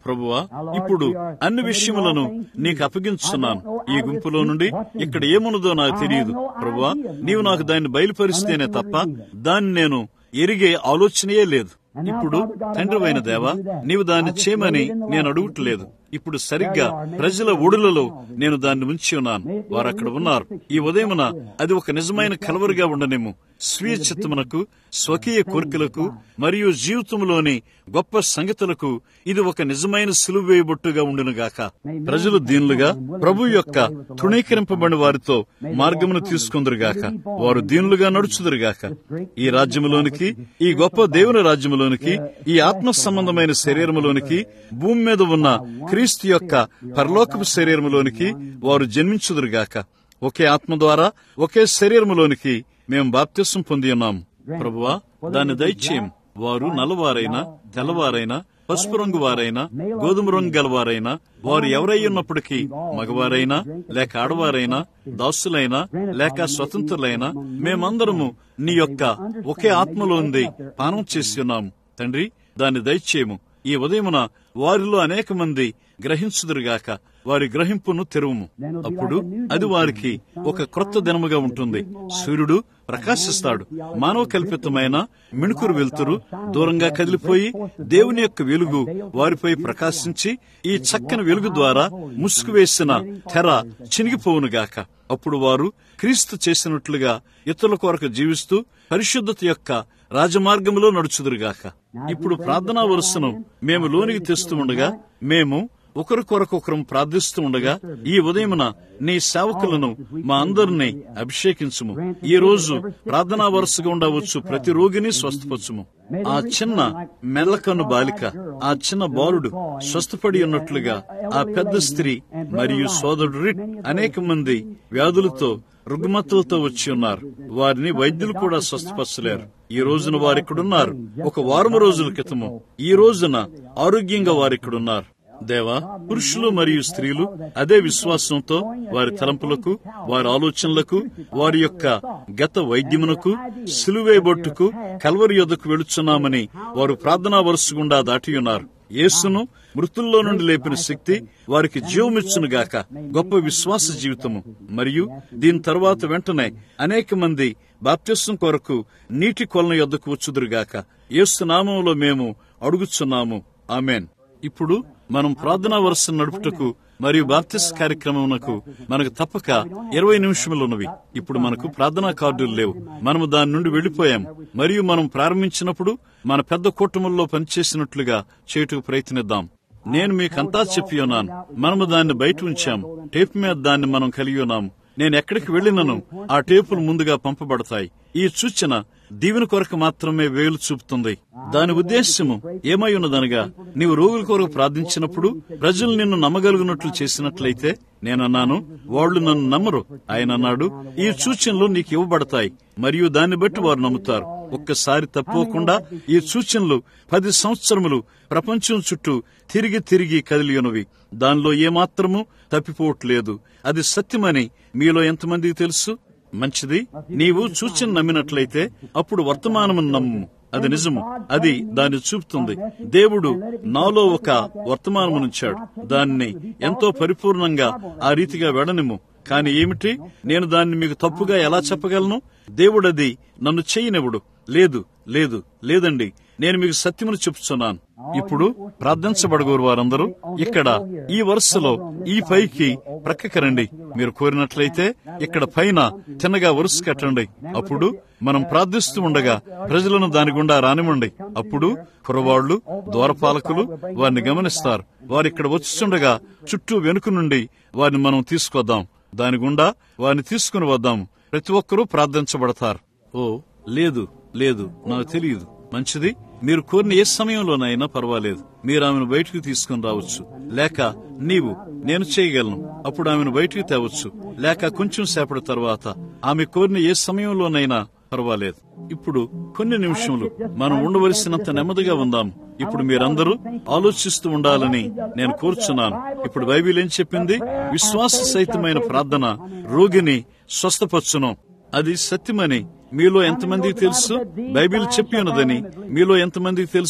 ప్రభువా, ఇప్పుడు అన్ని విషయములను నీకు అప్పగించున్నాను. ఈ గుంపులో నుండి ఇక్కడ ఏమున్నదో నాకు తెలియదు ప్రభువా. నీవు నాకు దాన్ని బయలుపరిస్తేనే తప్ప దాన్ని నేను ఎరిగే ఆలోచనయే లేదు. ఇప్పుడు తండ్రివైన దేవా, నీవు దాన్ని చేయమని నేను అడుగుటలేదు. ఇప్పుడు సరిగ్గా ప్రజల ఒడులలో నేను దాన్ని ఉంచి ఉన్నాను. వారు అక్కడ ఉన్నారు. ఈ ఉదయమున అది ఒక నిజమైన కలవరిగా ఉండనేమో. స్వీయ చిత్తమునకు, స్వకీయ కోరికలకు మరియు జీవితంలోని గొప్ప సంగతులకు ఇది ఒక నిజమైన సిలువ వేయబొట్టుగా ఉండునుగాక. ప్రజలు దీనులుగా ప్రభు యొక్క తృణీకరింపబడిన వారితో మార్గమును తీసుకుందరుగాక. వారు దీనులుగా నడుచుదురుగాక. ఈ రాజ్యములోనికి, ఈ గొప్ప దేవుని రాజ్యములోనికి, ఈ ఆత్మ సంబంధమైన శరీరములోనికి, భూమి మీద ఉన్న క్రీస్తు యొక్క పరలోకపు శరీరములోనికి వారు జన్మించుదురుగాక. ఒకే ఆత్మ ద్వారా ఒకే శరీరములోనికి మేము బాప్తిసం పొంది ఉన్నాము. ప్రభువా, దాన్ని దయచేయం. వారు నల్లవారైనా, తెల్లవారైనా, పసుపు రంగు వారైనా, గోధుమ రంగు గలవారైనా, వారు ఎవరై ఉన్నప్పటికీ, మగవారైనా లేక ఆడవారైనా, దాసులైనా లేక స్వతంత్రులైనా, మేమందరము నీ యొక్క ఒకే ఆత్మలో ఉంది పానం చేసి ఉన్నాము. తండ్రి, దాన్ని దయచేయము. ఈ ఉదయమున వారిలో అనేక మంది గ్రహించుదురుగాక. వారి గ్రహింపును తెరువుము. అప్పుడు అది వారికి ఒక క్రొత్త దినముగా ఉంటుంది. సూర్యుడు ప్రకాశిస్తాడు. మానవ కల్పితమైన మిణుకురు వెలుతురు దూరంగా కదిలిపోయి దేవుని యొక్క వెలుగు వారిపై ప్రకాశించి ఈ చక్కని వెలుగు ద్వారా ముసుగు వేసిన తెర చినిగిపోవునుగాక. అప్పుడు వారు క్రీస్తు చేసినట్లుగా ఇతరుల కొరకు జీవిస్తూ పరిశుద్ధత యొక్క రాజమార్గములో నడుచుదురుగాక. ఇప్పుడు ప్రార్థనా వరుసను మేము లోనికి తెస్తూ ఉండగా, మేము ఒకరికొరకొకరం ప్రార్థిస్తూ ఉండగా, ఈ ఉదయమున నీ సేవకులను మా అందరినీ అభిషేకించుము. ఈ రోజు ప్రార్థనా వరుసగా ఉండవచ్చు ప్రతి రోగిని స్వస్థపరచుము. ఆ చిన్న మెల్లకన్ను బాలిక, ఆ చిన్న బాలుడు స్వస్థపడి ఉన్నట్లుగా ఆ పెద్ద స్త్రీ మరియు సోదరుడు రిట్ అనేక మంది వ్యాధులతో, రుగ్మతలతో వచ్చి ఉన్నారు. వారిని వైద్యులు కూడా స్వస్థపరచలేరు. ఈ రోజున వారిక్కడున్నారు. ఒక వారం రోజుల క్రితము ఈ రోజున ఆరోగ్యంగా వారిక్కడున్నారు. దేవా, పురుషులు మరియు స్త్రీలు అదే విశ్వాసంతో వారి తలంపులకు, వారి ఆలోచనలకు, వారి యొక్క గత వైద్యమునకు, సిలువేబొట్టుకు, కల్వరి యొద్దకు వెళుచున్నామని వారు ప్రార్థనా వరుస గుండా దాటి ఉన్నారు. యేసును మృతుల్లో నుండి లేపిన శక్తి వారికి జీవమిచ్చునుగాక. గొప్ప విశ్వాస జీవితము. మరియు దీని తర్వాత వెంటనే అనేక మంది బాప్తిసం కొరకు నీటి కొలను యొద్దకు వచ్చుదురుగాక. యేసు నామములో మేము అడుగుచున్నాము. ఆమెన్. ఇప్పుడు మనం ప్రార్థనా వరుసను నడుపుటకు మరియు బాప్తిస్ కార్యక్రమమునకు మనకు తప్పక 20 నిమిషములున్నవి. ఇప్పుడు మనకు ప్రార్థనా కార్డులు లేవు. మనము దాని నుండి వెళ్లిపోయాం. మరియు మనం ప్రారంభించినప్పుడు మన పెద్ద కూటముల్లో పనిచేసినట్లుగా చేయుటకు ప్రయత్నిద్దాం. నేను మీకంతా చెప్పి ఉన్నాను. మనము దాన్ని బయట ఉంచాం. టేప్ మీద దాన్ని మనం కలిగి ఉన్నాము. నేను ఎక్కడికి వెళ్లినను ఆ టేపులు ముందుగా పంపబడతాయి. ఈ సూచన దీవెన కొరకు మాత్రమే వేలు చూపుతుంది. దాని ఉద్దేశ్యము ఏమై ఉన్నదనగా, నీవు రోగుల కొరకు ప్రార్థించినప్పుడు ప్రజలు నిన్ను నమ్మగలుగునట్లు చేసినట్లయితే, నేనన్నాను, వాళ్ళు నన్ను నమ్మరు. ఆయన అన్నాడు, ఈ సూచనలు నీకు ఇవ్వబడతాయి మరియు దాన్ని బట్టి వారు నమ్ముతారు. ఒక్కసారి తప్పకుండా ఈ సూచనలు 10 సంవత్సరములు ప్రపంచం చుట్టూ తిరిగి తిరిగి కదిలియున్నవి. దానిలో ఏమాత్రము తప్పిపోవట్లేదు. అది సత్యమని మీలో ఎంతమందికి తెలుసు? మంచిది. నీవు సూచన నమ్మినట్లయితే అప్పుడు వర్తమానమును నమ్ము. అది నిజము. అది దాన్ని చూపుతుంది. దేవుడు నాలో ఒక వర్తమానమునుంచాడు. దాన్ని ఎంతో పరిపూర్ణంగా ఆ రీతిగా వెడనిమ్ము. కాని ఏమిటి, నేను దాన్ని మీకు తప్పుగా ఎలా చెప్పగలను? దేవుడది నన్ను చేయనివ్వడు. లేదు, లేదు, లేదండి, నేను మీకు సత్యమును చెప్తున్నాను. ఇప్పుడు ప్రార్థించబడగోరు వారందరూ ఇక్కడ ఈ వరుసలో ఈ పైకి ప్రక్కకి రండి. మీరు కోరినట్లయితే ఇక్కడ పైన చిన్నగా వరుస కట్టండి. అప్పుడు మనం ప్రార్థిస్తూ ఉండగా ప్రజలను దాని గుండా రానివ్వండి. అప్పుడు కురవాళ్లు, ద్వారపాలకులు వారిని గమనిస్తారు. వారు ఇక్కడ వచ్చుచుండగా చుట్టూ వెనుక నుండి వారిని మనం తీసుకొద్దాం. దాని గుండా వారిని తీసుకుని వద్దాము. ప్రతి ఒక్కరూ ప్రార్థించబడతారు. ఓ లేదు, లేదు, నాకు తెలియదు. మంచిది. మీరు కోరిన ఏ సమయంలోనైనా పర్వాలేదు. మీరు ఆమెను బయటకు తీసుకుని రావచ్చు. లేక నీవు, నేను చేయగలను, అప్పుడు ఆమెను బయటకు తేవచ్చు. లేక కొంచెం సేపటి తర్వాత ఆమె కోరిన ఏ సమయంలోనైనా పర్వాలేదు. ఇప్పుడు కొన్ని నిమిషములు మనం ఉండవలసినంత నెమ్మదిగా ఉందాం. ఇప్పుడు మీరందరూ ఆలోచిస్తూ ఉండాలని నేను కోరుచున్నాను. ఇప్పుడు బైబిల్ ఏం చెప్పింది? విశ్వాస సహితమైన ప్రార్థన రోగిని స్వస్థపరచును. అది సత్యమని మీలో ఎంతమందికి తెలుసు? బైబిల్ చెప్పి ఉన్నదని మీలో ఎంతమందికి తెలుసు?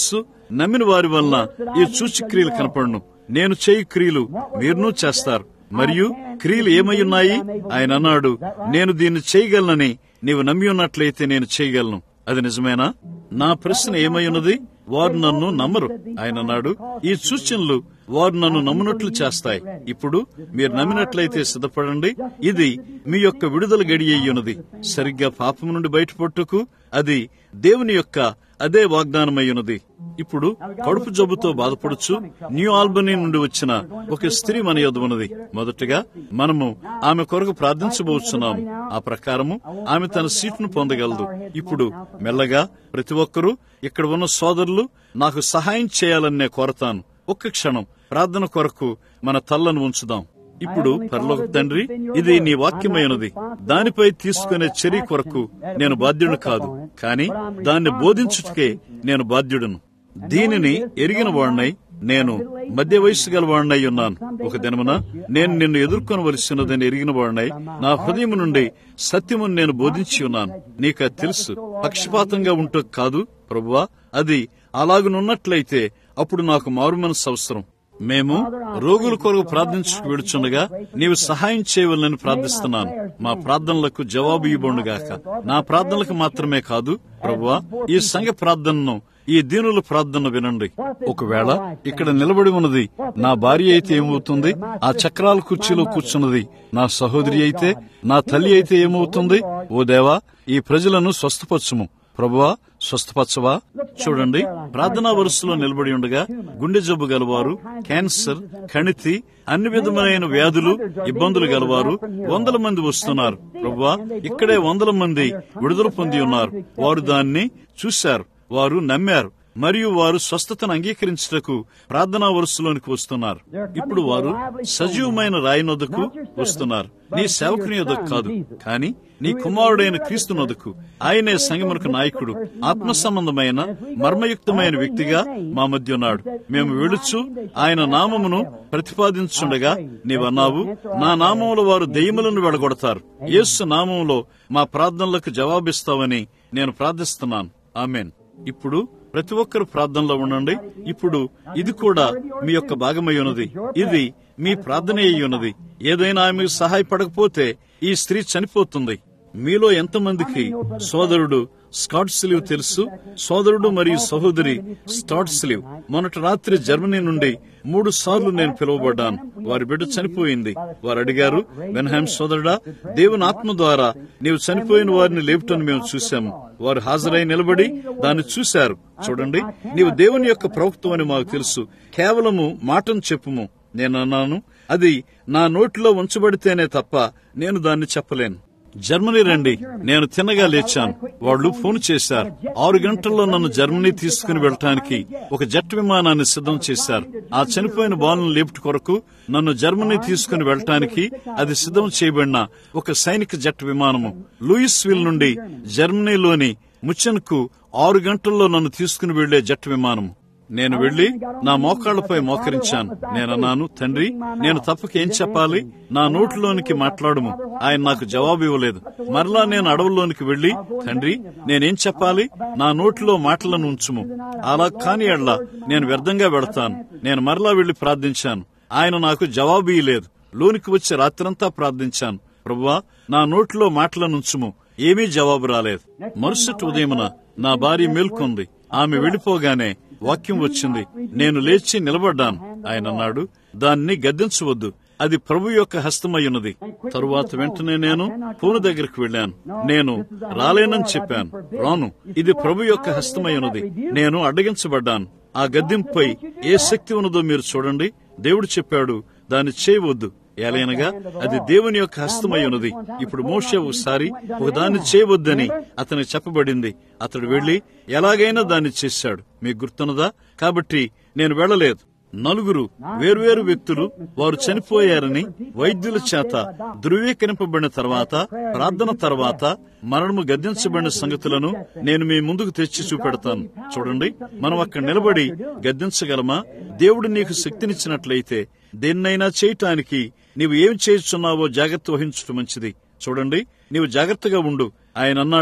నమ్మిన వారి వలన ఈ సూచక్రియలు కనపడును. నేను చేయు క్రియలు మీరునూ చేస్తారు. మరియు క్రియలు ఏమై ఉన్నాయి? ఆయన అన్నాడు, నేను దీన్ని చేయగలనని నీవు నమ్మి ఉన్నట్లయితే నేను చేయగలను. అది నిజమేనా? నా ప్రశ్న ఏమై ఉన్నది? వారు నన్ను నమ్మరు. ఆయన అన్నాడు, ఈ సూచనలు వారు నన్ను నమ్మునట్లు చేస్తాయి. ఇప్పుడు మీరు నమ్మినట్లయితే సిద్ధపడండి. ఇది మీ యొక్క విడుదల గడి అయ్యున్నది. సరిగ్గా పాపం నుండి బయటపట్టుకు అది దేవుని యొక్క అదే వాగ్దానమై ఉన్నది. ఇప్పుడు కడుపు జబ్బుతో బాధపడుచు న్యూ ఆల్బనీ నుండి వచ్చిన ఒక స్త్రీ మన యొద్ద ఉన్నది. మొదటగా మనము ఆమె కొరకు ప్రార్థించబోతున్నాము. ఆ ప్రకారము ఆమె తన సీటును పొందగలదు. ఇప్పుడు మెల్లగా ప్రతి ఒక్కరూ ఇక్కడ ఉన్న సోదరులు నాకు సహాయం చేయాలని నేను కోరతాను. ఒక్క క్షణం ప్రార్థన కొరకు మన తల్లను ఉంచుదాం. ఇప్పుడు పరలోక తండ్రి, ఇది నీ వాక్యమైనది. దానిపై తీసుకునే చర్య కొరకు నేను బాధ్యుడు కాదు, కానీ దాన్ని బోధించుటకే నేను బాధ్యుడును. దీనిని ఎరిగిన వాడినై నేను మధ్య వయస్సు గల వాడినై ఉన్నాను. ఒక దినమున నేను నిన్ను ఎదుర్కొనవలసినదని ఎరిగిన వాడినై నా హృదయం నుండి సత్యమును నేను బోధించి ఉన్నాను. నీకు తెలుసు, పక్షపాతంగా ఉంటూ కాదు ప్రభువా. అది అలాగనున్నట్లయితే అప్పుడు నాకు మారుమనస్సు అవసరం. మేము రోగుల కొరకు ప్రార్థించుకు వెడుచుండగా నీవు సహాయం చేయవలని ప్రార్థిస్తున్నాను. మా ప్రార్థనలకు జవాబు ఇవ్వబడుగాక. నా ప్రార్థనలకు మాత్రమే కాదు ప్రభువా, ఈ సంఘ ప్రార్థనను, ఈ దీనుల ప్రార్థన వినండి. ఒకవేళ ఇక్కడ నిలబడి ఉన్నది నా భార్య అయితే ఏమవుతుంది? ఆ చక్రాల కుర్చీలో కూర్చున్నది నా సహోదరి అయితే, నా తల్లి అయితే ఏమవుతుంది? ఓ దేవా, ఈ ప్రజలను స్వస్థపరచుము ప్రభువా, స్వస్థపరచవా. చూడండి, ప్రార్థనా వరుసలో నిలబడి ఉండగా గుండె జబ్బు గలవారు, క్యాన్సర్, కణితి, అన్ని విధమైన వ్యాధులు, ఇబ్బందులు గలవారు 100 మంది వస్తున్నారు ప్రభువా. ఇక్కడే 100 మంది విడుదల పొంది ఉన్నారు. వారు దాన్ని చూశారు, వారు నమ్మారు, మరియు వారు స్వస్థతను అంగీకరించుటకు ప్రార్థనా వరుసలోనికి వస్తున్నారు. ఇప్పుడు వారు సజీవమైన రాయినొద్దకు వస్తున్నారు. నీ సేవకుని యొద్దకు కాదు, కానీ నీ కుమారుడైన క్రీస్తు నొద్దకు. ఆయనే సంఘమునకు నాయకుడు, ఆత్మ సంబంధమైన మర్మయుక్తమైన వ్యక్తిగా మా మధ్య ఉన్నాడు. మేము వెళుచు ఆయన నామమును ప్రతిపాదించుండగా నీవన్నావు, నా నామములో వారు దెయ్యములను వెడగొడతారు. యేసు నామములో మా ప్రార్థనలకు జవాబిస్తావని నేను ప్రార్థిస్తున్నాను. ఆమేన్. ఇప్పుడు ప్రతి ఒక్కరు ప్రార్థనలో ఉండండి. ఇప్పుడు ఇది కూడా మీ యొక్క భాగమై ఉన్నది. ఇది మీ ప్రార్థన అయి ఉన్నది. ఏదైనా ఆమెకు సహాయపడకపోతే ఈ స్త్రీ చనిపోతుంది. మీలో ఎంతమందికి సోదరుడు స్కాట్ స్లీవ్ తెలుసు? సోదరుడు మరియు సహోదరి స్కాట్ స్లీవ్. మొన్నటి రాత్రి జర్మనీ నుండి 3 సార్లు నేను పిలువబడ్డాను. వారి బిడ్డ చనిపోయింది. వారు అడిగారు, బెన్హామ్ సోదరుడా, దేవుని ఆత్మ ద్వారా నీవు చనిపోయిన వారిని లేపుటని మేము చూశాము. వారు హాజరై నిలబడి దాన్ని చూశారు. చూడండి, నీవు దేవుని యొక్క ప్రవక్తవని మాకు తెలుసు. కేవలము మాటను చెప్పుము. నేనన్నాను, అది నా నోటిలో ఉంచబడితేనే తప్ప నేను దాన్ని చెప్పలేను. జర్మనీ రండి. నేను తిన్నగా లేచాను. వాళ్ళు ఫోన్ చేశారు. 6 గంటల్లో నన్ను జర్మనీ తీసుకుని వెళ్ళటానికి ఒక జెట్ విమానాన్ని సిద్ధం చేశారు. ఆ చనిపోయిన బాలును లేపుట కొరకు నన్ను జర్మనీ తీసుకుని వెళ్ళటానికి అది సిద్ధం చేయబడిన ఒక సైనిక జెట్ విమానము లూయిస్విల్ నుండి జర్మనీలోని ముచెన్కు 6 గంటల్లో నన్ను తీసుకుని వెళ్లే జెట్ విమానము. నేను వెళ్లి నా మోకాళ్లపై మోకరించాను. నేనన్నాను, తండ్రి, నేను తప్పక ఏం చెప్పాలి? నా నోటిలోనికి మాట్లాడుము. ఆయన నాకు జవాబు ఇవ్వలేదు. మరలా నేను అడవుల్లోనికి వెళ్లి, తండ్రి, నేనేం చెప్పాలి? నా నోటిలో మాటలను ఉంచుము. అలా కాని ఎడ్ల నేను వ్యర్థంగా వెళతాను. నేను మరలా వెళ్లి ప్రార్థించాను. ఆయన నాకు జవాబు ఇయ్యలేదు. లోనికి వచ్చి రాత్రంతా ప్రార్థించాను. ప్రభువా, నా నోటిలో మాటలను ఉంచుము. ఏమీ జవాబు రాలేదు. మరుసటి ఉదయమున నా భార్య మేల్కొంది. ఆమె వెళ్లిపోగానే వాక్యం వచ్చింది. నేను లేచి నిలబడ్డాను. ఆయన అన్నాడు, దాన్ని గద్దించవద్దు, అది ప్రభు యొక్క హస్తమయ్యున్నది. తరువాత వెంటనే నేను ఫోను దగ్గరికి వెళ్ళాను. నేను రాలేనని చెప్పాను. రాను, ఇది ప్రభు యొక్క హస్తమయ్యున్నది. నేను అడ్డగించబడ్డాను. ఆ గద్దింపై ఏ శక్తి ఉన్నదో మీరు చూడండి. దేవుడు చెప్పాడు, దాన్ని చేయవద్దు. ఎలైనగా అది దేవుని యొక్క హస్తమై ఉన్నది. ఇప్పుడు మోషే ఒకసారి ఒకదాన్ని చేయవద్దని అతనికి చెప్పబడింది. అతడు వెళ్లి ఎలాగైనా దాన్ని చేశాడు. మీకు గుర్తున్నదా? కాబట్టి నేను వెళ్లలేదు. 4 వేర్వేరు వ్యక్తులు వారు చనిపోయారని వైద్యుల చేత ధృవీకరింపబడిన తర్వాత, ప్రార్థన తర్వాత మరణము గద్దించబడిన సంగతులను నేను మీ ముందుకు తెచ్చి చూపెడతాను. చూడండి, మనం అక్కడ నిలబడి గద్దించగలమా? దేవుడు నీకు శక్తినిచ్చినట్లయితే దేన్నైనా చేయటానికి నీవు ఏం చేస్తున్నావో జాగ్రత్త వహించడం మంచిది. చూడండి, నీవు జాగ్రత్తగా ఉండు. ఆయన అన్నాడు,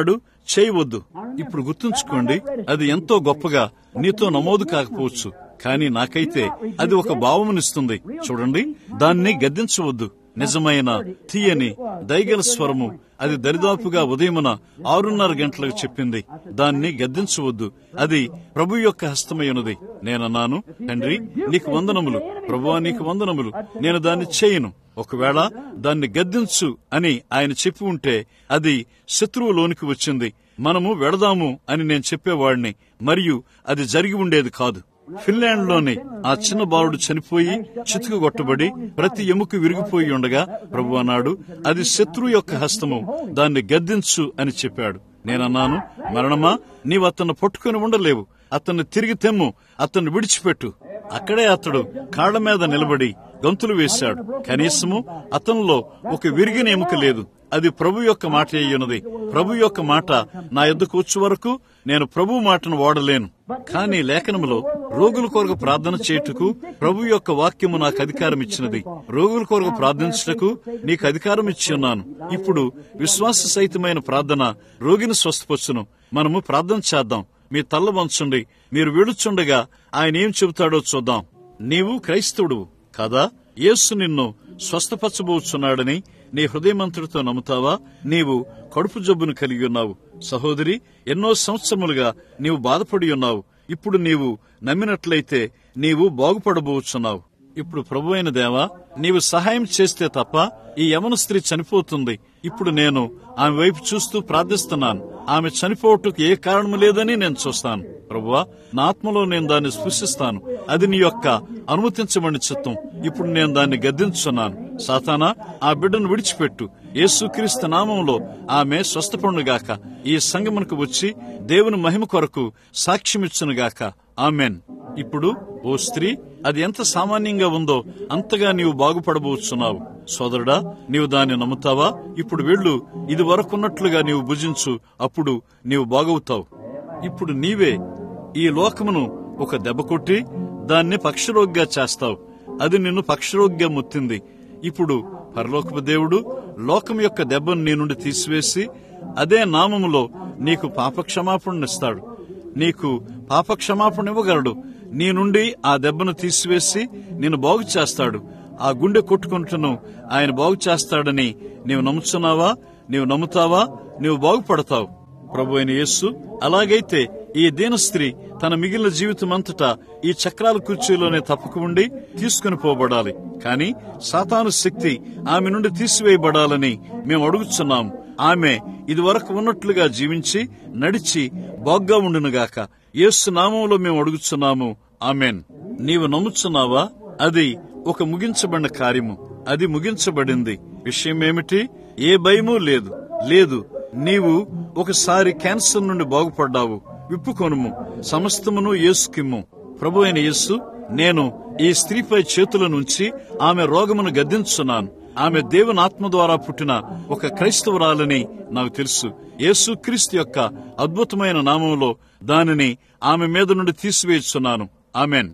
చేయవద్దు. ఇప్పుడు గుర్తుంచుకోండి, అది ఎంతో గొప్పగా నీతో నమోదు కాకపోవచ్చు, కానీ నాకైతే అది ఒక భావమునిస్తుంది. చూడండి, దాన్ని గద్దించవద్దు. నిజమైన తీయని దయగల స్వరము అది దరిదాపుగా ఉదయమున 6:30 గంటలకు చెప్పింది. దాన్ని గద్దించవద్దు, అది ప్రభు యొక్క హస్తమై ఉన్నది. నేనన్నాను, తండ్రి నీకు వందనములు, ప్రభువా నీకు వందనములు, నేను దాన్ని చేయను. ఒకవేళ దాన్ని గద్దించు అని ఆయన చెప్పి ఉంటే అది శత్రువులోనికి వచ్చింది. మనము వెళదాము అని నేను చెప్పేవాడిని, మరియు అది జరిగి ఉండేది కాదు. ఫిన్లాండ్ లోని ఆ చిన్న బాలుడు చనిపోయి చితుకు కొట్టబడి ప్రతి ఎముక విరిగిపోయి ఉండగా ప్రభు అన్నాడు, అది శత్రువు యొక్క హస్తము, దాన్ని గద్దించు అని చెప్పాడు. నేనన్నాను, మరణమా, నీవు అతన్ని పట్టుకుని ఉండలేవు, అతన్ని తిరిగి తెమ్ము, అతన్ని విడిచిపెట్టు. అక్కడే అతడు కాళ్ల మీద నిలబడి గంతులు వేశాడు. కనీసము అతనిలో ఒక విరిగిన ఎముక లేదు. అది ప్రభు యొక్క మాట అయ్యున్నది. ప్రభు యొక్క మాట నా యొద్దకు వచ్చే వరకు నేను ప్రభు మాటను వాడలేను. కానీ లేఖనములో రోగుల కొరకు ప్రార్థన చేయుటకు ప్రభు యొక్క వాక్యము నాకు అధికారం ఇచ్చినది. రోగుల కొరకు ప్రార్థించుటకు నీకు అధికారం ఇచ్చి ఉన్నాను. ఇప్పుడు విశ్వాస సహితమైన ప్రార్థన రోగిని స్వస్థపరచును. మనము ప్రార్థన చేద్దాం. మీ తల్ల వంచండి. మీరు విడుచుండగా ఆయన ఏం చెబుతాడో చూద్దాం. నీవు క్రైస్తవుడు కదా? యేసు నిన్ను స్వస్థపరచబోచున్నాడని నీ హృదయమంతుడితో నమ్ముతావా? నీవు కడుపు జబ్బును కలిగి ఉన్నావు సహోదరి. ఎన్నో సంవత్సరములుగా నీవు బాధపడి ఉన్నావు. ఇప్పుడు నీవు నమ్మినట్లయితే నీవు బాగుపడబోచున్నావు. ఇప్పుడు ప్రభు అయిన దేవా, నీవు సహాయం చేస్తే తప్ప ఈ యవన స్త్రీ చనిపోతుంది. ఇప్పుడు నేను ఆమె వైపు చూస్తూ ప్రార్థిస్తున్నాను. ఆమె చనిపోవటకు ఏ కారణము లేదని నేను చూస్తాను. ప్రభువా, నా ఆత్మలో నేను దాన్ని స్పృశిస్తాను. అది నీ యొక్క అనుమతించమని చిత్తం. ఇప్పుడు నేను దాన్ని గద్దించున్నాను. సాతానా, ఆ బిడ్డను విడిచిపెట్టు. యేసుక్రీస్తు నామంలో ఆమె స్వస్థపడునుగాక. ఈ సంగమునకు వచ్చి దేవుని మహిమ కొరకు సాక్ష్యమిచ్చునుగాక. ఆమెన్. ఇప్పుడు ఓ స్త్రీ, అది ఎంత సామాన్యంగా ఉందో అంతగా నీవు బాగుపడబోచున్నావు. సోదరుడా, నీవు దాన్ని నమ్ముతావా? ఇప్పుడు వెళ్ళు, ఇది వరకున్నట్లుగా నీవు భుజించు, అప్పుడు నీవు బాగవుతావు. ఇప్పుడు నీవే ఈ లోకమును ఒక దెబ్బ కొట్టి దాన్ని పక్షరోగిగా చేస్తావు. అది నిన్ను పక్షరోగిగా ముత్తింది. ఇప్పుడు పరలోకపు దేవుడు లోకం యొక్క దెబ్బను నీ నుండి తీసివేసి అదే నామములో నీకు పాపక్షమాపణనిస్తాడు. నీకు పాపక్షమాపణ ఇవ్వగలడు. నీ నుండి ఆ దెబ్బను తీసివేసి నిన్ను బాగు చేస్తాడు. ఆ గుండె కొట్టుకుంటును ఆయన బాగు చేస్తాడని నీవు నమ్ముచున్నావా? నీవు నమ్ముతావా? నీవు బాగుపడతావు. ప్రభు అయిన యేసు అలాగైతే ఈ దీన స్త్రీ తన మిగిలిన జీవితం అంతటా ఈ చక్రాల కుర్చీలోనే తప్పక ఉండి తీసుకుని పోబడాలి. కాని సాతాను శక్తి ఆమె నుండి తీసివేయబడాలని మేము అడుగుచున్నాము. ఆమె ఇది వరకు ఉన్నట్లుగా జీవించి నడిచి బాగ్గా ఉండునుగాక. యేసు నామంలో మేము అడుగుచున్నాము. ఆమెన్. నీవు నమ్ముచున్నావా? అది ఒక ముగించబడిన కార్యము. అది ముగించబడింది. విషయమేమిటి? ఏ భయమూ లేదు. లేదు, నీవు ఒకసారి క్యాన్సర్ నుండి బాగుపడ్డావు. విప్పుకొనుము, సమస్తమును యేసుకిమ్ము. ప్రభు అయిన యేసు, నేను ఈ స్త్రీపై చేతులనుంచి ఆమె రోగమును గద్దించున్నాను. ఆమె దేవుని ఆత్మ ద్వారా పుట్టిన ఒక క్రైస్తవురాలని నాకు తెలుసు. యేసుక్రీస్తు యొక్క అద్భుతమైన నామంలో దానిని ఆమె మీద నుండి తీసివేయుచున్నాను. ఆమెన్.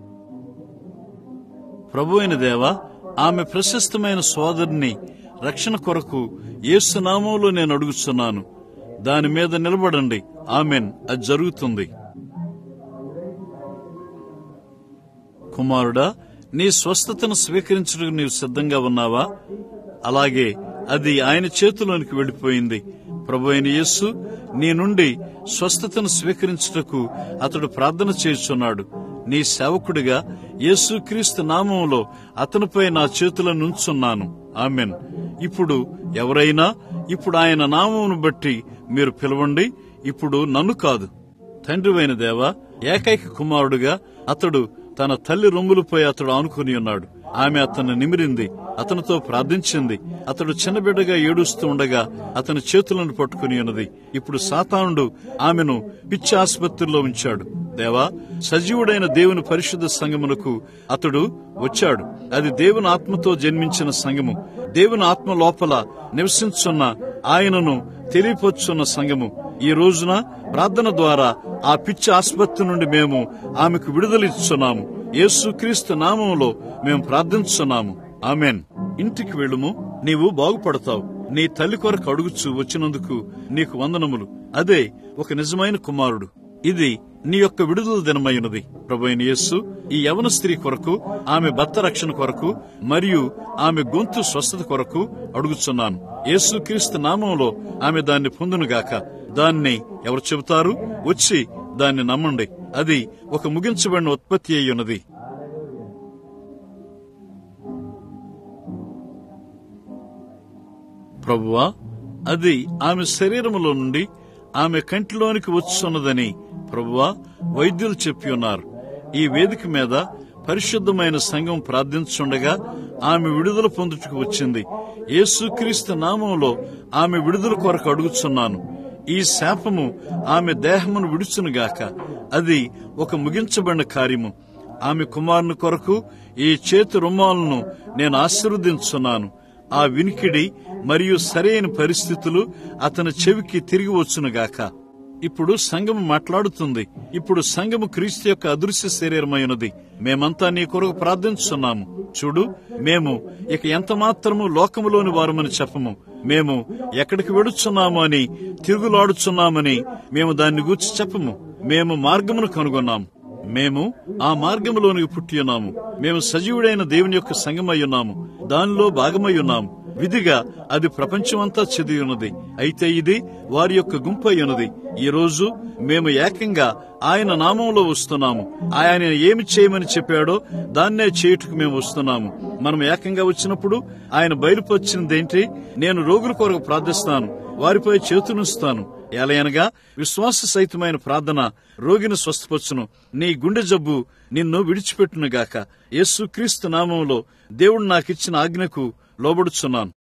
ప్రభు అయిన దేవా, ఆమె ప్రశస్తమైన సోదరుని రక్షణ కొరకు యేసు నామంలో నేను అడుగుచున్నాను. దాని మీద నిలబడండి. ఆమెన్. అది జరుగుతుంది. కుమారుడా, నీ స్వస్థతను స్వీకరించడానికి నీవు సిద్ధంగా ఉన్నావా? అలాగే అది ఆయన చేతిలోనికి వెళ్లిపోయింది. ప్రభు అయిన యేసు నీ నుండి స్వస్థతను స్వీకరించుటకు అతడు ప్రార్థన చేయుచున్నాడు. నీ సేవకుడిగా యేసుక్రీస్తు నామంలో అతనిపై నా చేతులను ఉంచున్నాను. ఆమెన్. ఇప్పుడు ఎవరైనా ఇప్పుడు ఆయన నామమును బట్టి మీరు పిలవండి. ఇప్పుడు నన్ను కాదు. తండ్రివైన దేవా, ఏకైక కుమారుడుగా అతడు తన తల్లి రొమ్ములపై అతడు ఆనుకుని ఉన్నాడు. ఆమె అతన్ని నిమిరింది, అతనితో ప్రార్థించింది. అతడు చిన్నబిడ్డగా ఏడుస్తూ ఉండగా అతని చేతులను పట్టుకుని ఉన్నది. ఇప్పుడు సాతానుడు ఆమెను పిచ్చి ఆసుపత్రిలో ఉంచాడు. దేవా, సజీవుడైన దేవుని పరిశుద్ధ సంఘమునకు అతడు వచ్చాడు. అది దేవుని ఆత్మతో జన్మించిన సంఘము. దేవుని ఆత్మ లోపల నివసించున్న ఆయనను తెలియపరుచున్న సంఘము. ఈ రోజున ప్రార్థన ద్వారా ఆ పిచ్చి ఆసుపత్రి నుండి మేము ఆమెకు విడుదల ఇస్తున్నాము. యేసుక్రీస్తు నామములో మేము ప్రార్థించున్నాము. ఆమెన్. ఇంటికి వెళ్ళుము, నీవు బాగుపడతావు. నీ తల్లి కొరకు అడుగుచూ వచ్చినందుకు నీకు వందనములు. అదే ఒక నిజమైన కుమారుడు. ఇది నీ యొక్క విడుదల దినమైనది. ప్రభువైన యేసు, ఈ యవన స్త్రీ కొరకు, ఆమె భర్త రక్షణ కొరకు మరియు ఆమె గొంతు స్వస్థత కొరకు అడుగుచున్నాను. యేసుక్రీస్తు నామంలో ఆమె దాన్ని పొందునుగాక. దాన్ని ఎవరు చెబుతారు? వచ్చి దాన్ని నమ్మండి. అది ఒక ముగించబడిన ఉత్పత్తి అయి ఉన్నది. ప్రభువా, అది ఆమె శరీరములో నుండి ఆమె కంటిలోనికి వచ్చున్నదని ప్రభువా వైద్యులు చెప్పి ఉన్నారు. ఈ వేదిక మీద పరిశుద్ధమైన సంఘం ప్రార్థించుండగా ఆమె విడుదల పొందుటకు వచ్చింది. యేసుక్రీస్తు నామంలో ఆమె విడుదల కొరకు అడుగుచున్నాను. ఈ శాపము ఆమె దేహమును విడుచునుగాక. అది ఒక ముగించబడిన కార్యము. ఆమె కుమారుని కొరకు ఈ చేతి రుమాలను నేను ఆశీర్వదించున్నాను. ఆ వినికిడి మరియు సరైన పరిస్థితులు అతని చెవికి తిరిగి వచ్చునుగాక. ఇప్పుడు సంఘము మాట్లాడుతుంది. ఇప్పుడు సంఘము క్రీస్తు యొక్క అదృశ్య శరీరమైనది. మేమంతా నీ కొరకు ప్రార్థించున్నాము. చూడు, మేము ఇక ఎంత మాత్రము లోకములోని వారమని చెప్పము. మేము ఎక్కడికి వెడుచున్నాము అని, తిరుగులాడుచున్నామని మేము దాన్ని గూర్చి చెప్పము. మేము మార్గమును కనుగొన్నాము. మేము ఆ మార్గములోనికి పుట్టి ఉన్నాము. మేము సజీవుడైన దేవుని యొక్క సంఘమై ఉన్నాము. దానిలో భాగమై ఉన్నాము. విధిగా అది ప్రపంచమంతా చదివి ఉన్నది. అయితే ఇది వారి యొక్క గుంపు అయి ఉన్నది. ఈ రోజు మేము ఏకంగా ఆయన నామంలో వస్తున్నాము. ఆయన ఏమి చేయమని చెప్పాడో దాన్నే చేయుటకు మేము వస్తున్నాము. మనం ఏకంగా వచ్చినప్పుడు ఆయన బయలుపరిచినదేంటి? నేను రోగుల కొరకు ప్రార్థిస్తాను, వారిపై చేతునుస్తాను. ఎలయనగా విశ్వాస సహితమైన ప్రార్థన రోగిని స్వస్థపరచును. నీ గుండె జబ్బు నిన్ను విడిచిపెట్టునుగాక. యేసుక్రీస్తు నామంలో దేవుడు నాకిచ్చిన ఆజ్ఞకు లోబడుచున్నాను.